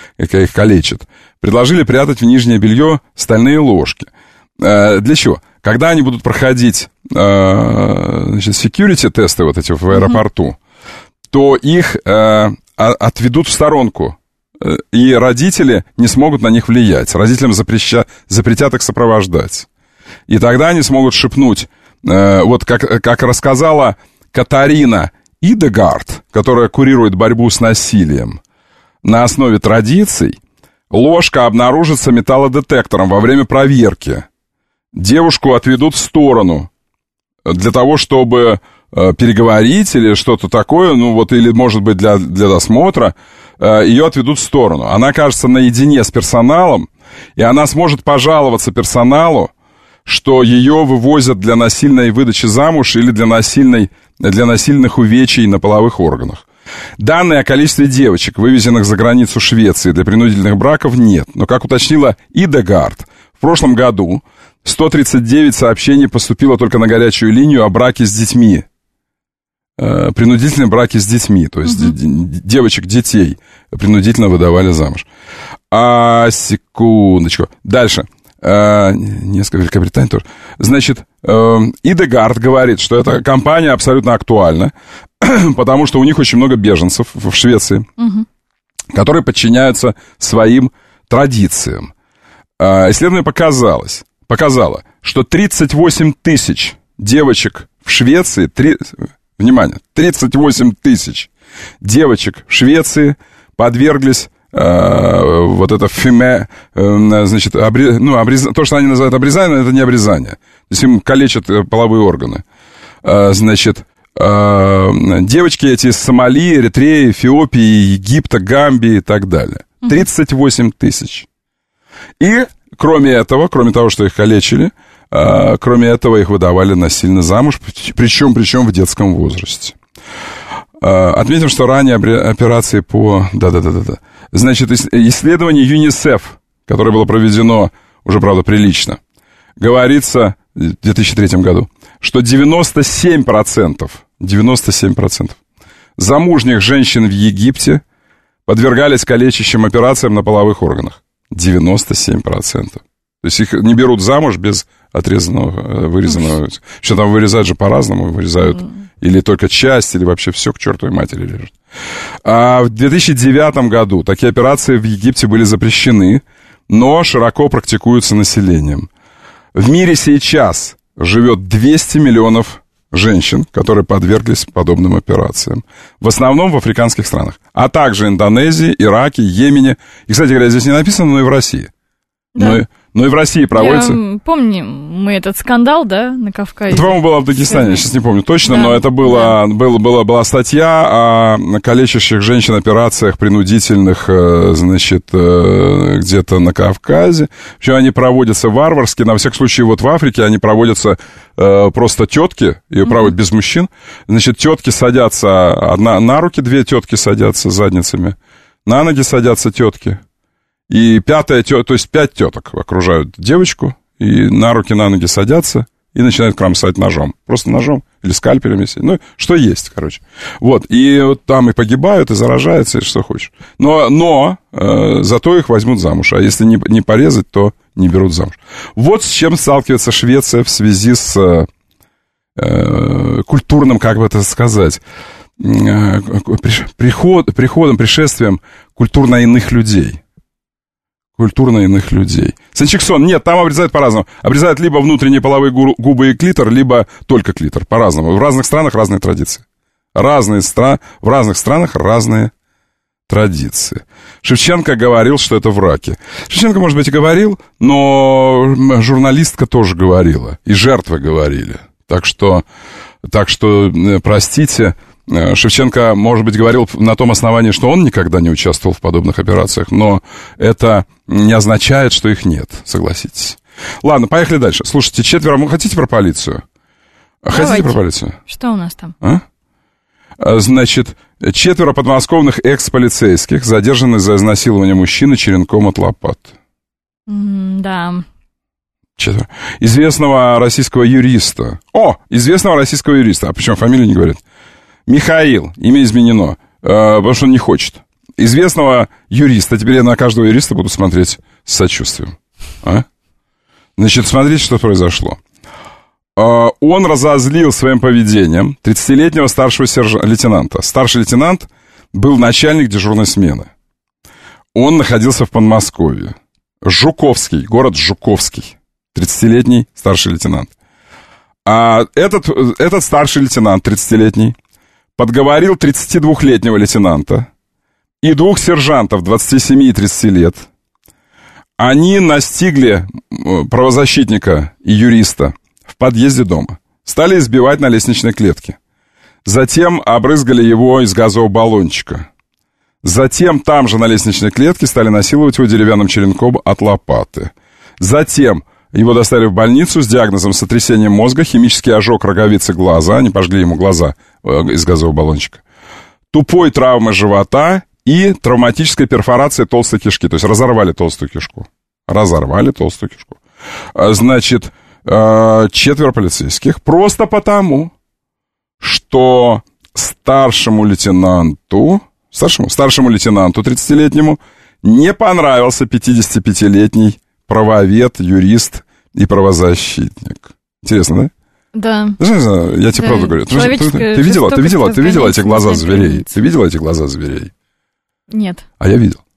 их калечат, предложили прятать в нижнее белье стальные ложки. Для чего? Когда они будут проходить, значит, security-тесты вот эти в аэропорту, то их отведут в сторонку, и родители не смогут на них влиять. Родителям запретят их сопровождать. И тогда они смогут шепнуть, вот как рассказала Катарина Идегард, которая курирует борьбу с насилием, на основе традиций ложка обнаружится металлодетектором во время проверки. Девушку отведут в сторону для того, чтобы переговорить или что-то такое, ну вот, или, может быть, для досмотра, ее отведут в сторону. Она окажется наедине с персоналом, и она сможет пожаловаться персоналу, что ее вывозят для насильной выдачи замуж или для насильных увечий на половых органах. Данные о количестве девочек, вывезенных за границу Швеции для принудительных браков, нет. Но, как уточнила Идегард, в прошлом году 139 сообщений поступило только на горячую линию о браке с детьми. Принудительные браки с детьми, то есть девочек-детей принудительно выдавали замуж. Секундочку. Дальше. Несколько Великобритании тоже. Значит, Идегард говорит, что эта кампания абсолютно актуальна, потому что у них очень много беженцев в Швеции, которые подчиняются своим традициям. Исследование показало, что 38 тысяч девочек в Швеции, внимание, 38 тысяч девочек в Швеции подверглись вот это значит, то, что они называют обрезанием, это не обрезание. То есть им калечат половые органы. Значит, девочки эти из Сомали, Эритреи, Эфиопии, Египта, Гамбии и так далее. 38 тысяч. И кроме того, что их калечили, кроме этого их выдавали насильно замуж, причем в детском возрасте. Отметим, что ранее операции по... Значит, исследование ЮНИСЕФ, которое было проведено уже, правда, прилично, говорится в 2003 году, что 97% замужних женщин в Египте подвергались калечащим операциям на половых органах. 97%. То есть их не берут замуж без отрезанного, вырезанного. Что там вырезают же по-разному, вырезают или только часть, или вообще все к чертовой матери режут. А в 2009 году такие операции в Египте были запрещены, но широко практикуются населением. В мире сейчас живет 200 миллионов женщин, которые подверглись подобным операциям. В основном в африканских странах, а также Индонезии, Ираке, Йемене. И, кстати говоря, здесь не написано, но и в России. Да. Но и в России проводится... Я помню, мы этот скандал, да, на Кавказе. Это, по-моему, было в Дагестане, я сейчас не помню точно, да, но это была статья о калечащих женщин операциях принудительных, значит, где-то на Кавказе. Причем они проводятся варварски, на всякий случай вот в Африке они проводятся просто тетки, ее проводят без мужчин. Значит, тетки садятся, на руки две тетки садятся задницами, на ноги садятся тетки. И пятая тетка, то есть 5 теток окружают девочку, и на руки, на ноги садятся и начинают кромсать ножом. Просто ножом или скальпелем, если... Ну, что есть, короче. Вот, и вот там и погибают, и заражаются, и что хочешь. Но зато их возьмут замуж, а если не порезать, то не берут замуж. Вот с чем сталкивается Швеция в связи с культурным, как бы это сказать, пришествием культурно иных людей. Санчиксон, нет, там обрезают по-разному. Обрезают либо внутренние половые губы и клитор, либо только клитор, по-разному. В разных странах разные традиции. В разных странах разные традиции. Шевченко говорил, что это враки. Шевченко, может быть, и говорил, но журналистка тоже говорила, и жертвы говорили. Так что простите... Шевченко, может быть, говорил на том основании, что он никогда не участвовал в подобных операциях, но это не означает, что их нет, согласитесь. Ладно, поехали дальше. Слушайте, 4... Вы хотите про полицию? Давайте. Хотите про полицию? Что у нас там? Значит, 4 подмосковных экс-полицейских задержаны за изнасилование мужчины черенком от лопат. Да. 4. Известного российского юриста. А причем фамилию не говорит. Михаил, имя изменено, потому что он не хочет. известного юриста. Теперь я на каждого юриста буду смотреть с сочувствием. Значит, смотрите, что произошло. Он разозлил своим поведением 30-летнего старшего лейтенанта. Старший лейтенант был начальник дежурной смены. Он находился в Подмосковье. Жуковский, город Жуковский. 30-летний старший лейтенант. А этот старший лейтенант, 30-летний, подговорил 32-летнего лейтенанта и 2 сержантов 27 и 30 лет. Они настигли правозащитника и юриста в подъезде дома. Стали избивать на лестничной клетке. Затем обрызгали его из газового баллончика. Затем там же на лестничной клетке стали насиловать его деревянным черенком от лопаты. Затем его доставили в больницу с диагнозом сотрясения мозга, химический ожог роговицы глаза, они пожгли ему глаза из газового баллончика, тупой травмы живота и травматическая перфорация толстой кишки. То есть разорвали толстую кишку. Значит, 4 полицейских просто потому, что старшему лейтенанту 30-летнему не понравился 55-летний правовед, юрист и правозащитник. Интересно, да? Да. Я тебе правду говорю. Ты видела эти глаза зверей? Ты видела эти глаза зверей? Нет. А я видел.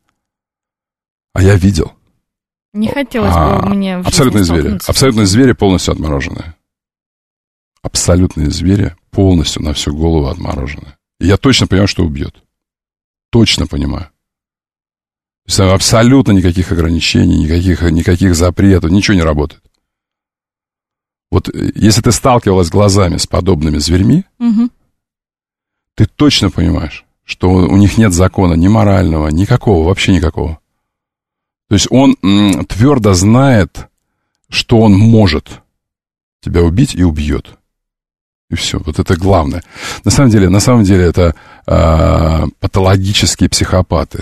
Не хотелось бы мне... Абсолютные звери полностью отмороженные. Абсолютные звери полностью на всю голову отмороженные. И я точно понимаю, что убьет. Точно понимаю. То есть абсолютно никаких ограничений, никаких запретов, ничего не работает. Вот если ты сталкивалась глазами с подобными зверьми, ты точно понимаешь, что у них нет закона ни морального, никакого, вообще никакого. То есть он твердо знает, что он может тебя убить и убьет. И все, вот это главное. На самом деле это патологические психопаты.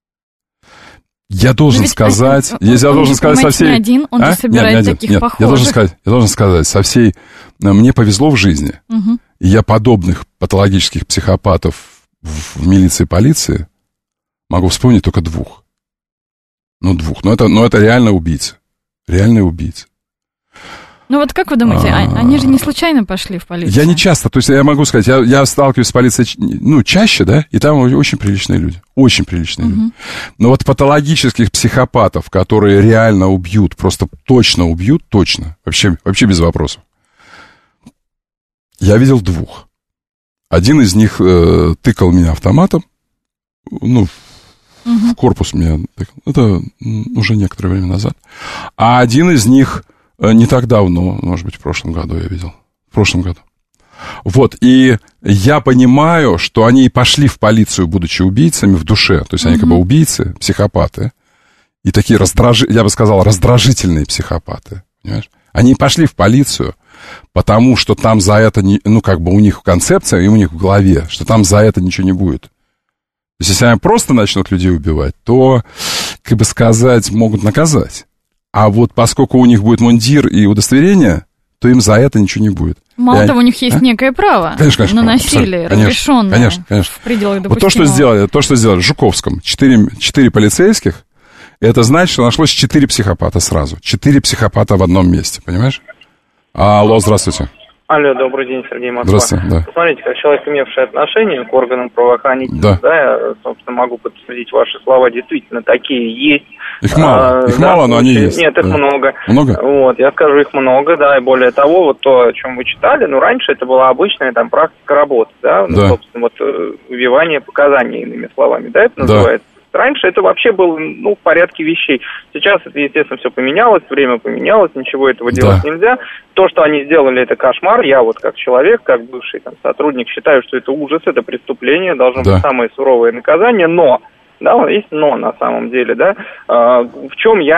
Я должен сказать со всей... Не один, он же собирает таких похожих. Я должен сказать, со всей... Мне повезло в жизни. И я подобных патологических психопатов в милиции и полиции могу вспомнить только 2. Но это реально убийцы. Реальные убийцы. Ну вот как вы думаете, они же не случайно пошли в полицию? Я не часто, то есть я могу сказать, я сталкиваюсь с полицией, чаще, да, и там очень приличные люди, люди. Но вот патологических психопатов, которые реально убьют, просто точно убьют, вообще без вопросов. Я видел 2. Один из них тыкал меня автоматом, в корпус меня тыкал, это уже некоторое время назад. А один из них... Не так давно, может быть, в прошлом году я видел. Вот, и я понимаю, что они и пошли в полицию, будучи убийцами в душе. То есть они как бы убийцы, психопаты. И такие, я бы сказал, раздражительные психопаты. Понимаешь? Они пошли в полицию, потому что там за это, у них концепция, и у них в голове, что там за это ничего не будет. То есть если они просто начнут людей убивать, то, могут наказать. А вот поскольку у них будет мундир и удостоверение, то им за это ничего не будет. Мало того, у них есть некое право на насилие, разрешенное в пределах допустимого. Вот то, что сделали в Жуковском. 4 полицейских, это значит, что нашлось 4 психопата сразу. 4 психопата в одном месте, понимаешь? Алло, здравствуйте. Алло, добрый день, Сергей Москва. Здравствуйте, да. Посмотрите, как человек, имевший отношение к органам правоохранительных, я, собственно, могу подтвердить ваши слова, действительно, такие есть. Их мало, но они есть. Нет, их много. Много? Вот, я скажу, их много, да, и более того, вот то, о чем вы читали, раньше это была обычная там практика работы, да, собственно, убивание показаний, иными словами, да, это называется. Раньше это вообще было, в порядке вещей. Сейчас это, естественно, все поменялось, время поменялось, ничего этого делать нельзя. То, что они сделали, это кошмар. Я вот как человек, как бывший сотрудник, считаю, что это ужас, это преступление, должно быть самое суровое наказание. Но, есть но на самом деле, в чем я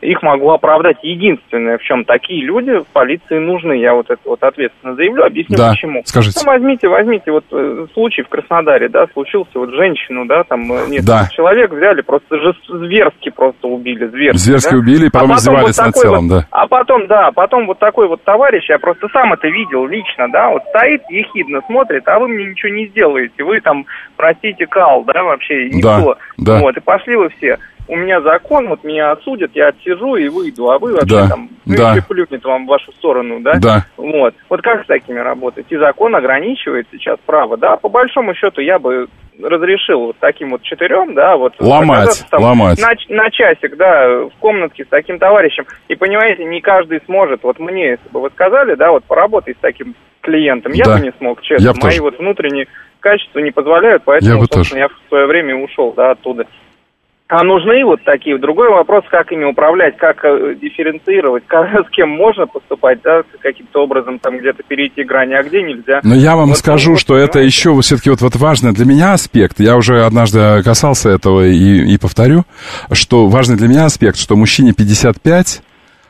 их могу оправдать. Единственное, в чем такие люди в полиции нужны. Я вот это вот ответственно заявлю, объясню почему. Скажите. Ну, возьмите вот случай в Краснодаре, да, случился, вот женщину, да, там несколько человек взяли, просто зверски просто убили, зверски убили, и потом издевались над телом, да. А потом вот такой вот товарищ, я просто сам это видел лично, да, вот стоит, ехидно смотрит, а вы мне ничего не сделаете, вы там, простите, кал, да, вообще, никто. Да. Вот, и пошли вы все. У меня закон, вот меня отсудят, я отсижу и выйду, а вы вообще там, еще плюнет вам в вашу сторону, да? Да. Вот как с такими работать? И закон ограничивает сейчас право, да? По большому счету я бы разрешил вот таким вот 4, да, вот... Ломать. На часик, да, в комнатке с таким товарищем. И, понимаете, не каждый сможет. Вот мне, если бы вы сказали, да, вот поработай с таким клиентом, я бы не смог, честно. Мои вот внутренние качества не позволяют, поэтому, собственно, я в свое время ушел, да, оттуда. А нужны вот такие. Другой вопрос, как ими управлять, как дифференцировать, с кем можно поступать, да, каким-то образом там где-то перейти грани, а где нельзя. Но я вам скажу, что это еще все-таки вот важный для меня аспект. Я уже однажды касался этого и повторю, что важный для меня аспект, что мужчине 55,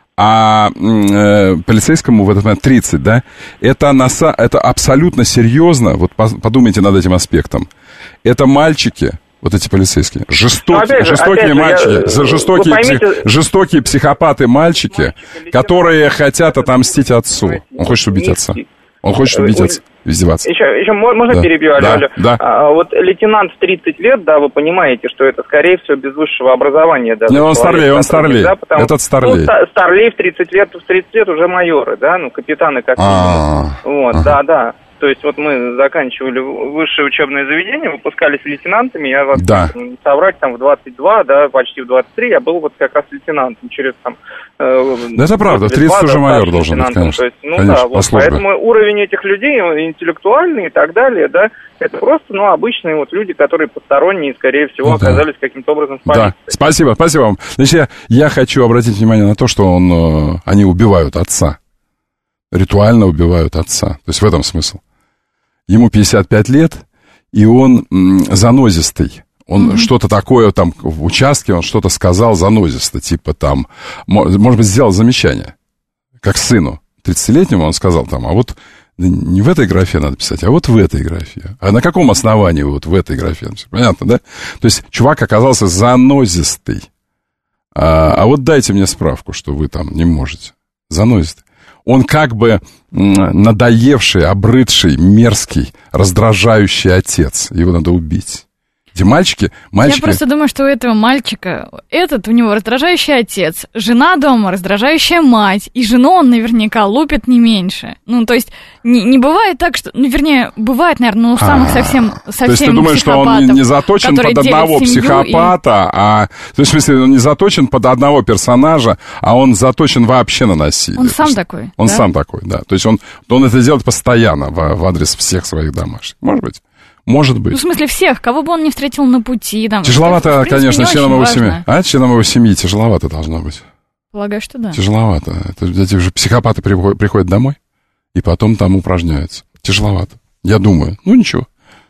а полицейскому в этот момент 30, да, это абсолютно серьезно, вот подумайте над этим аспектом. Это мальчики, вот эти полицейские, жестокие мальчики, жестокие психопаты мальчики, которые хотят отомстить отцу. Он хочет убить отца. Он хочет убить отца, издеваться. Еще можно перебью, Алло? Да. Вот лейтенант в 30 лет, да, вы понимаете, что это, скорее всего, без высшего образования. Да, он старлей, да, этот старлей. Старлей в 30 лет уже майоры, да, капитаны как минимум. Вот, да. То есть вот мы заканчивали высшее учебное заведение, выпускались лейтенантами, я вас соврать, там в 22, да, почти в 23, я был вот как раз лейтенантом через там... это правда, в 30 уже майор должен быть, конечно. То есть, конечно, вот, поэтому уровень этих людей интеллектуальный и так далее, да, это просто, обычные вот люди, которые посторонние, скорее всего, оказались каким-то образом в полиции. Да, спасибо вам. Значит, я хочу обратить внимание на то, что они убивают отца. Ритуально убивают отца. То есть в этом смысл. Ему 55 лет, и он занозистый. Он что-то такое там в участке, он что-то сказал занозисто, типа там, может быть, сделал замечание, как сыну 30-летнему он сказал там, а вот не в этой графе надо писать, а вот в этой графе. А на каком основании вот в этой графе? Понятно, да? То есть чувак оказался занозистый. А вот дайте мне справку, что вы там не можете. Занозистый. Он как бы надоевший, обрыдший, мерзкий, раздражающий отец. Его надо убить. Эти мальчики... Я просто думаю, что у этого мальчика, у него раздражающий отец, жена дома, раздражающая мать, и жену он наверняка лупит не меньше. То есть не бывает так, что... бывает, наверное, у самых совсем То есть ты думаешь, что он не заточен под одного психопата, то есть, в смысле, он не заточен под одного персонажа, а он заточен вообще на насилие. Он сам такой, Он сам такой, да. То есть он это делает постоянно в адрес всех своих домашних. Может быть. Может быть. В смысле всех, кого бы он не встретил на пути. Там, тяжеловато, конечно, членам его семьи. Членам его семьи тяжеловато должно быть. Полагаю, что да. Тяжеловато. Эти же психопаты приходят домой и потом там упражняются. Тяжеловато. Я думаю. Ничего.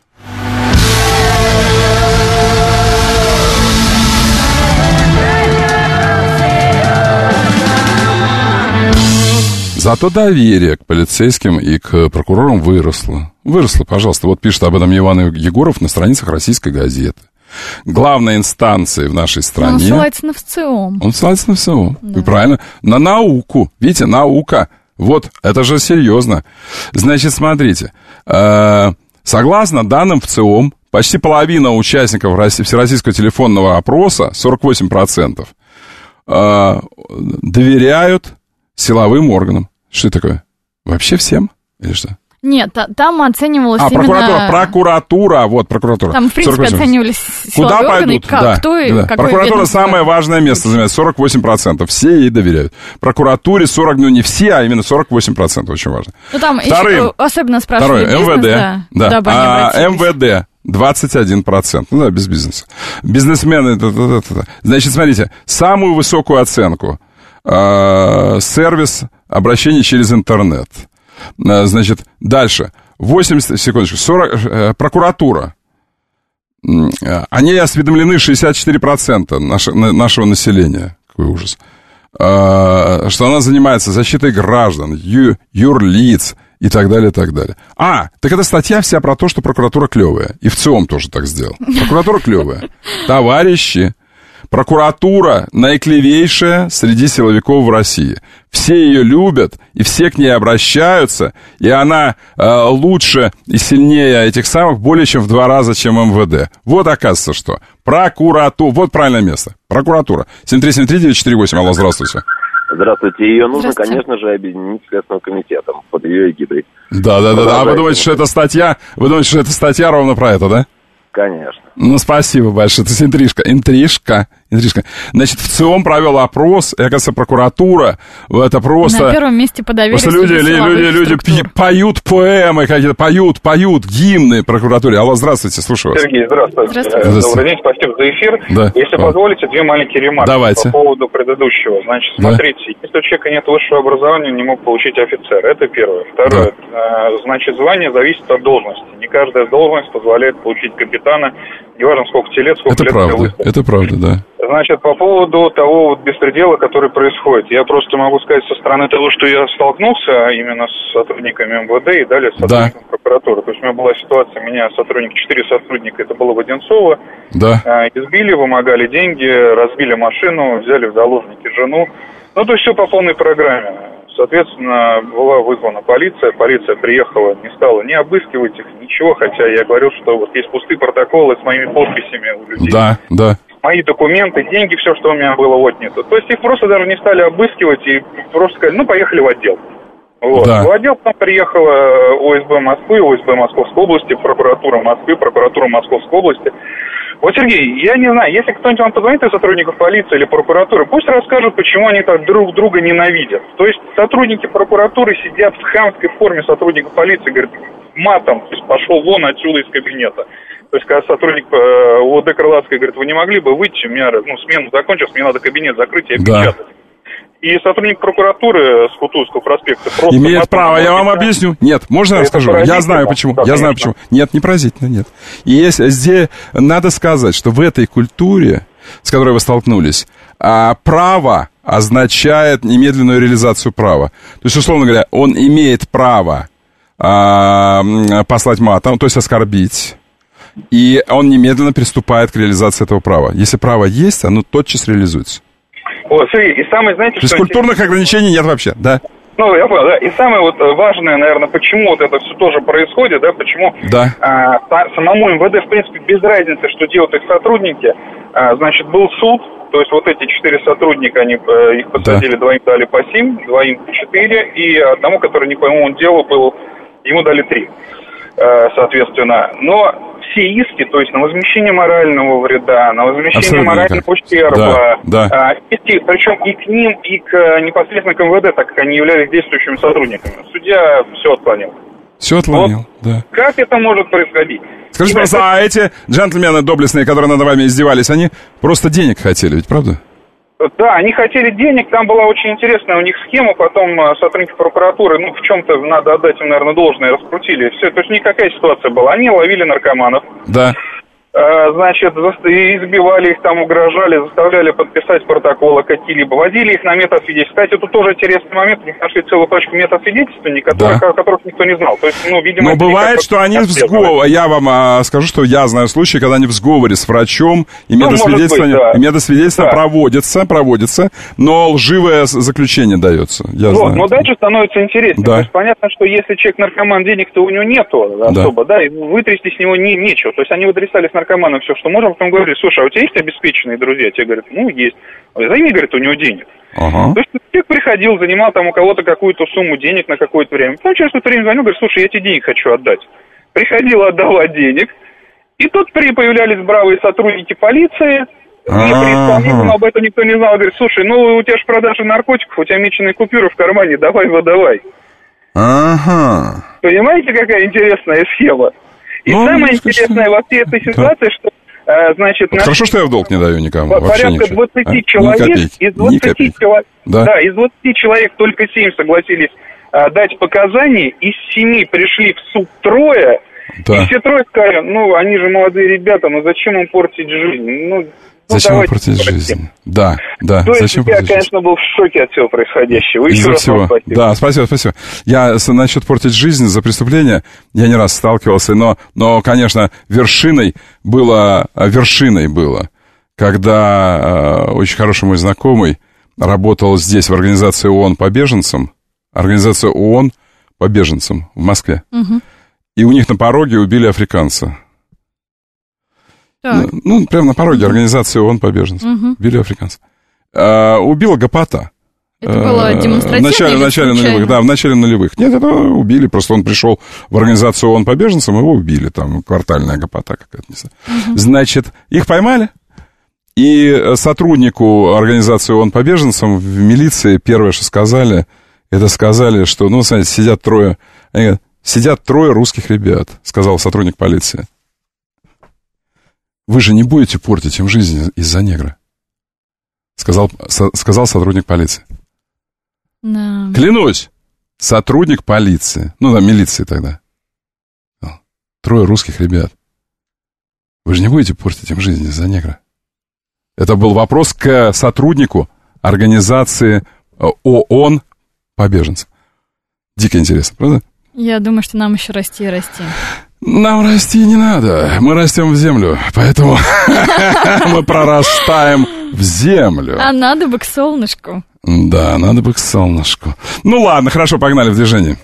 Зато доверие к полицейским и к прокурорам выросло. Выросло, пожалуйста. Вот пишет об этом Иван Егоров на страницах «Российской газеты». Главной инстанцией в нашей стране... Он ссылается на ВЦИОМ. Он ссылается на ВЦИОМ. Да. И правильно. На науку. Видите, наука. Вот, это же серьезно. Значит, смотрите. Согласно данным ВЦИОМ, почти половина участников Всероссийского телефонного опроса, 48%, доверяют силовым органам. Что это такое? Вообще всем? Или что? Нет, там оценивалось именно... Прокуратура. Там, в принципе, 48. Оценивались силовые органы, кто и какой Прокуратура самое важное место занимает, 48%. Все ей доверяют. Прокуратуре 40, не все, а именно 48%, очень важно. Там еще особенно спрашивали МВД, МВД 21%. Без бизнеса. Бизнесмены, Значит, смотрите, самую высокую оценку сервис обращений через интернет. Значит, дальше. 40, прокуратура. Они осведомлены 64% нашего населения. Какой ужас. что она занимается защитой граждан, юрлиц и так далее, и так далее. Так эта статья вся про то, что прокуратура клевая. И ВЦИОМ тоже так сделал. Прокуратура клевая. Товарищи, прокуратура наиклевейшая среди силовиков в России. Все ее любят, и все к ней обращаются, и она лучше и сильнее этих самых более чем в 2 раза, чем МВД. Вот оказывается, что прокуратура, вот правильное место, прокуратура. 7373948, алло, здравствуйте. Здравствуйте. Ее нужно, конечно же, объединить с Следственным комитетом под ее эгидой. Да. А вы думаете, что эта статья ровно про это, да? Конечно. Ну, спасибо большое. Это интрижка. Значит, ВЦИОМ провел опрос, и, оказывается, прокуратура, это просто... На первом месте по доверию. Просто люди поют поэмы какие-то, поют гимны прокуратуре. Алло, здравствуйте, слушаю вас. Сергей, здравствуйте. Добрый день, спасибо за эфир. Да. Если позволите, 2 маленькие ремарки. Давайте. По поводу предыдущего. Значит, смотрите, если у человека нет высшего образования, он не мог получить офицер. Это первое. Второе. Значит, звание зависит от должности. Не каждая должность позволяет получить капитана, неважно, сколько тебе лет, сколько лет тебе выставили. Это правда, да. Значит, по поводу того беспредела, который происходит, я просто могу сказать со стороны того, что я столкнулся именно с сотрудниками МВД и далее с сотрудниками прокуратуры. То есть у меня была ситуация, меня 4 сотрудника, это было в Одинцово, избили, вымогали деньги, разбили машину, взяли в заложники жену. Ну, то есть все по полной программе. Соответственно, была вызвана полиция приехала, не стала ни обыскивать их, ничего, хотя я говорил, что вот есть пустые протоколы с моими подписями у людей. Да. Мои документы, деньги, все, что у меня было отнято. То есть их просто даже не стали обыскивать и просто сказали, поехали в отдел. Вот. В отдел там приехала ОСБ Москвы, ОСБ Московской области, прокуратура Москвы, прокуратура Московской области. Вот, Сергей, я не знаю, если кто-нибудь вам позвонит из сотрудников полиции или прокуратуры, пусть расскажут, почему они так друг друга ненавидят. То есть сотрудники прокуратуры сидят в хамской форме сотрудников полиции, говорят, матом, то есть пошел вон отсюда из кабинета. То есть, когда сотрудник УВД Крылатской говорит, вы не могли бы выйти, у меня смену закончилась, мне надо кабинет закрыть и опечатать. И сотрудник прокуратуры с Кутузовского проспекта просто... Имеет право, я вам объясню. Нет, можно я расскажу? Я знаю почему. Нет, не поразительно, нет. И здесь надо сказать, что в этой культуре, с которой вы столкнулись, право означает немедленную реализацию права. То есть, условно говоря, он имеет право послать матом, то есть оскорбить, и он немедленно приступает к реализации этого права. Если право есть, оно тотчас реализуется. Вот, Сергей, и самое, знаете, что... Физкультурных ограничений нет вообще, да? Ну, я понял, да. И самое важное, наверное, почему вот это все тоже происходит, да, почему самому МВД, в принципе, без разницы, что делают их сотрудники. Значит, был суд, то есть вот эти 4 сотрудника, их посадили, 2 дали по 7, 2 по 4, и одному, который не по моему делу был, ему дали 3, соответственно. Но все иски, то есть на возмещение морального вреда, на возмещение морального ущерба, причем и к ним, и к непосредственно к МВД, так как они являлись действующими сотрудниками. Судья все отклонил. Все отклонил, да. Как это может происходить? Скажите, просто, эти джентльмены доблестные, которые над вами издевались, они просто денег хотели, ведь правда? Да, они хотели денег, там была очень интересная у них схема, потом сотрудники прокуратуры, в чем-то надо отдать им, наверное, должное, раскрутили все. То есть никакая ситуация была. Они ловили наркоманов. Да. Значит, избивали их, там угрожали, заставляли подписать протоколы какие-либо, водили их на метасвидетельство. Кстати, тут тоже интересный момент, у них нашли целую пачку метасвидетельствований, о которых никто не знал. То есть, видимо... Но бывает, что они в сговоре, я вам скажу, что я знаю случаи, когда они в сговоре с врачом, и метасвидетельство проводится, но лживое заключение дается. Но дальше становится интереснее. То есть, понятно, что если человек наркоман, денег-то у него нету особо, и вытрясти с него нечего. То есть, они вытрясали с наркомана все, что можем, потом говорили, слушай, а у тебя есть обеспеченные друзья? Те говорят, есть. Займи, говорит, у него денег. То есть человек приходил, занимал там у кого-то какую-то сумму денег на какое-то время. Потом через какое-то время звонил, говорит, слушай, я тебе денег хочу отдать. Приходил, отдавать денег. И тут появлялись бравые сотрудники полиции, но об этом никто не знал. Говорит, слушай, у тебя же продажа наркотиков, у тебя меченые купюры в кармане, давай, выдавай. Понимаете, какая интересная схема? И самое интересное во всей этой ситуации, что, значит... Хорошо, что я в долг не даю никому. Порядка 20 человек, из 20 человек только 7 согласились дать показания, из 7 пришли в суд 3, и все 3 сказали, они же молодые ребята, зачем им портить жизнь? Зачем вы портить жизнь? Да. То есть я, конечно, был в шоке от всего происходящего. Еще раз вам спасибо. Да, спасибо. Я насчет портить жизнь за преступление, я не раз сталкивался, но, конечно, вершиной было, когда очень хороший мой знакомый работал здесь, в организации ООН по беженцам, в Москве. Угу. И у них на пороге убили африканца. Так. Ну, прямо на пороге организации ООН по беженцам. Угу. Убили африканца. Убила гопота. Это было демонстративно? В начале нулевых. Нет, это убили, просто он пришел в организацию ООН по беженцам, его убили, там квартальная гопота какая-то, не знаю. Угу. Значит, их поймали, и сотруднику организации ООН по беженцам в милиции первое, что сказали, что, смотрите, сидят трое русских ребят, сказал сотрудник полиции. Вы же не будете портить им жизнь из-за негра, сказал сотрудник полиции. No. Клянусь, сотрудник полиции, милиции тогда. Трое русских ребят. Вы же не будете портить им жизнь из-за негра. Это был вопрос к сотруднику организации ООН по беженцам. Дико интересно, правда? Я думаю, что нам еще расти и расти. Нам расти не надо, мы растем в землю, поэтому мы прорастаем в землю. А надо бы к солнышку. Да, надо бы к солнышку. Ну ладно, хорошо, погнали в движение.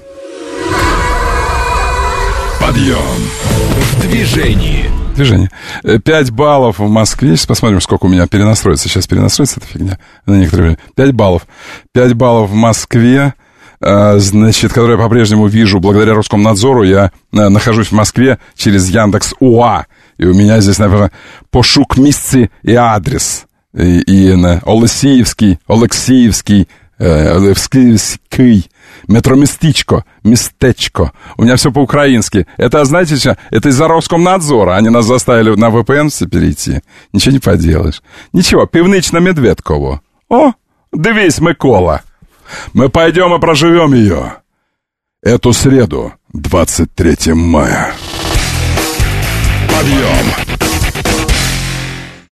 Подъем в движении. 5 баллов в Москве. Сейчас посмотрим, сколько у меня перенастроится. Сейчас перенастроится эта фигня на некоторое время. 5 баллов. 5 баллов в Москве. Значит, который я по-прежнему вижу благодаря Роскомнадзору. Я нахожусь в Москве через Яндекс.УА. И у меня здесь, наверное, пошук місця и адрес. И Олексіївський, местечко. У меня все по-украински. Это, знаете, что? Это из-за Роскомнадзора. Они нас заставили на VPN все перейти. Ничего не поделаешь. Ничего, Північно-Медведково. О, дивись, Микола. Мы пойдем и проживем ее. Эту среду, 23 мая. Подъем.